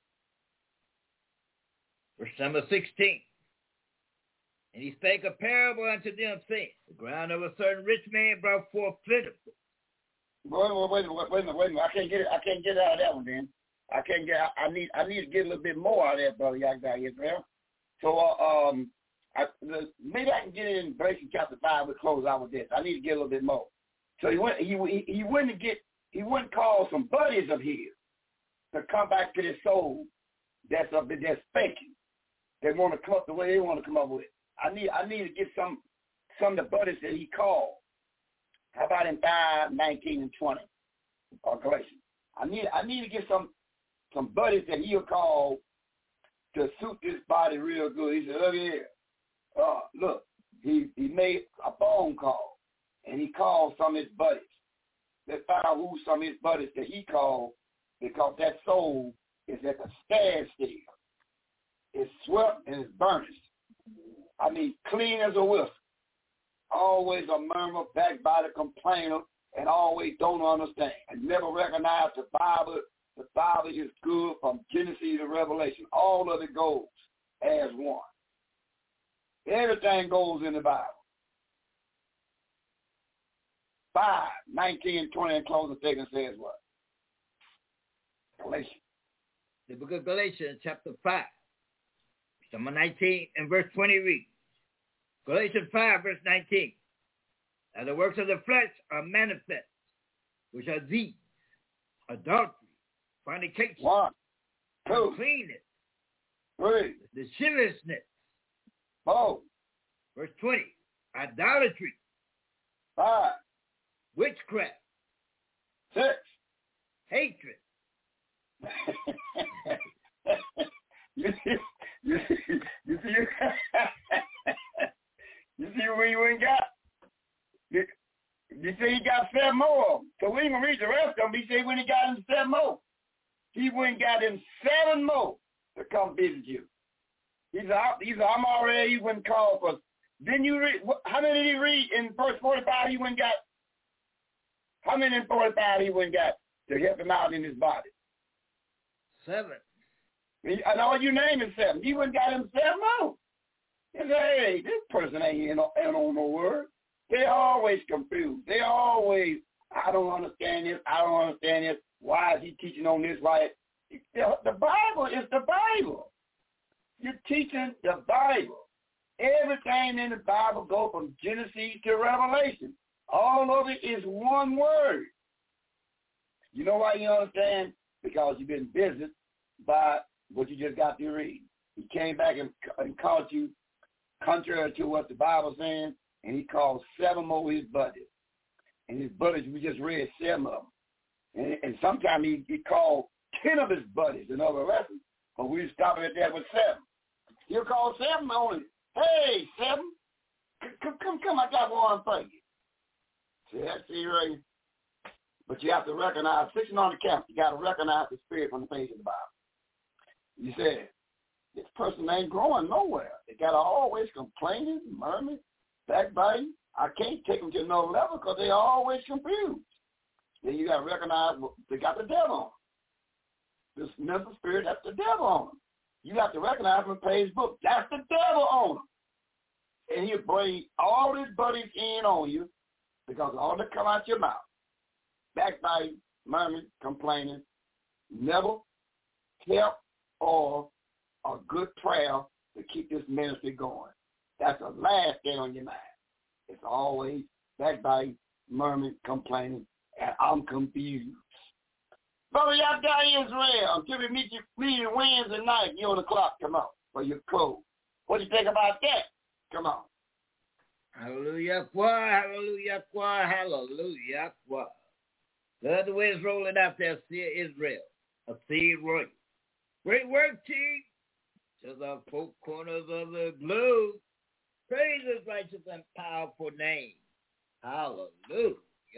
Verse number sixteen. And he spake a parable unto them, saying, the ground of a certain rich man brought forth plentiful. Wait, wait, wait, wait, wait a minute, wait a minute. I can't get it. I can't get it out of that one, then. I can't get. I, I need. I need to get a little bit more out of that, Brother Yahweh Israel. So, uh, um, I, the, maybe I can get it in Galatians chapter five. We'll close out with this. I need to get a little bit more. So he went. He he, he wouldn't get. He wouldn't call some buddies of his to come back to this soul that's up there, that's spanking. They want to come up the way they want to come up with it. I need I need to get some some of the buddies that he called. How about in five, nineteen, and twenty? Or Galatians. I need I need to get some some buddies that he'll call to suit this body real good. He said, look here. Uh, look, he, he made a phone call and he called some of his buddies. Let's find out who some of his buddies that he called, because that soul is at the standstill. It's swept and it's burnished. I mean, clean as a whistle. Always a murmur, backbiter, complainer, and always don't understand. And never recognize the Bible. The Bible is good from Genesis to Revelation. All of it goes as one. Everything goes in the Bible. five, nineteen, twenty, and closing statement says what? Galatians. The book of Galatians, chapter five, number nineteen and verse twenty reads, Galatians five, verse nineteen. Now the works of the flesh are manifest, which are these: adultery, fornication, One, two, uncleanness, three, lasciviousness. four, Verse twenty, idolatry, five, witchcraft, six. hatred. you see, you see, you see, you see where you ain't got. You, you see, he got seven more. So we ain't gonna read the rest of them. He said when he got him seven more, he went and got him seven more to come visit you. He said, he said I'm already. He went and called for. Didn't you read? How many did he read in verse forty-five? He went and got. How many in forty-five he went and got to help him out in his body? Seven. And all you name is seven. He went and got him seven more. He said, hey, this person ain't in, ain't on no word. They always confused. They always, I don't understand this. I don't understand this. Why is he teaching on this? Why? The, the Bible is the Bible. You're teaching the Bible. Everything in the Bible goes from Genesis to Revelation. All of it is one word. You know why you understand? Because you've been visited by what you just got to read. He came back and, and caught you contrary to what the Bible's saying, and he called seven more his buddies. And his buddies, we just read seven of them. And, and sometimes he, he called ten of his buddies in other lessons, but we stopping at that with seven. He'll call seven on it. Hey, seven, come, come, come, I got one for you. See, that's see, right? But you have to recognize, sitting on the camp, you got to recognize the spirit from the page of the Bible. You said, this person ain't growing nowhere. They got to always complaining, murmuring, backbiting. I can't take them to another level because they always confused. Then you got to recognize they got the devil on them. This mental spirit, that's the devil on them. You have to recognize from Pay's book, that's the devil on them. And he'll bring all his buddies in on you because all that come out your mouth, backbiting, murmuring, complaining, never help or a good prayer to keep this ministry going. That's the last thing on your mind. It's always backbiting, murmuring, complaining, and I'm confused. Brother, y'all got Israel. Until we meet you, meet you Wednesday night, you on the clock. Come on, for your code. What do you think about that? Come on. Hallelujah, qua, hallelujah, qua, hallelujah, qua. Love the way it's rolling out there, see Israel, a seed royal. Great work, team. To the four corners of the globe. Praise his righteous and powerful name. Hallelujah.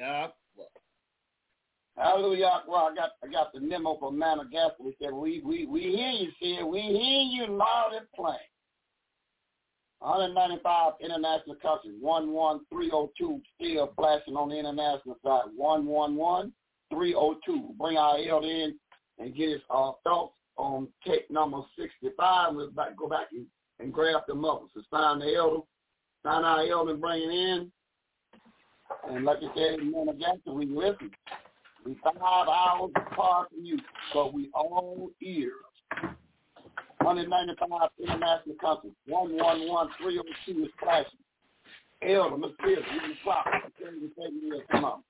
Hallelujah. Well, I got I got the memo from Madagascar. We said, we we we hear you, see we hear you loud and plain. one ninety-five international countries, one one three oh two, still flashing on the international side, one one one three oh two. Bring our elder in and get his uh, thoughts on tape number sixty-five. We'll back, go back and, and grab them up. So find the elder, find our elder and bring it in. And like I said, in Madagascar, we listen. We five hours apart from you, but we all ears. one ninety-five international countries, one one one three oh two is flashing. Elder, Mister Pierce, you can stop. Come on.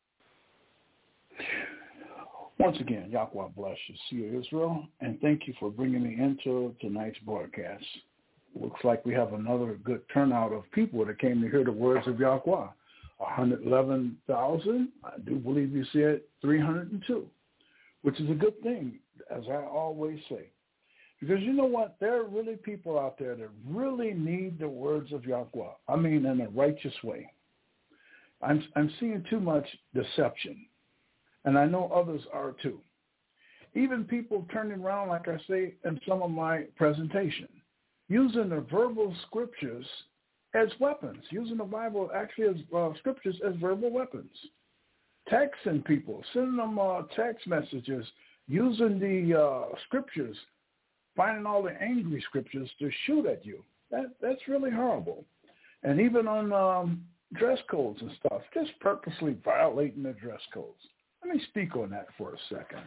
Once again, Yahweh bless you, Seer Israel, and thank you for bringing me into tonight's broadcast. Looks like we have another good turnout of people that came to hear the words of Yahweh. one hundred eleven thousand, I do believe you said three hundred two, which is a good thing, as I always say. Because you know what? There are really people out there that really need the words of Yahweh. I mean, in a righteous way. I'm, I'm seeing too much deception, and I know others are too. Even people turning around, like I say in some of my presentation, using the verbal scriptures as weapons, using the Bible actually as uh, scriptures as verbal weapons. Texting people, sending them uh, text messages, using the uh, scriptures, finding all the angry scriptures to shoot at you. That That's really horrible. And even on um, dress codes and stuff, just purposely violating the dress codes. Let me speak on that for a second.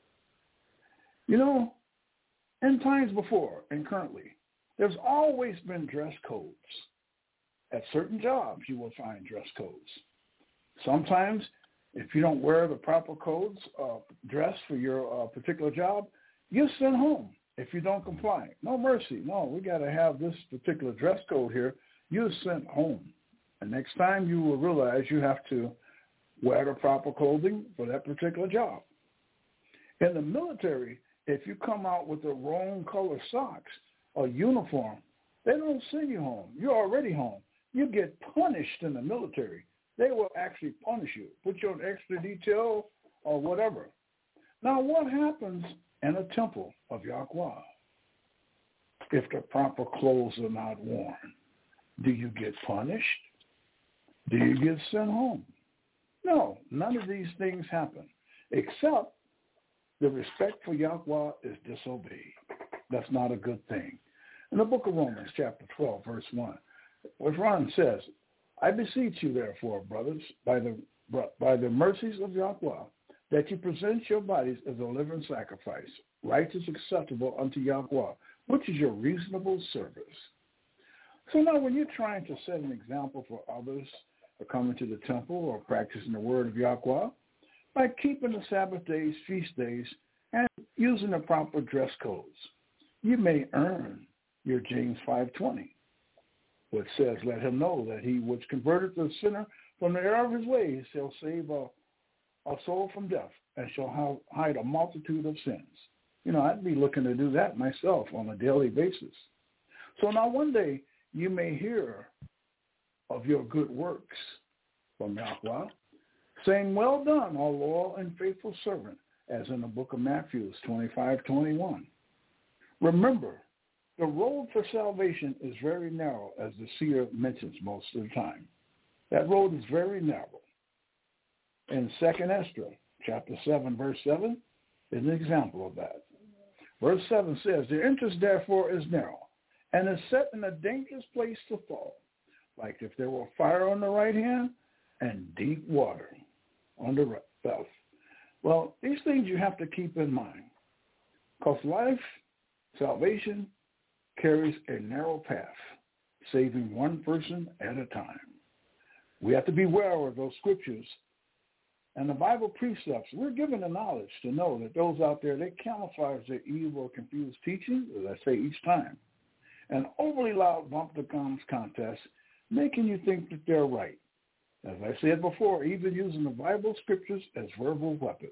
You know, in times before and currently, there's always been dress codes. At certain jobs, you will find dress codes. Sometimes, if you don't wear the proper codes, uh, dress for your uh, particular job, you're sent home if you don't comply. No mercy. No, we got to have this particular dress code here. You're sent home. And next time you will realize you have to wear the proper clothing for that particular job. In the military, if you come out with the wrong color socks or uniform, they don't send you home. You're already home. You get punished in the military. They will actually punish you, put you on extra detail or whatever. Now, what happens in a temple of Yahweh if the proper clothes are not worn? Do you get punished? Do you get sent home? No, none of these things happen, except the respect for Yahweh is disobeyed. That's not a good thing. In the book of Romans, chapter twelve, verse one, what Ron says, I beseech you, therefore, brothers, by the by the mercies of Yahweh, that you present your bodies as a living sacrifice, righteous, acceptable unto Yahweh, which is your reasonable service. So now when you're trying to set an example for others or coming to the temple or practicing the word of Yahweh, by keeping the Sabbath days, feast days, and using the proper dress codes, you may earn your James five twenty, which says, let him know that he which converted the sinner from the error of his ways shall save a, a soul from death and shall hide a multitude of sins. You know, I'd be looking to do that myself on a daily basis. So now one day you may hear of your good works from Yahweh, saying, well done, O loyal and faithful servant, as in the book of Matthew twenty-five twenty-one. Remember, the road for salvation is very narrow, as the seer mentions most of the time. That road is very narrow. In Second Esdras, chapter seven, verse seven, is an example of that. Verse seven says, the entrance therefore is narrow, and is set in a dangerous place to fall, like if there were fire on the right hand and deep water on the left. Well, these things you have to keep in mind, because life, salvation, carries a narrow path, saving one person at a time. We have to be aware of those scriptures and the Bible precepts. We're given the knowledge to know that those out there, they camouflage their evil or confused teaching, as I say each time, an overly loud bump to gums contest, making you think that they're right. As I said before, even using the Bible scriptures as verbal weapons.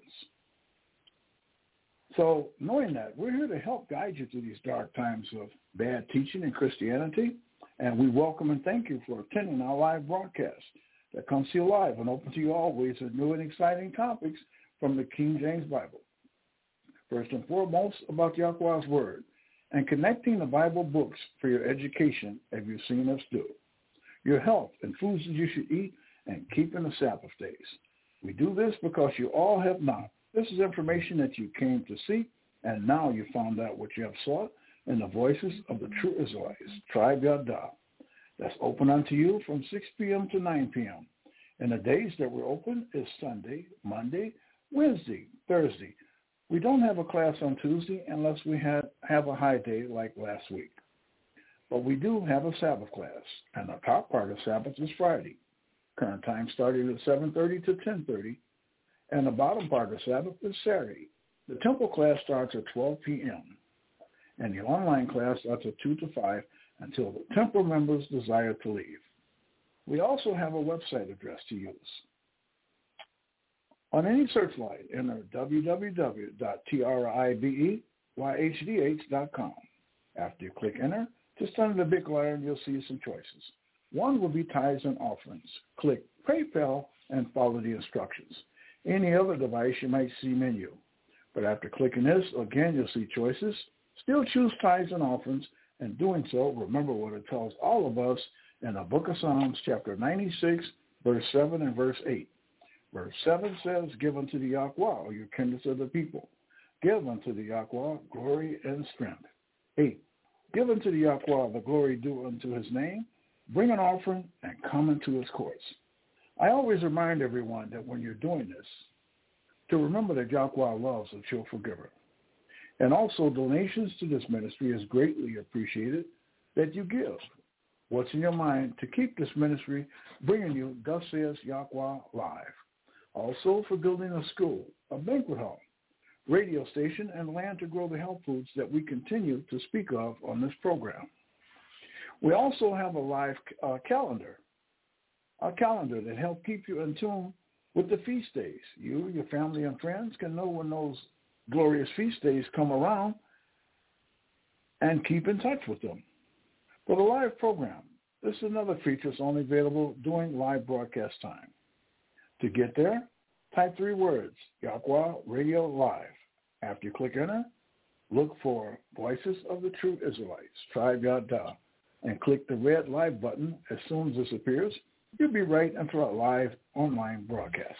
So knowing that, we're here to help guide you through these dark times of bad teaching in Christianity, and we welcome and thank you for attending our live broadcast that comes to you live and open to you always with new and exciting topics from the King James Bible. First and foremost, about Yahweh's Word, and connecting the Bible books for your education, as you've seen us do, your health and foods that you should eat, and keeping the Sabbath days. We do this because you all have not. This is information that you came to see, and now you found out what you have sought in the voices of the true Israelites, Tribe Yada. That's open unto you from six p.m. to nine p.m. And the days that we're open is Sunday, Monday, Wednesday, Thursday. We don't have a class on Tuesday unless we had, have a high day like last week. But we do have a Sabbath class, and the top part of Sabbath is Friday. Current time starting at seven thirty to ten thirty, and the bottom part of Sabbath is Saturday. The temple class starts at twelve p.m., and the online class starts at two to five until the temple members desire to leave. We also have a website address to use. On any search line, enter w w w dot tribeYhdh dot com. After you click enter, just under the big iron, you'll see some choices. One will be tithes and offerings. Click PayPal and follow the instructions. Any other device, you might see menu. But after clicking this, again, you'll see choices. Still choose tithes and offerings. And doing so, remember what it tells all of us in the book of Psalms, chapter ninety-six, verse seven and verse eight. Verse seven says, give unto the Yahweh, or your kindreds of the people. Give unto the Yahweh glory and strength. eight. Give unto the Yahweh the glory due unto his name, bring an offering, and come into his courts. I always remind everyone that when you're doing this, to remember that Yahweh loves a cheerful giver. And also donations to this ministry is greatly appreciated that you give. What's in your mind to keep this ministry bringing you Thus Says Yahweh Live. Also for building a school, a banquet hall, radio station, and land to grow the health foods that we continue to speak of on this program. We also have a live uh, calendar, a calendar that helps keep you in tune with the feast days. You, your family, and friends can know when those glorious feast days come around and keep in touch with them. For the live program, this is another feature that's only available during live broadcast time. To get there, type three words, Yahweh Radio Live. After you click enter, look for Voices of the True Israelites, Tribe Yada, and click the red live button. As soon as this appears, you'll be right into our live online broadcast.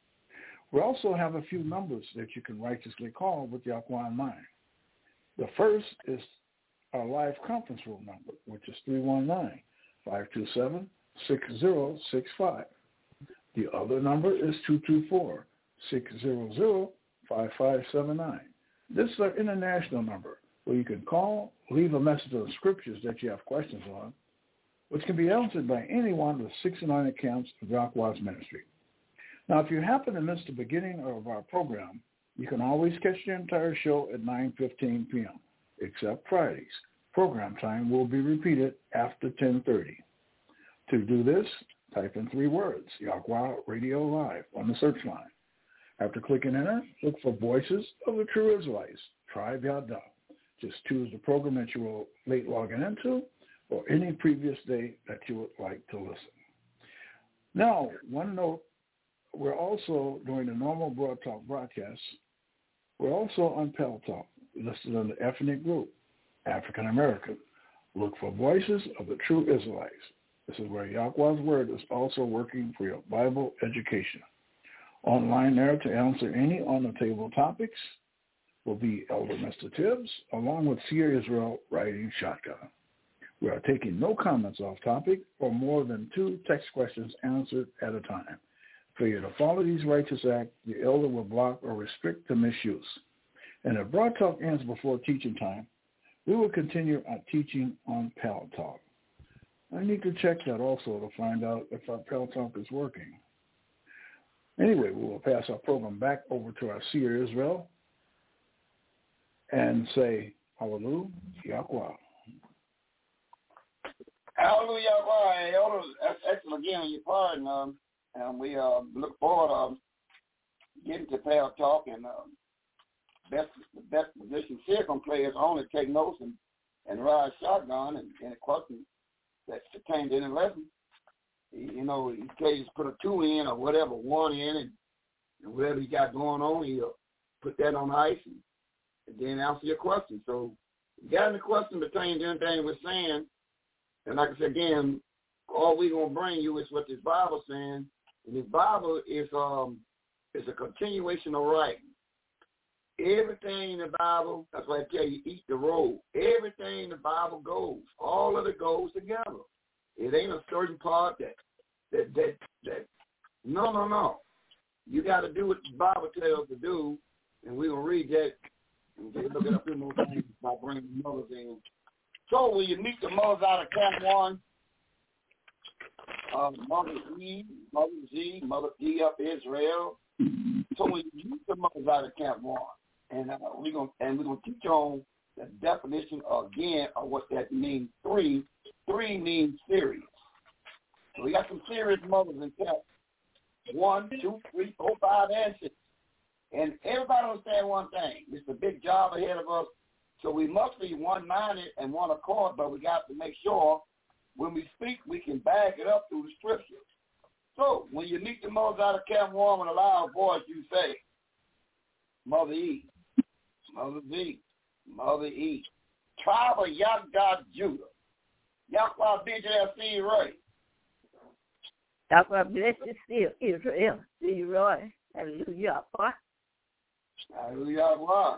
We also have a few numbers that you can righteously call with Yahweh in mind. The first is our live conference room number, which is three one nine, five two seven, six zero six five. The other number is two two four, six zero zero, five five seven nine. This is our international number where you can call, leave a message of the scriptures that you have questions on, which can be answered by anyone with sixty-nine accounts of Yahweh's ministry. Now, if you happen to miss the beginning of our program, you can always catch the entire show at nine fifteen p.m., except Fridays. Program time will be repeated after ten thirty. To do this, type in three words, Yahweh Radio Live, on the search line. After clicking enter, look for Voices of the True Israelites, Tribe Yada. Just choose the program that you will late logging into or any previous day that you would like to listen. Now, one note, we're also doing the normal Broad Talk broadcasts. We're also on Pal Talk, listed on the ethnic group, African American. Look for Voices of the True Israelites. This is where Yahweh's Word is also working for your Bible education. Online there to answer any on-the-table topics will be Elder Mister Tibbs, along with Seer Israel riding shotgun. We are taking no comments off topic or more than two text questions answered at a time. Failure to follow these righteous acts, the elder will block or restrict the misuse. And if Broad Talk ends before teaching time, we will continue our teaching on Pal Talk. I need to check that also to find out if our Pal Talk is working. Anyway, we will pass our program back over to our Seer Israel and say, Hallelujah, Yahweh. Hallelujah, Yahweh. Elders, that's excellent again on your part. And, um, and we uh, look forward to um, getting to Pal Talk. And um, best, the best position Seer can play is only take notes and, and ride shotgun and any question that's contained in the lesson. You know, he can just put a two in or whatever, one in, and, and whatever he got going on, he'll put that on ice and, and then answer your question. So if you got any question pertaining to anything we're saying, and like I said again, all we're going to bring you is what this Bible is saying. And this Bible is um is a continuation of writing. Everything in the Bible, that's why I tell you, eat the roll. Everything in the Bible goes. All of it goes together. It ain't a certain part that, that, that, that, no, no, no. You got to do what the Bible tells to do, and we're going to read that and just look at a few more things by bringing the mothers in. So when you meet the mothers out of Camp one, uh, Mother E, Mother Z, Mother D up Israel. So when you meet the mothers out of Camp one, and uh, we're going and we're going to teach on the definition again of what that means. Three, three means serious. So we got some serious mothers in Camp one, two, three, four, five, and six. And everybody understand one thing: it's a big job ahead of us. So we must be one-minded and one accord, but we got to make sure when we speak, we can back it up through the scriptures. So when you meet the mothers out of Camp one with a loud voice, you say, Mother E, Mother Z, Mother E, tribe of Yahweh Judah. Yahweh bid you that seed right. Yahweh bless you still, Israel. Leroy. Hallelujah. Hallelujah.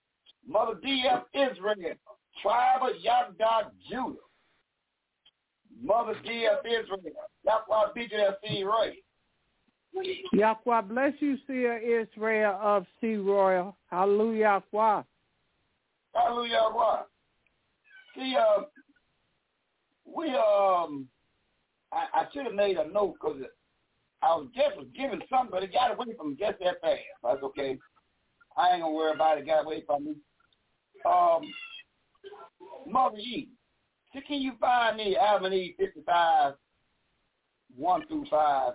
Mother D F Israel, tribe of Yahweh Judah. Mother D of Israel. Yahweh be to that seed right. Yahweh bless you, Seer Israel of C Royal. Hallelujah, Yahweh. Hallelujah, Yahweh. See, uh, we, um, I, I should have made a note because I was just was giving something, but it got away from me just that fast. That's okay. I ain't going to worry about it. It got away from me. Um, Mother E, see, can you find me Adam and Eve fifty-five, one through five?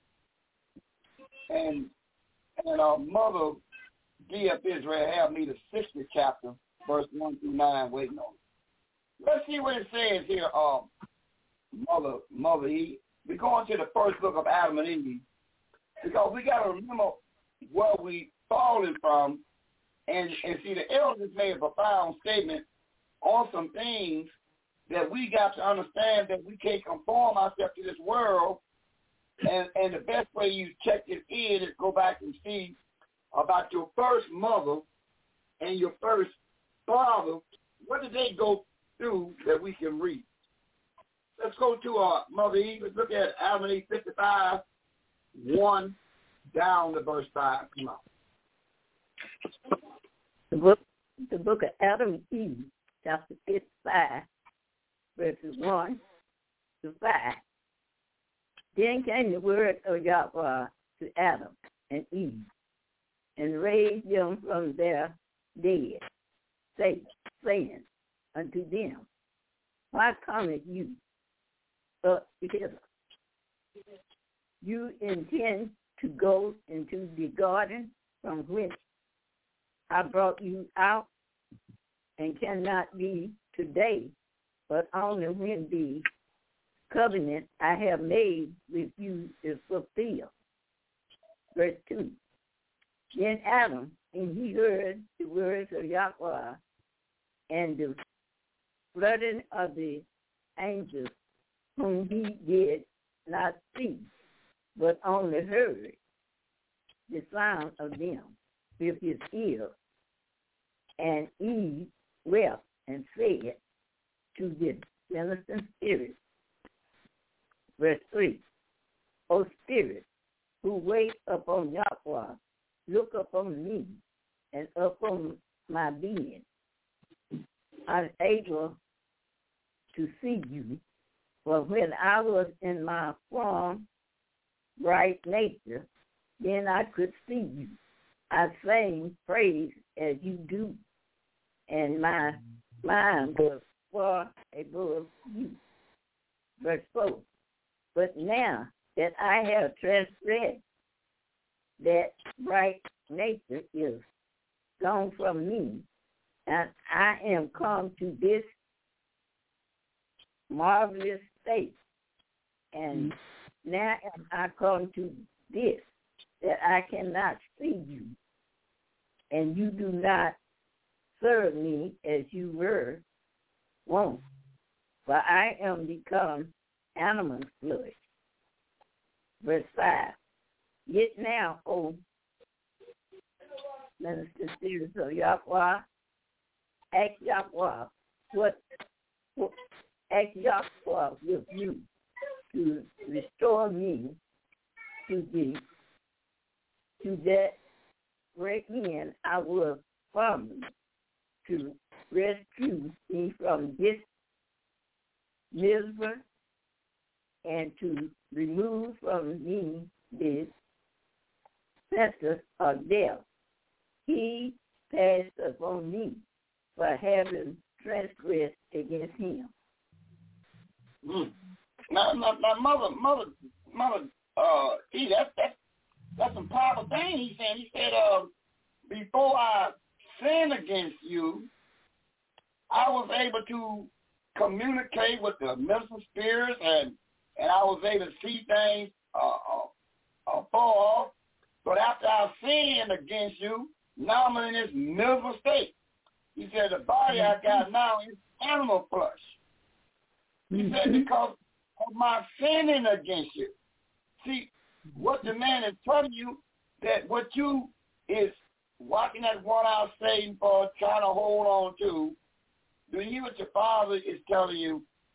And, and uh, Mother D of Israel have me the sixtieth chapter, verse one through nine, waiting on it. Let's see what it says here, um, Mother, Mother E. We're going to the first book of Adam and Eve because we got to remember where we fallen from. And, and see, the elders made a profound statement on some things that we got to understand that we can't conform ourselves to this world. And, and the best way you check it in is go back and see about your first mother and your first father. What did they go through that we can read? Let's go to uh, Mother Eve. Let's look at Adam and Eve fifty-five, one down to verse five. Come on. The book, the book of Adam and Eve, chapter fifty-five, verses one to five. Then came the word of Yahweh to Adam and Eve, and raised them from their dead, say, saying unto them, why cometh you up together? You intend to go into the garden from which I brought you out, and cannot be today, but only when the covenant I have made with you is fulfilled. Verse two. Then Adam, and he heard the words of Yahweh, and the flooding of the angels whom he did not see, but only heard the sound of them with his ears. And Eve wept and said to the innocent spirit. Verse three. O spirit, who wait upon Yahweh, look upon me and upon my being. I'm able to see you, for when I was in my form, bright nature, then I could see you. I sang praise as you do, and my mind was far above you. Verse four. But now that I have transgressed, that bright nature is gone from me, and I am come to this marvelous state, and now am I come to this, that I cannot see you, and you do not serve me as you were wont, for I am become animal flesh. Verse five. Yet now, O minister spirits of Yahweh, ask Yahweh what, what ask Yahweh with you to restore me to the to that great end I was from, to rescue me from this misery and to remove from me this sentence of death. He passed upon me for having transgressed against him. Mm. Now, now, now, mother, mother, mother, uh, he, that's that's that's some powerful thing. He said. He said, uh, before I sinned against you, I was able to communicate with the minister spirits, and and I was able to see things uh, uh, afar. But after I sinned against you, now I'm in this miserable state. He said, the body I got now is animal flesh. He said, because of my sinning against you. See, what the man is telling you, that what you is walking that one out Satan for, trying to hold on to, do you what your father is telling you,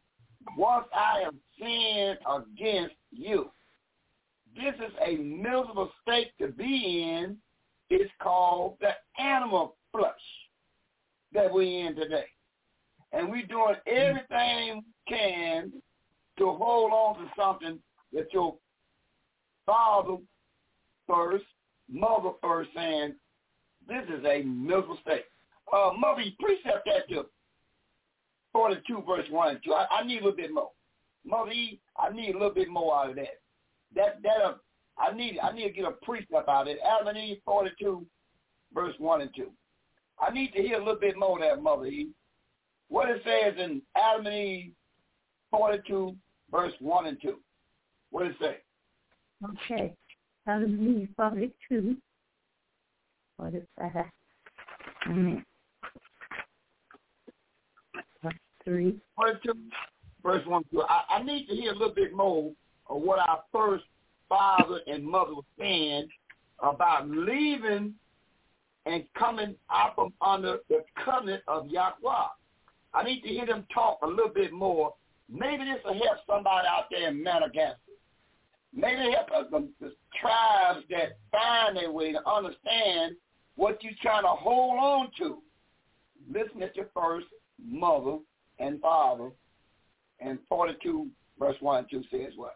once I have sinned against you. This is a miserable state to be in. It's called the animal flesh that we're in today. And we're doing everything we can to hold on to something that your father first, mother first saying, this is a miserable state. Uh, Mother, you precept that to forty-two, verse one and two. I, I need a little bit more. Mother, I need a little bit more out of that. That that uh, I need I need to get a precept out of it. Adam and Eve, forty-two, verse one and two. I need to hear a little bit more of that, Mother Eve. What it says in Adam and Eve, forty-two, verse one and two. What does it say? Okay. Adam and Eve, forty-two. What is that? Mm. Three. forty-two, verse one and two. I, I need to hear a little bit more of what our first father and mother were saying about leaving and coming out from under the covenant of Yahweh. I need to hear them talk a little bit more. Maybe this will help somebody out there in Madagascar. Maybe help us, the, the tribes that find their way to understand what you're trying to hold on to. Listen at your first mother and father, and forty-two, verse one and two says what?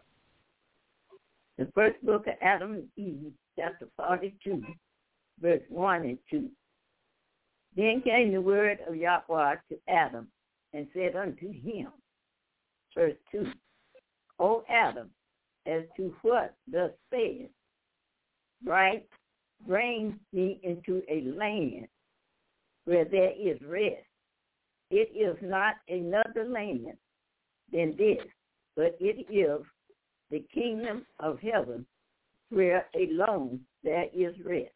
The first book of Adam and Eve, chapter forty-two, verse one and two. Then came the word of Yahweh to Adam, and said unto him, verse two, O Adam, as to what thus said, right, bring me into a land where there is rest. It is not another land than this, but it is the kingdom of heaven, where alone there is rest.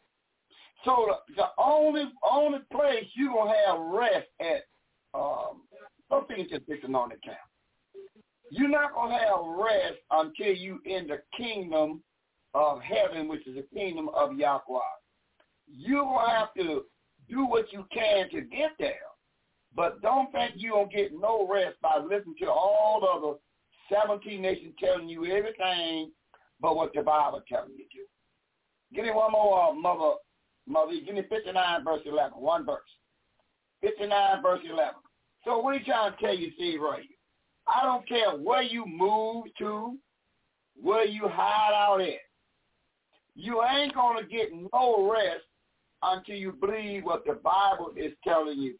So the, the only only place you're going to have rest at, um, something just fixing on the camp. You're not going to have rest until you in the kingdom of heaven, which is the kingdom of Yahweh. You're going to have to do what you can to get there. But don't think you don't get no rest by listening to all the other seventeen nations telling you everything but what the Bible telling you to. Give me one more, uh, Mother, Mother. Give me fifty-nine, verse eleven. One verse. fifty-nine, verse eleven. So what are you trying to tell you, Steve, right here? I don't care where you move to, where you hide out at. You ain't going to get no rest until you believe what the Bible is telling you.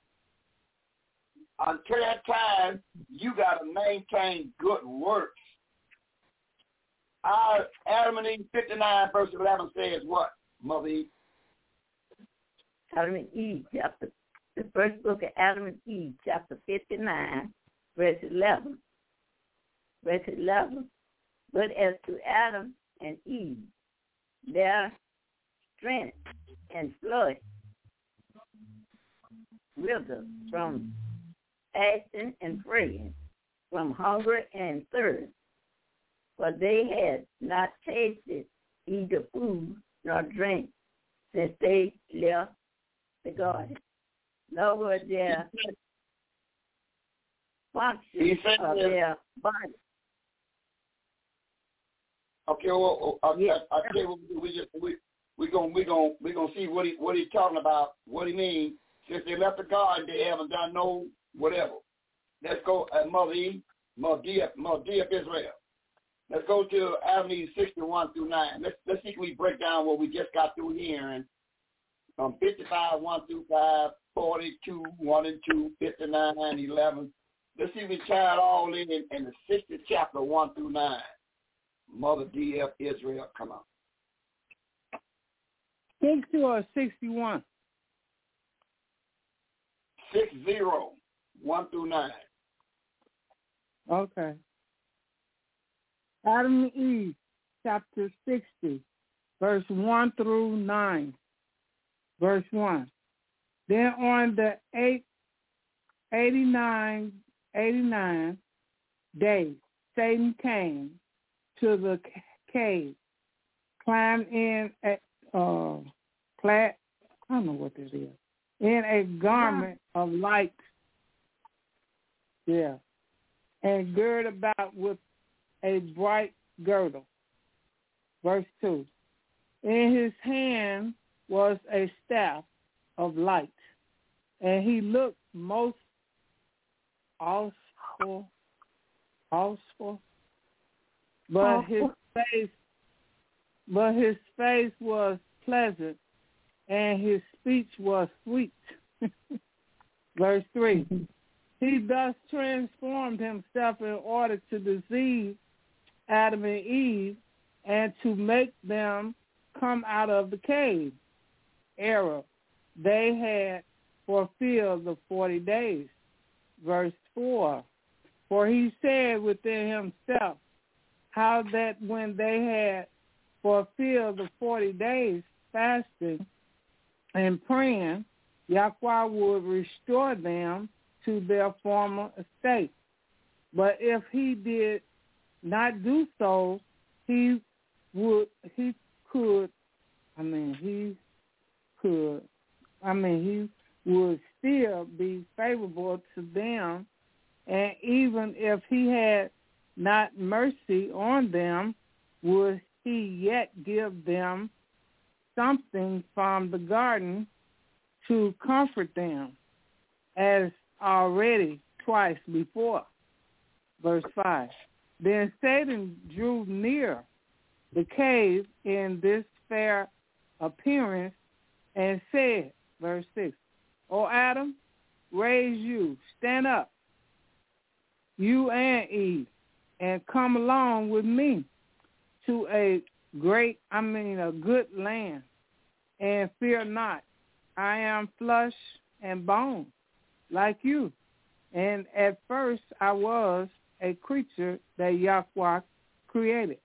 Until that time, you got to maintain good works. Our Adam and Eve fifty-nine, verse eleven says what, Mother Eve? Adam and Eve, chapter, the first book of Adam and Eve, chapter fifty-nine, verse eleven. Verse eleven. But as to Adam and Eve, their strength and flesh withered from fasting and praying, from hunger and thirst, for they had not tasted either food nor drink since they left the garden. Nor were their functions of their body. Okay, well, I, yes. I, I tell you what we just we we gonna we gonna we gonna see what he what he's talking about. What he means. Since they left the garden, they haven't done no whatever. Let's go, uh, Mother Eve, Mother D F, Mother D F Israel. Let's go to Adam and Eve sixty-one through nine. Let's let's see if we break down what we just got through here and from fifty-five one through five, forty-two one and two, fifty-nine and eleven. Let's see if we tie it all in in, in the sixtieth chapter one through nine. Mother D F Israel, come on. sixty or sixty-one? Six zero, one through nine. Okay. Adam and Eve, chapter sixty, verse one through nine. Verse one. Then on the eight, eighty-nine, eighty-nine day, Satan came to the cave, climbed in a uh, plat, I don't know what this is, in a garment of light. Yeah. and gird about with a bright girdle. Verse two. In his hand was a staff of light, and he looked most awful, awful, but his face, but his face was pleasant, and his speech was sweet. Verse three. He thus transformed himself in order to deceive Adam and Eve and to make them come out of the cave era they had fulfilled the forty days. Verse four. For he said within himself, how that when they had fulfilled the forty days fasting and praying, Yahweh would restore them to their former estate. But if he did not do so, he would, he could, I mean, he could, I mean, he would still be favorable to them. And even if he had not mercy on them, would he yet give them something from the garden to comfort them, as already twice before. Verse five. Then Satan drew near the cave in this fair appearance and said, verse six, O Adam, raise you, stand up, you and Eve, and come along with me to a great, I mean a good land, and fear not. I am flesh and bone, like you. And at first I was a creature that Yahweh created.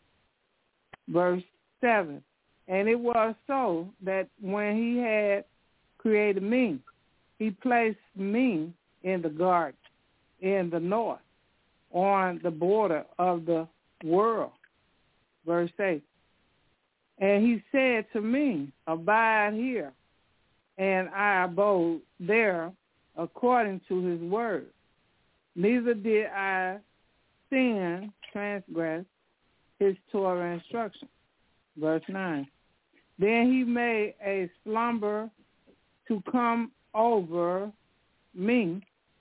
Verse seven. And it was so that when he had created me, he placed me in the garden, in the north, on the border of the world. Verse eight. And he said to me, abide here. And I abode there according to his word. Neither did I sin, transgress his Torah instruction. Verse nine. Then he made a slumber to come over me,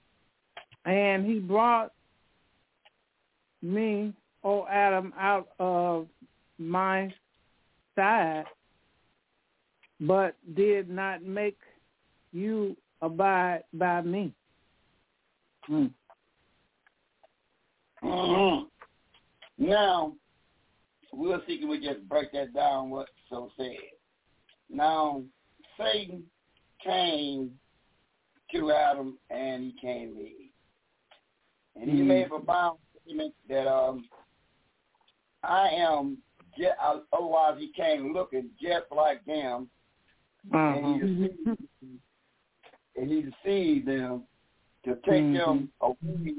and he brought me, O Adam, out of my side, but did not make you abide by me. Mm. Mm-hmm. Now, we'll see can we just break that down what so said. Now, Satan came to Adam and he came to Eve. And he mm-hmm. made a profound statement that um, I am, just, otherwise he came looking just like them. Uh-huh. And, he deceived, and he deceived them to take mm-hmm. them away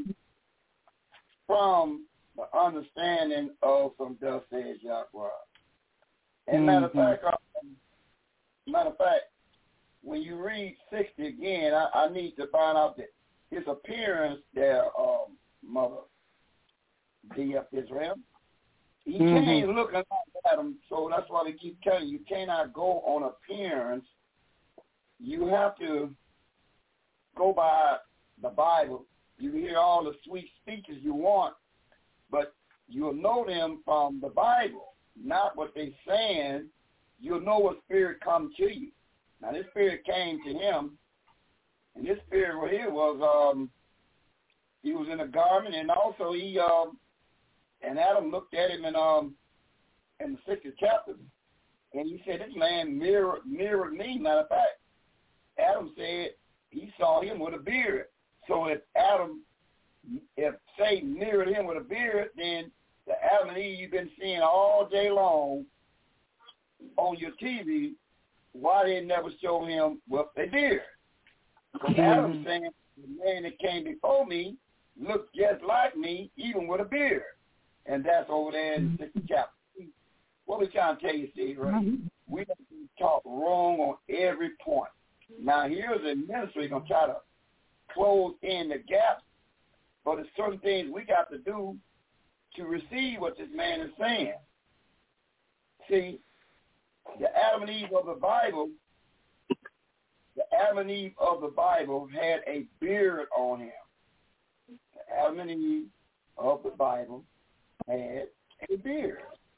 from the understanding of from thus says Yahweh. And mm-hmm. matter of fact, um, matter of fact, when you read sixty again, I, I need to find out that his appearance there, um, Mother D F Israel, he mm-hmm. came looking at him, so that's why they keep telling you, you cannot go on appearance. You have to go by the Bible. You hear all the sweet speeches you want, but you'll know them from the Bible, not what they're saying. You'll know what spirit comes to you. Now, this spirit came to him, and this spirit right here was, um, he was in a garment, and also he, um, and Adam looked at him in, um, in the sixtieth chapter, and he said, this man mirror, mirrored me. Matter of fact, Adam said he saw him with a beard. So if Adam, if Satan mirrored him with a beard, then the Adam and Eve you've been seeing all day long on your T V, why they never show him with a beard? So Adam saying, the man that came before me looked just like me, even with a beard. And that's over there in the sixtieth chapter. What we trying to tell you, Steve, right? We have been taught wrong on every point. Now, here's a ministry going to try to close in the gaps but there's certain things we got to do to receive what this man is saying. See, the Adam and Eve of the Bible, the Adam and Eve of the Bible had a beard on him. The Adam and Eve of the Bible had a beard.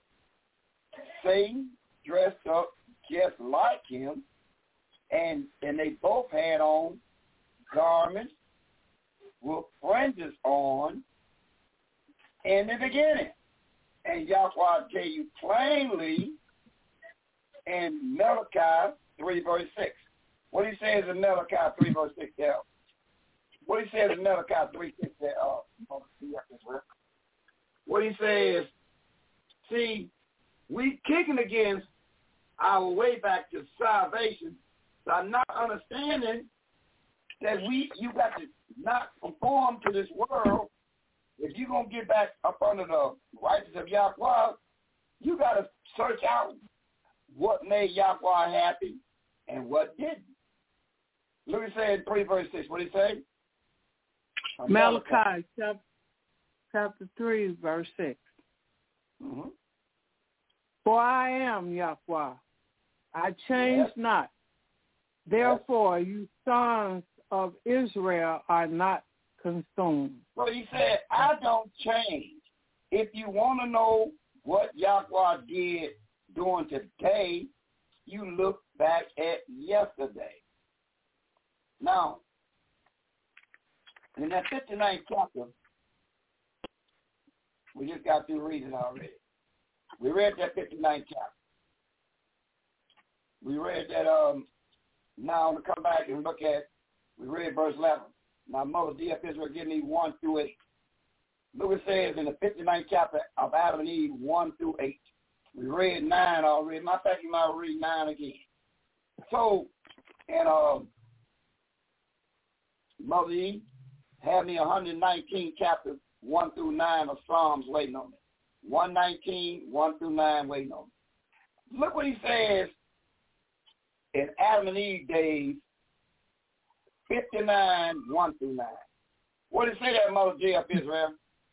Satan dressed up just like him, and and they both had on garments with fringes on in the beginning. And Yahweh tell you plainly in Malachi three verse six. What he says in Malachi three verse six there. What he says in Malachi three six there. Uh, what he says, see, we kicking against our way back to salvation by not understanding that we you got to not conform to this world. If you're going to get back up under the righteousness of Yahweh, you got to search out what made Yahweh happy and what didn't. Look at say in three verse six. What did he say? Malachi, Malachi chapter, chapter three, verse six. Mm-hmm. For I am Yahweh, I change yes. not. Therefore, yes. you sons of Israel are not consumed. Well, he said, I don't change. If you want to know what Yahweh did during today, you look back at yesterday. Now, in that fifty-ninth chapter, we just got through reading already. We read that fifty-ninth chapter. We read that, um, now to come back and look at, we read verse eleven. Now, Mother D F Israel, give me one through eight. Look what it says in the fifty-ninth chapter of Adam and Eve, one through eight. We read nine already. Matter of fact, you might read nine again. So, and um, Mother E, have me one hundred nineteen chapters, one through nine of Psalms waiting on me. one nineteen, one through nine waiting on me. Look what he says in Adam and Eve days, fifty-nine, one through nine. What did it say there, Mother J F Israel?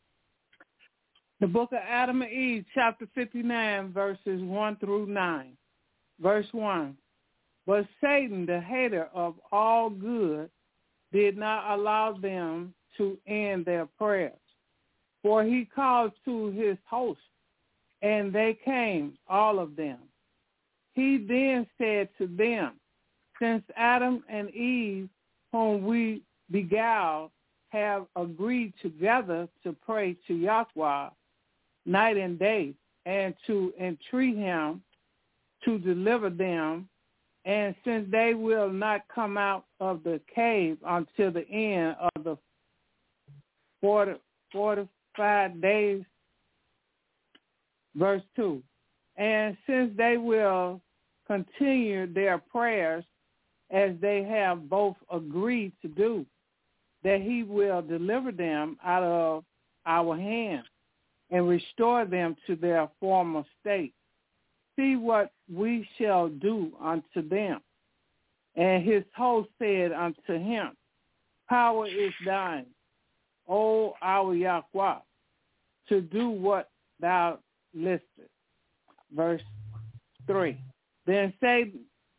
The book of Adam and Eve, chapter fifty-nine, verses one through nine. Verse one. But Satan, the hater of all good, did not allow them to end their prayers. For he called to his host, and they came, all of them. He then said to them, since Adam and Eve, whom we beguiled, have agreed together to pray to Yahweh night and day, and to entreat him to deliver them, and since they will not come out of the cave until the end of the forty, forty-five days, verse two, and since they will continue their prayers as they have both agreed to do, that he will deliver them out of our hand and restore them to their former state. See what we shall do unto them. And his host said unto him, power is thine, O our Yahweh, to do what thou listest. Verse three. Then Satan,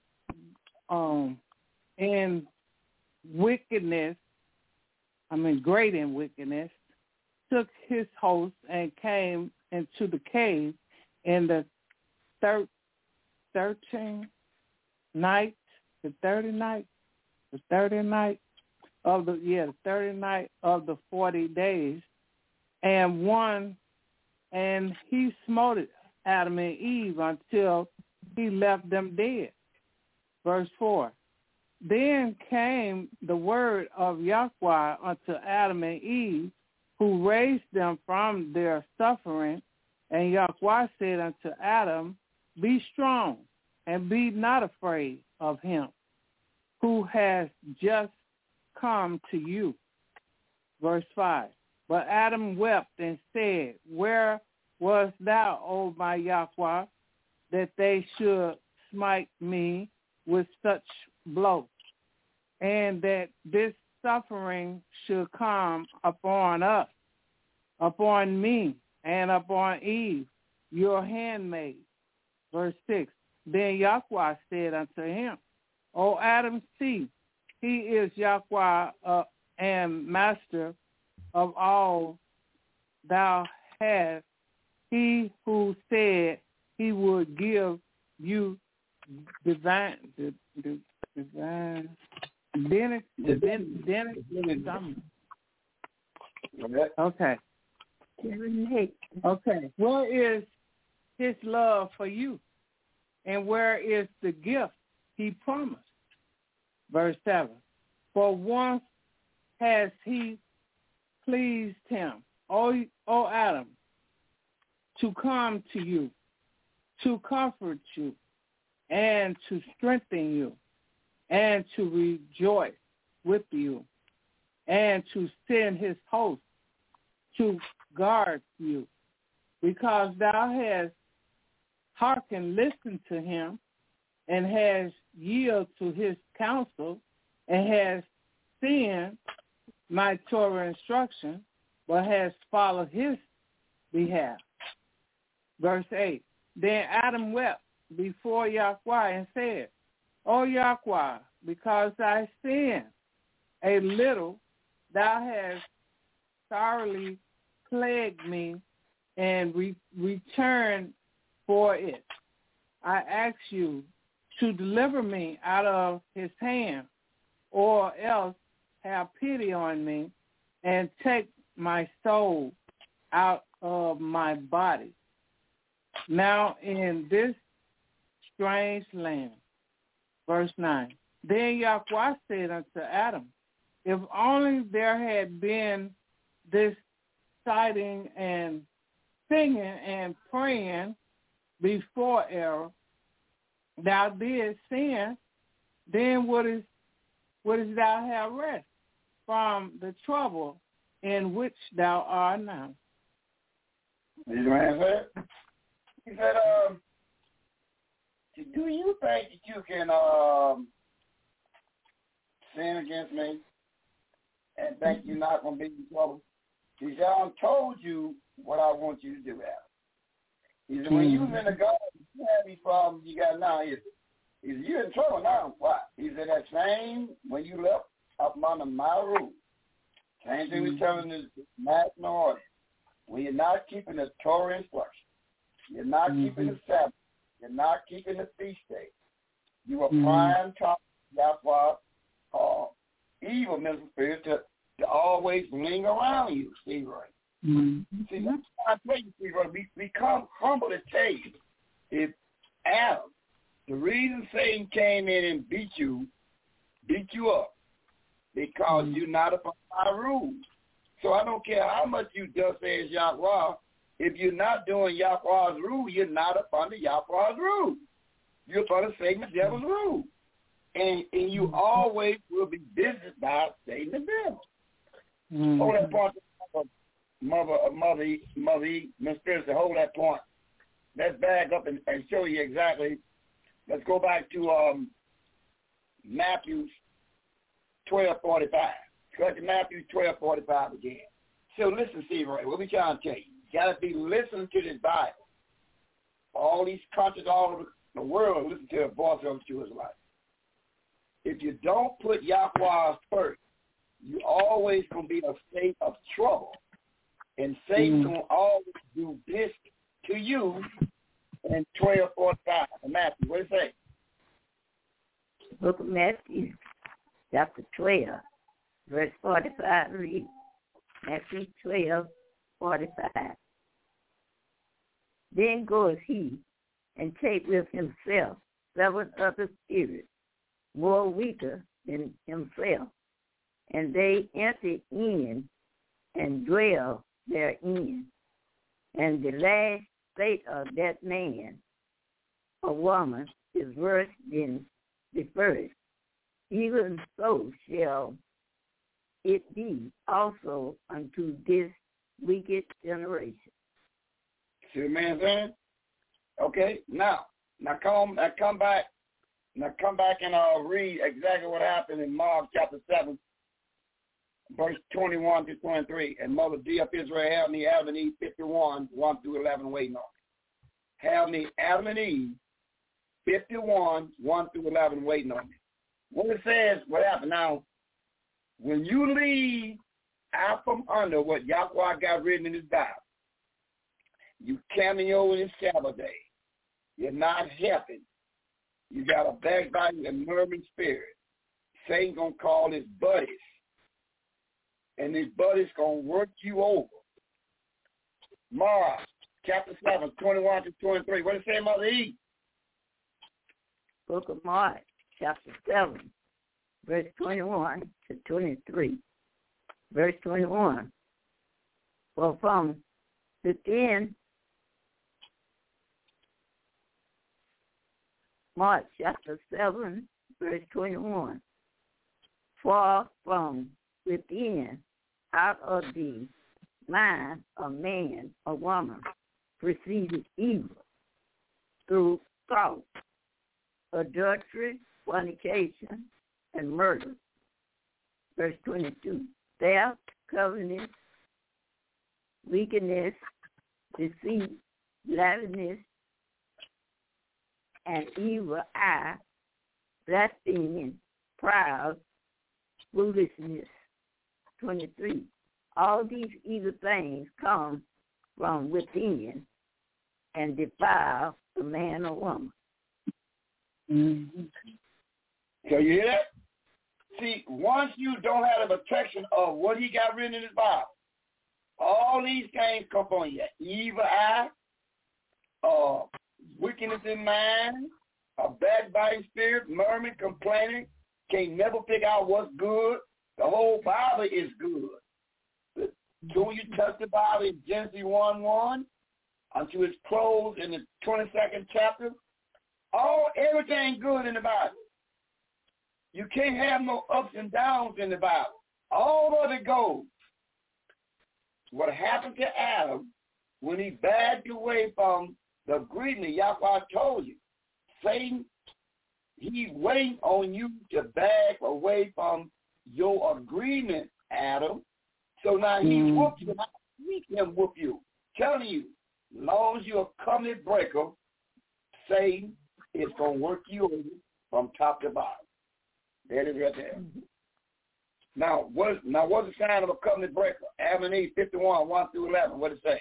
um, in wickedness, I mean great in wickedness, took his host and came into the cave in the thir- thirteenth night, the thirtieth night, the thirtieth night of the yeah, the thirtieth night of the forty days, and one, and he smote Adam and Eve until he left them dead. Verse four. Then came the word of Yahweh unto Adam and Eve, who raised them from their suffering. And Yahweh said unto Adam, be strong, and be not afraid of him, who has just come to you. Verse five. But Adam wept and said, where wast thou, O my Yahweh, that they should smite me with such blows, and that this suffering should come upon us, upon me, and upon Eve, your handmaid. Verse six, then Yahweh said unto him, O Adam, see, he is Yahweh uh, and master of all thou hast, he who said he would give you divine, divine, divine, divine, okay. Okay. Where is his love for you? And where is the gift he promised? Verse seven. For once has he pleased him, O, o Adam, to come to you, to comfort you, and to strengthen you, and to rejoice with you, and to send his host to guard you, because thou hast hearkened, listened to him, and has yielded to his counsel, and has sinned my Torah instruction, but has followed his behalf. Verse eight, then Adam wept before Yahweh and said, O Yahweh, because I sinned a little, thou hast thoroughly plagued me and re- return for it. I ask you to deliver me out of his hand, or else have pity on me and take my soul out of my body. Now in this strange land. Verse nine. Then Yahweh said unto Adam, if only there had been this citing and singing and praying before error, thou didst sin, then wouldst, wouldst thou have rest from the trouble in which thou art now. You know what I said? He said, um, do you think that you can um, sin against me and think you're not going to be in trouble? He said, I told you what I want you to do, Adam. He said, when you was in the garden, you had these problems you got now. He said, he said, you're in trouble now. Why? He said, that same when you left up under my rule. Same thing we're telling this national audience. When you're not keeping the Torah instruction, you're not mm-hmm. keeping the Sabbath, you're not keeping the feast days, you are mm-hmm. prime time. That's why uh, evil mental spirits to, to always linger around you, see, right? Mm-hmm. See, that's why I tell you, see, right, we, we come humble to tell you, if Adam, the reason Satan came in and beat you, beat you up, because mm-hmm. you're not upon my rules. So I don't care how much you just say is Yahweh. If you're not doing Yahweh's rule, you're not up under Yahweh's rule. You're up under Satan the devil's rule. And and you always will be visited by Satan the devil. Mm-hmm. Hold that point, Mother, Mother, Mother, Miss Pierce, hold that point. Let's back up and, and show you exactly. Let's go back to um, Matthew twelve forty-five. Go to Matthew twelve forty-five again. So listen, Steve, right, what we trying to tell you? You got to be listening to this Bible. All these countries all over the world listen to the voice of the true Israelite. If you don't put Yahweh first, you always going to be in a state of trouble. And Satan mm-hmm. going to always do this to you in twelve forty-five. Matthew, what do you say? Book of Matthew, chapter twelve. Verse forty-five reads, Matthew twelve, forty-five. Then goes he and take with himself seven other spirits, more weaker than himself, and they enter in and dwell therein. And the last state of that man or woman is worse than the first. Even so shall it be also unto this wicked generation. See what man saying? Okay, now, now come, now come back, now come back and uh, read exactly what happened in Mark chapter seven, verse twenty-one to twenty-three. And Mother D of Israel held me Adam and Eve fifty-one, one through eleven, waiting on me. Held me Adam and Eve fifty-one, one through eleven, waiting on me. When it says, what happened now, when you leave out from under what Yahweh got written in his Bible, you cameo in his Sabbath day. You're not helping. You got a backbiting and murmuring spirit. Satan gonna call his buddies, and his buddies gonna work you over. Mark chapter seven, twenty-one to twenty-three. What does it say, Mother E? Book of Mark, chapter seven, verse twenty-one to twenty-three. Verse twenty-one. Well, from within, Mark chapter seven, verse twenty-one. For from within, out of the mind of man or woman, proceeded evil through thought, adultery, fornication, and murder. Verse twenty-two. Theft, covetousness, wickedness, deceit, lavishness, and evil eye, blaspheming, proud, foolishness. twenty-three. All these evil things come from within and defile the man or woman. Mm-hmm. So you hear that? See, once you don't have the protection of what he got written in his Bible, all these things come from you. Evil eye, uh, wickedness in mind, a backbiting spirit, murmuring, complaining, can't never figure out what's good. The whole Bible is good. So when you touch the Bible in Genesis one one, until it's closed in the twenty-second chapter, all everything good in the Bible. You can't have no ups and downs in the Bible. All of it goes. What happened to Adam when he backed away from the agreement Yahweh told you? Satan, he's waiting on you to back away from your agreement, Adam. So now he's mm. whooped you. He can whoop you. Telling you, as long as you're a covenant breaker, Satan is going to work you over from top to bottom. There it is right there. Now, what, now what's the sign of a covenant breaker? Adam and Eve, fifty-one, one through eleven. What does it say?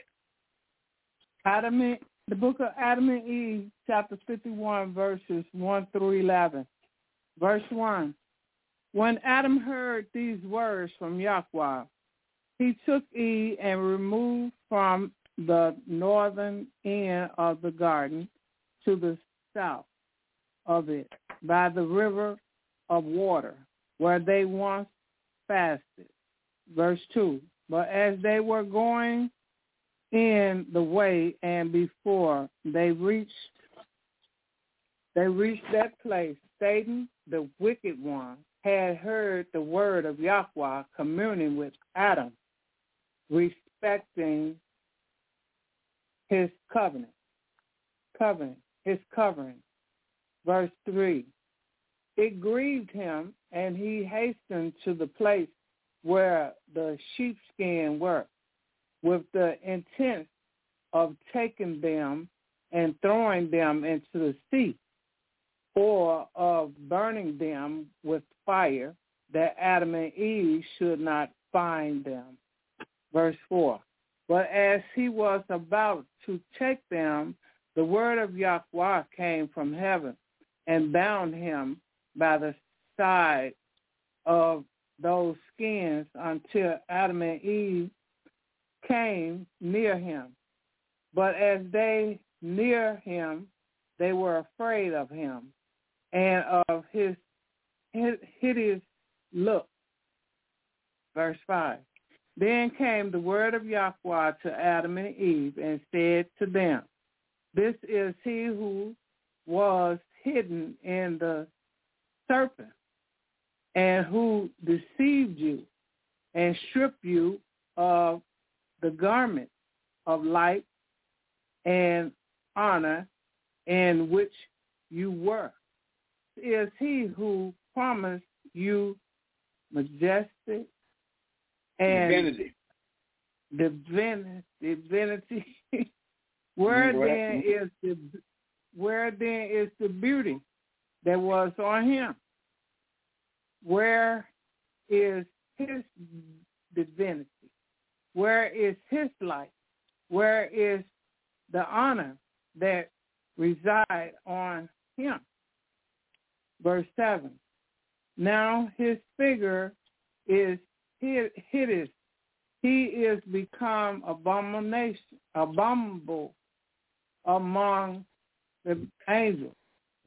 Adam and, the book of Adam and Eve, chapter fifty-one, verses one through eleven. Verse one. When Adam heard these words from Yahweh, he took Eve and removed from the northern end of the garden to the south of it by the river of water, where they once fasted. Verse two. But as they were going in the way and before they reached they reached that place, Satan, the wicked one, had heard the word of Yahweh communing with Adam, respecting his covenant, covenant, his covering. Verse three. It grieved him, and he hastened to the place where the sheepskin were, with the intent of taking them and throwing them into the sea, or of burning them with fire, that Adam and Eve should not find them. Verse four. But as he was about to take them, the word of Yahweh came from heaven and bound him by the side of those skins until Adam and Eve came near him. But as they near him, they were afraid of him and of his hideous look. Verse five. Then came the word of Yahweh to Adam and Eve and said to them, this is he who was hidden in the serpent, and who deceived you and stripped you of the garment of light and honor in which you were. Is he who promised you majesty And divinity. Divinity. Divinity. Where Mm, then is the where then is the beauty that was on him? Where is his divinity? Where is his light? Where is the honor that reside on him? Verse seven. Now his figure is hideous. He is become abomination, abominable among the angels.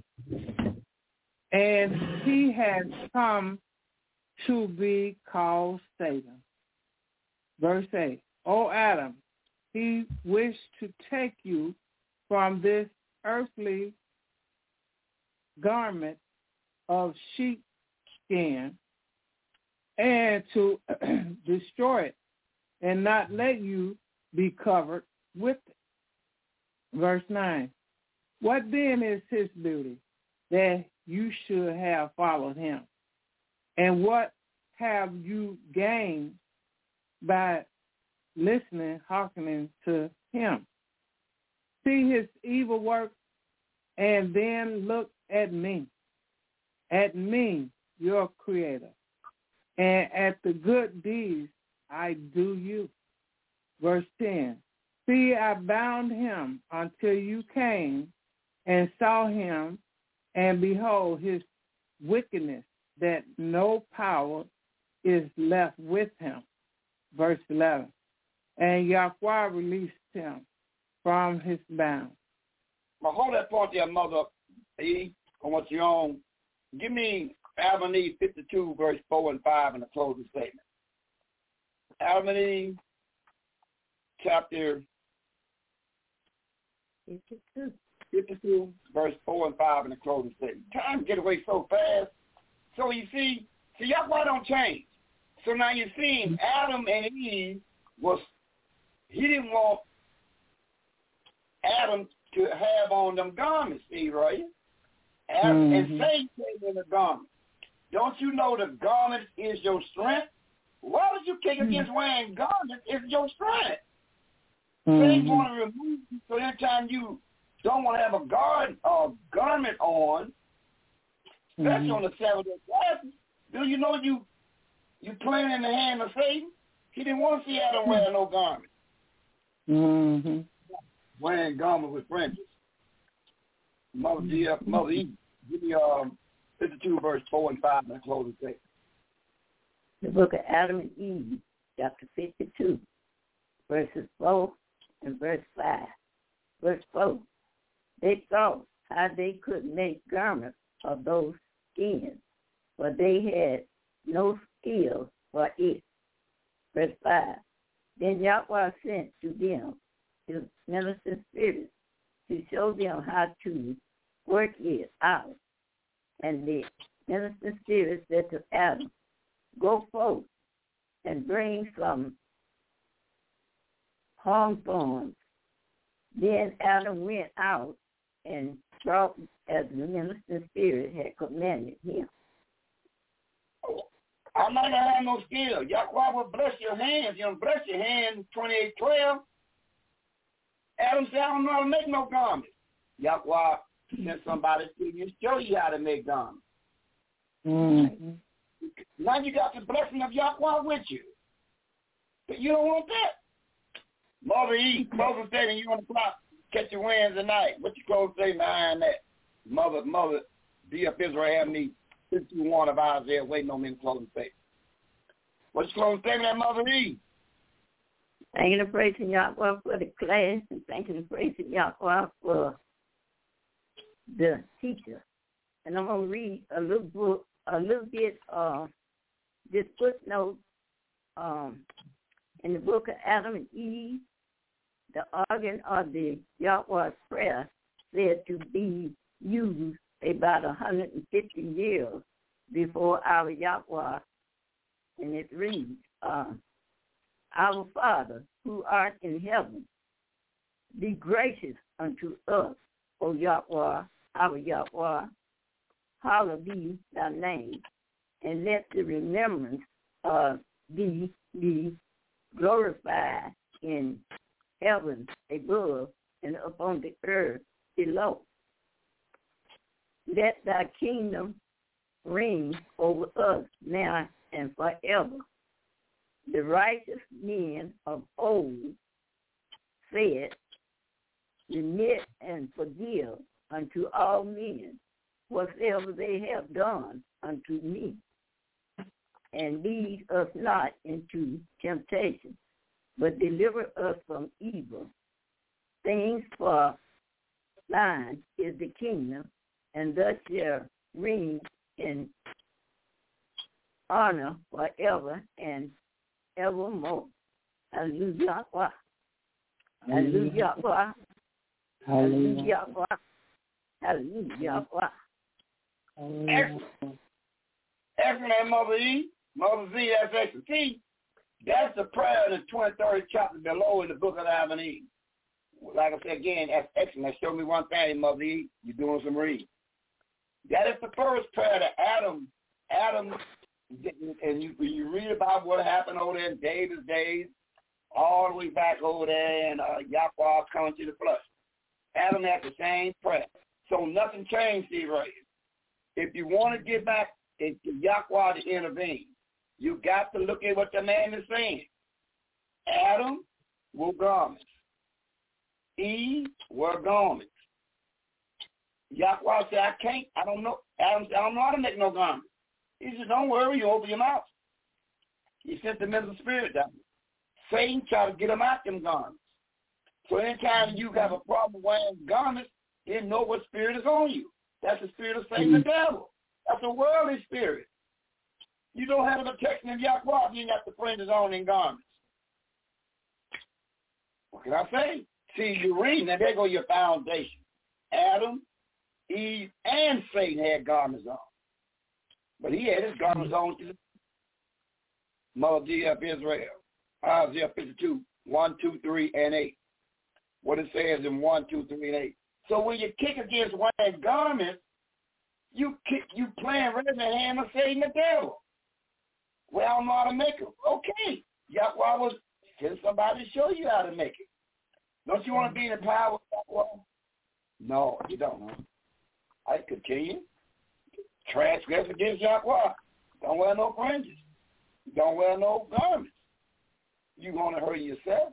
And he has come to be called Satan. Verse eight. O Adam, he wished to take you from this earthly garment of sheepskin and to destroy it and not let you be covered with it. Verse nine. What then is his beauty that you should have followed him? And what have you gained by listening, hearkening to him? See his evil work and then look at me, at me, your creator, and at the good deeds I do you. Verse ten. See, I bound him until you came and saw him, and behold his wickedness, that no power is left with him. Verse eleven. And Yahweh released him from his bound. Now hold that part there, Mother E. I want you on. Give me Adam and Eve fifty-two, verse four and five in the closing statement. Adam and Eve, chapter fifty-two. fifty-two, verse four and five in the closing statement. Time get away so fast. So you see, see, Yahweh don't change. So now you're seeing Adam and Eve was, he didn't want Adam to have on them garments, Eve, right? Adam, Mm-hmm. And Satan came in the garment. Don't you know the garment is your strength? Why would you kick against wearing garments if your strength? Mm-hmm. Satan want to remove you, so anytime you don't want to have a guard or garment on, especially Mm-hmm. on the Sabbath day, do you know you you playing in the hand of Satan? He didn't want to see Adam wear no garment. Mm-hmm. Wearing garment with fringes. Mother G, Mother E, give me um, fifty-two, verse four and five in the closing statement. The book of Adam and Eve, chapter fifty-two, verses four and verse five. Verse four. They thought how they could make garments of those skins, for they had no skill for it. Verse five. Then Yahweh sent to them his ministering spirits to show them how to work it out. And the ministering spirit said to Adam, go forth and bring some palm thorns. Then Adam went out and brought as the ministering spirit had commanded him. I'm not going to have no skill. Yahweh will bless your hands. He'll bless your hands, twenty-eight twelve. Adam said, I don't know how to make no garments. Yahweh sent somebody to you and show you how to make garments. Mm-hmm. Now you got the blessing of Yahweh with you. But you don't want that. Mother E, closing statement, you on the clock. Catch your winds tonight. What you close statement behind that? Mother, mother, D F Israel have me fifty-one of Isaiah waiting on me in closing statement. What's your closing statement at Mother E? Thanking and praising Yahweh for the class and thanking and praising Yahweh for the teacher. And I'm going to read a little book, a little bit of this footnote um, in the book of Adam and Eve. The organ of the Yahweh prayer said to be used about one hundred fifty years before our Yahweh, and it reads, uh, our Father, who art in heaven, be gracious unto us, O Yahweh, our Yahweh, hallowed be thy name, and let the remembrance of thee be glorified in heaven above and upon the earth below. Let thy kingdom reign over us now and forever. The righteous men of old said, remit and forgive unto all men whatsoever they have done unto me, and lead us not into temptation, but deliver us from evil. Things for thine is the kingdom, and thus shall reign in honor forever and evermore. Hallelujah. Hallelujah. Hallelujah. Hallelujah. Excellent. Excellent, Mother E. Mother Z, that's excellent. See, that's the prayer in the twenty-third chapter below in the book of Adam and Eve. Like I said again, that's excellent. Show me one thing, Mother E. You're doing some reading. That is the first prayer that Adam, Adam, and you, when you read about what happened over there in David's days, all the way back over there, and uh, Yahweh coming to the flesh. Adam had the same prayer. So nothing changed, Steve Ray. If you want to get back to Yahweh to intervene, you got to look at what the man is saying. Adam wore garments. Eve wore garments. Yahweh said, I can't, I don't know. Adam said, I don't know how to make no garments. He said, don't worry, you open your mouth. He sent the mental spirit down. Satan tried to get him out them garments. So anytime you have a problem wearing garments, you know what spirit is on you. That's the spirit of Satan, the devil. That's a worldly spirit. You don't have the protection of Yahweh, you ain't got the fringes on in garments. What can I say? See, you read, now there go your foundation. Adam, Eve, and Satan had garments on. But he had his garments on to the Mother D of Israel. Isaiah fifty-two, one, two, three, and eight. What it says in one, two, three, and eight. So when you kick against wearing garments, you kick, you playing right in the hand of Satan the devil. Well, I don't know how to make them. Okay. Yahweh was send somebody to show you how to make it. Don't you want to be in the power of Yahweh? No, you don't. Huh? I continue. Transgress against Yahweh. Don't wear no fringes. Don't wear no garments. You're going to hurt yourself.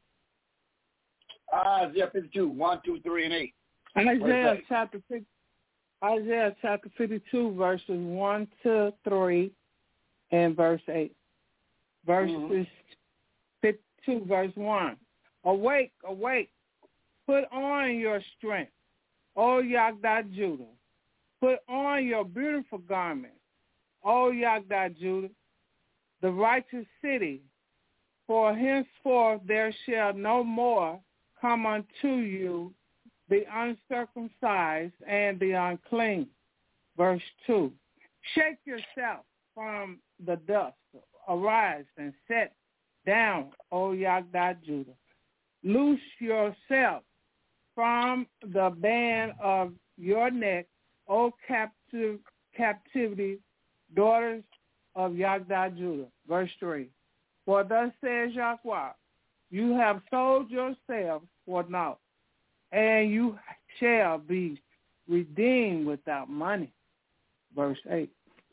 Isaiah fifty-two, one, two, three, and eight. Isaiah chapter fifty, Isaiah chapter fifty-two, verses one to three, and verse eight. Verses mm-hmm. fifty-two, verse one. Awake, awake, put on your strength, O Yagdah Judah. Put on your beautiful garments, O Yagdah Judah, the righteous city. For henceforth there shall no more come unto you the uncircumcised and the unclean. Verse two. Shake yourself from the dust. Arise and sit down, O Yagdah Judah. Loose yourself from the band of your neck, O captive, captivity, daughters of Yagdah Judah. Verse three. For thus says Yahweh, you have sold yourselves for naught, and you shall be redeemed without money. Verse eight.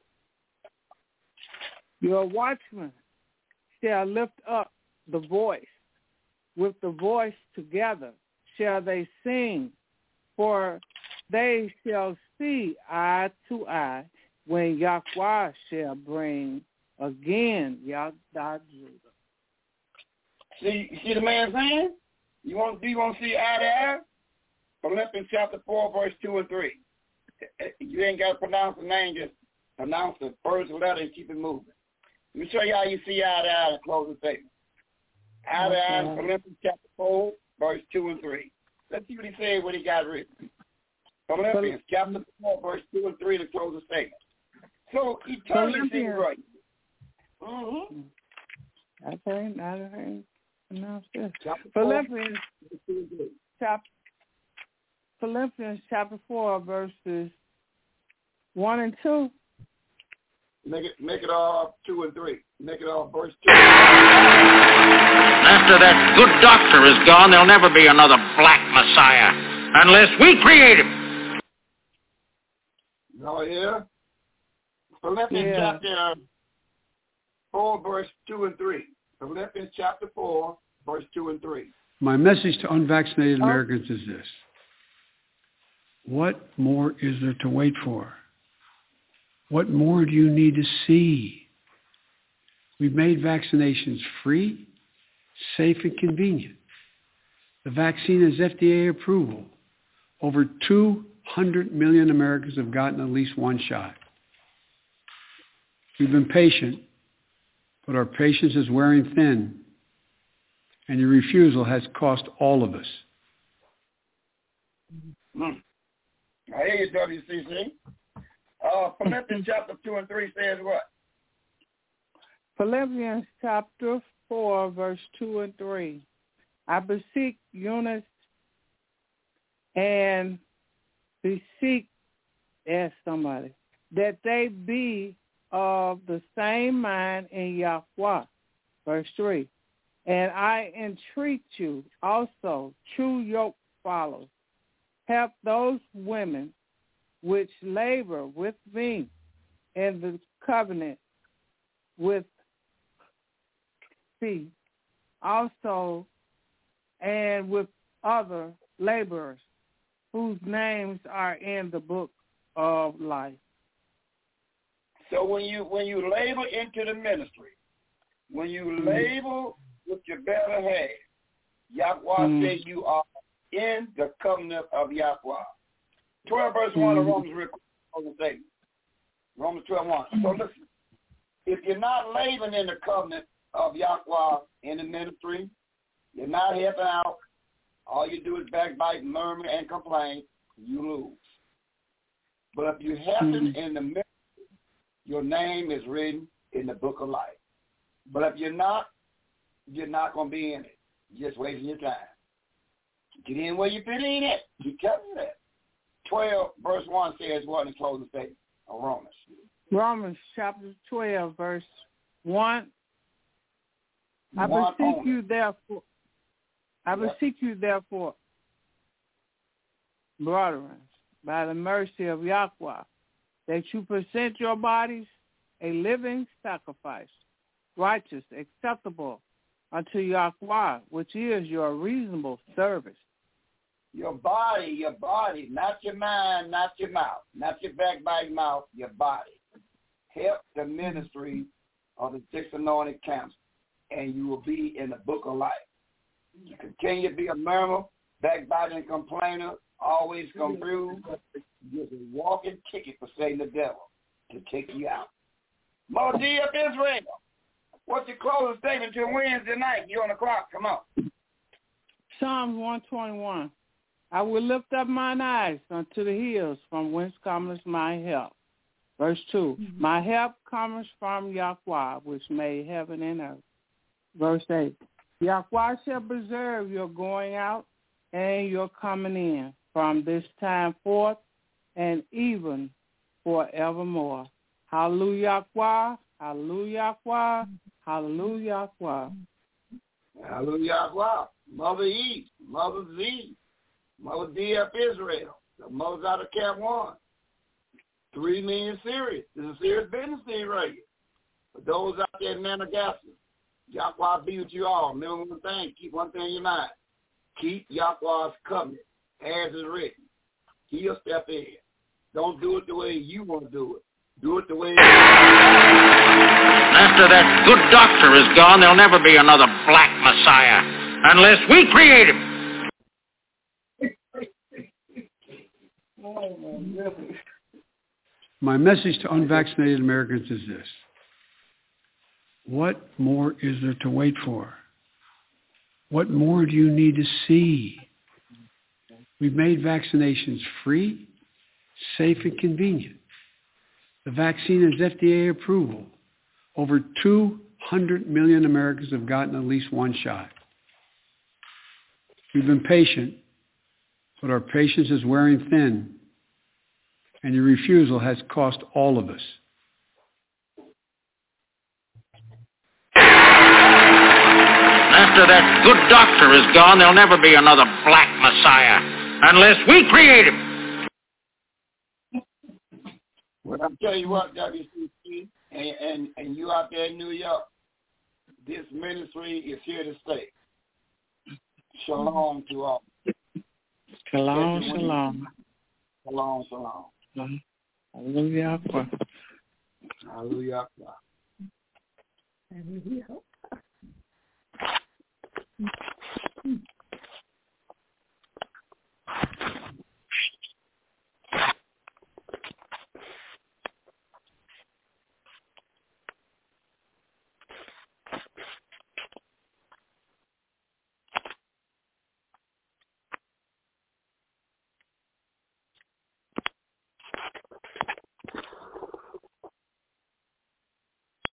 Your watchmen shall lift up the voice. With the voice together shall they sing, for they shall see eye to eye when Yahweh shall bring again Yagdah Judah. See, you see the man saying? You want, do you want to see eye to eye? Philippians chapter four, verse two and three. You ain't got to pronounce the name, just pronounce the first letter and keep it moving. Let me show you how you see eye to eye in closing statement. Eye to eye, Philippians chapter four, verse two and three. Let's see what he said when he got written. Philippians chapter four, verse two and three to close the statement. So he told you things right. Mm-hmm. I think I heard announce this. Philippians chapter Philippians chapter four verses one and two. Make it, make it all two and three. Make it all verse two. After that good doctor is gone, there'll never be another black Messiah unless we create him. Oh, yeah? Philippians Yeah. chapter four, verse two and three. Philippians chapter four, verse two and three. My message to unvaccinated Americans is this. What more is there to wait for? What more do you need to see? We've made vaccinations free, safe, and convenient. The vaccine has F D A approval. Over two hundred million Americans have gotten at least one shot. We've been patient, but our patience is wearing thin, and your refusal has cost all of us. Mm. I hear you, W C C. Uh, Philippians chapter two and three says what? Philippians chapter four, verse two and three. I beseech Eunice and beseech, ask somebody, that they be of the same mind in Yahweh. Verse three. And I entreat you also, true yoke followers, help those women which labor with me in the covenant with thee, also and with other laborers whose names are in the book of life. So when you when you labor into the ministry, when you mm-hmm. labor with your better half, Yahweh mm-hmm. says you are in the covenant of Yahweh. twelve verse mm-hmm. one of Romans, Romans twelve one. So listen, if you're not laboring in the covenant of Yahweh in the ministry, you're not helping out, all you do is backbite, murmur, and complain, you lose. But if you happen mm-hmm. in the ministry, your name is written in the book of life. But if you're not, you're not going to be in it. You're just wasting your time. Get in where you fit in at. Keep telling you that. twelve verse one says what in the closing statement of Romans? Romans chapter twelve, verse one. I one beseech only. you therefore, I yep. beseech you therefore, brethren, by the mercy of Yahweh, that you present your bodies a living sacrifice, righteous, acceptable unto Yahweh, which is your reasonable service. Your body, your body, not your mind, not your mouth, not your backbiting mouth, your body. Help the ministry of the six anointed camps, and you will be in the book of life. You continue to be a murmurer, backbiting complainer, always confused. You're a walking ticket for Satan the devil to take you out. Mother D of Israel, what's your closing statement till Wednesday night? You're on the clock. Come on. Psalm one twenty-one. I will lift up mine eyes unto the hills, from whence cometh my help. Verse two. Mm-hmm. My help comes from Yahweh, which made heaven and earth. Verse eight. Yahweh shall preserve your going out and your coming in from this time forth and even forevermore. Hallelujah, Yahweh, hallelujah, Yahweh, hallelujah, Yahweh. Hallelujah, Yahweh. Mother E, Mother Z, Mother D F Israel, the mothers out of Camp One. Three million serious. This is a serious business thing right here. For those out there in Managascar, Yahweh be with you all. Remember one thing, keep one thing in your mind. Keep Yahweh's covenant as is written. He'll step in. Don't do it the way you want to do it. Do it the way... After that good doctor is gone, there'll never be another black Messiah unless we create him. My message to unvaccinated Americans is this. What more is there to wait for? What more do you need to see? We've made vaccinations free, safe, and convenient. The vaccine has F D A approval. Over two hundred million Americans have gotten at least one shot. We've been patient, but our patience is wearing thin, and your refusal has cost all of us. after that good doctor is gone, there'll never be another black Messiah unless we create him. Well, I'll tell you what, W C C, and, and, and you out there in New York, this ministry is here to stay. Shalom to all. Shalom, shalom. Shalom, shalom. Hallelujah. Hallelujah. Hallelujah.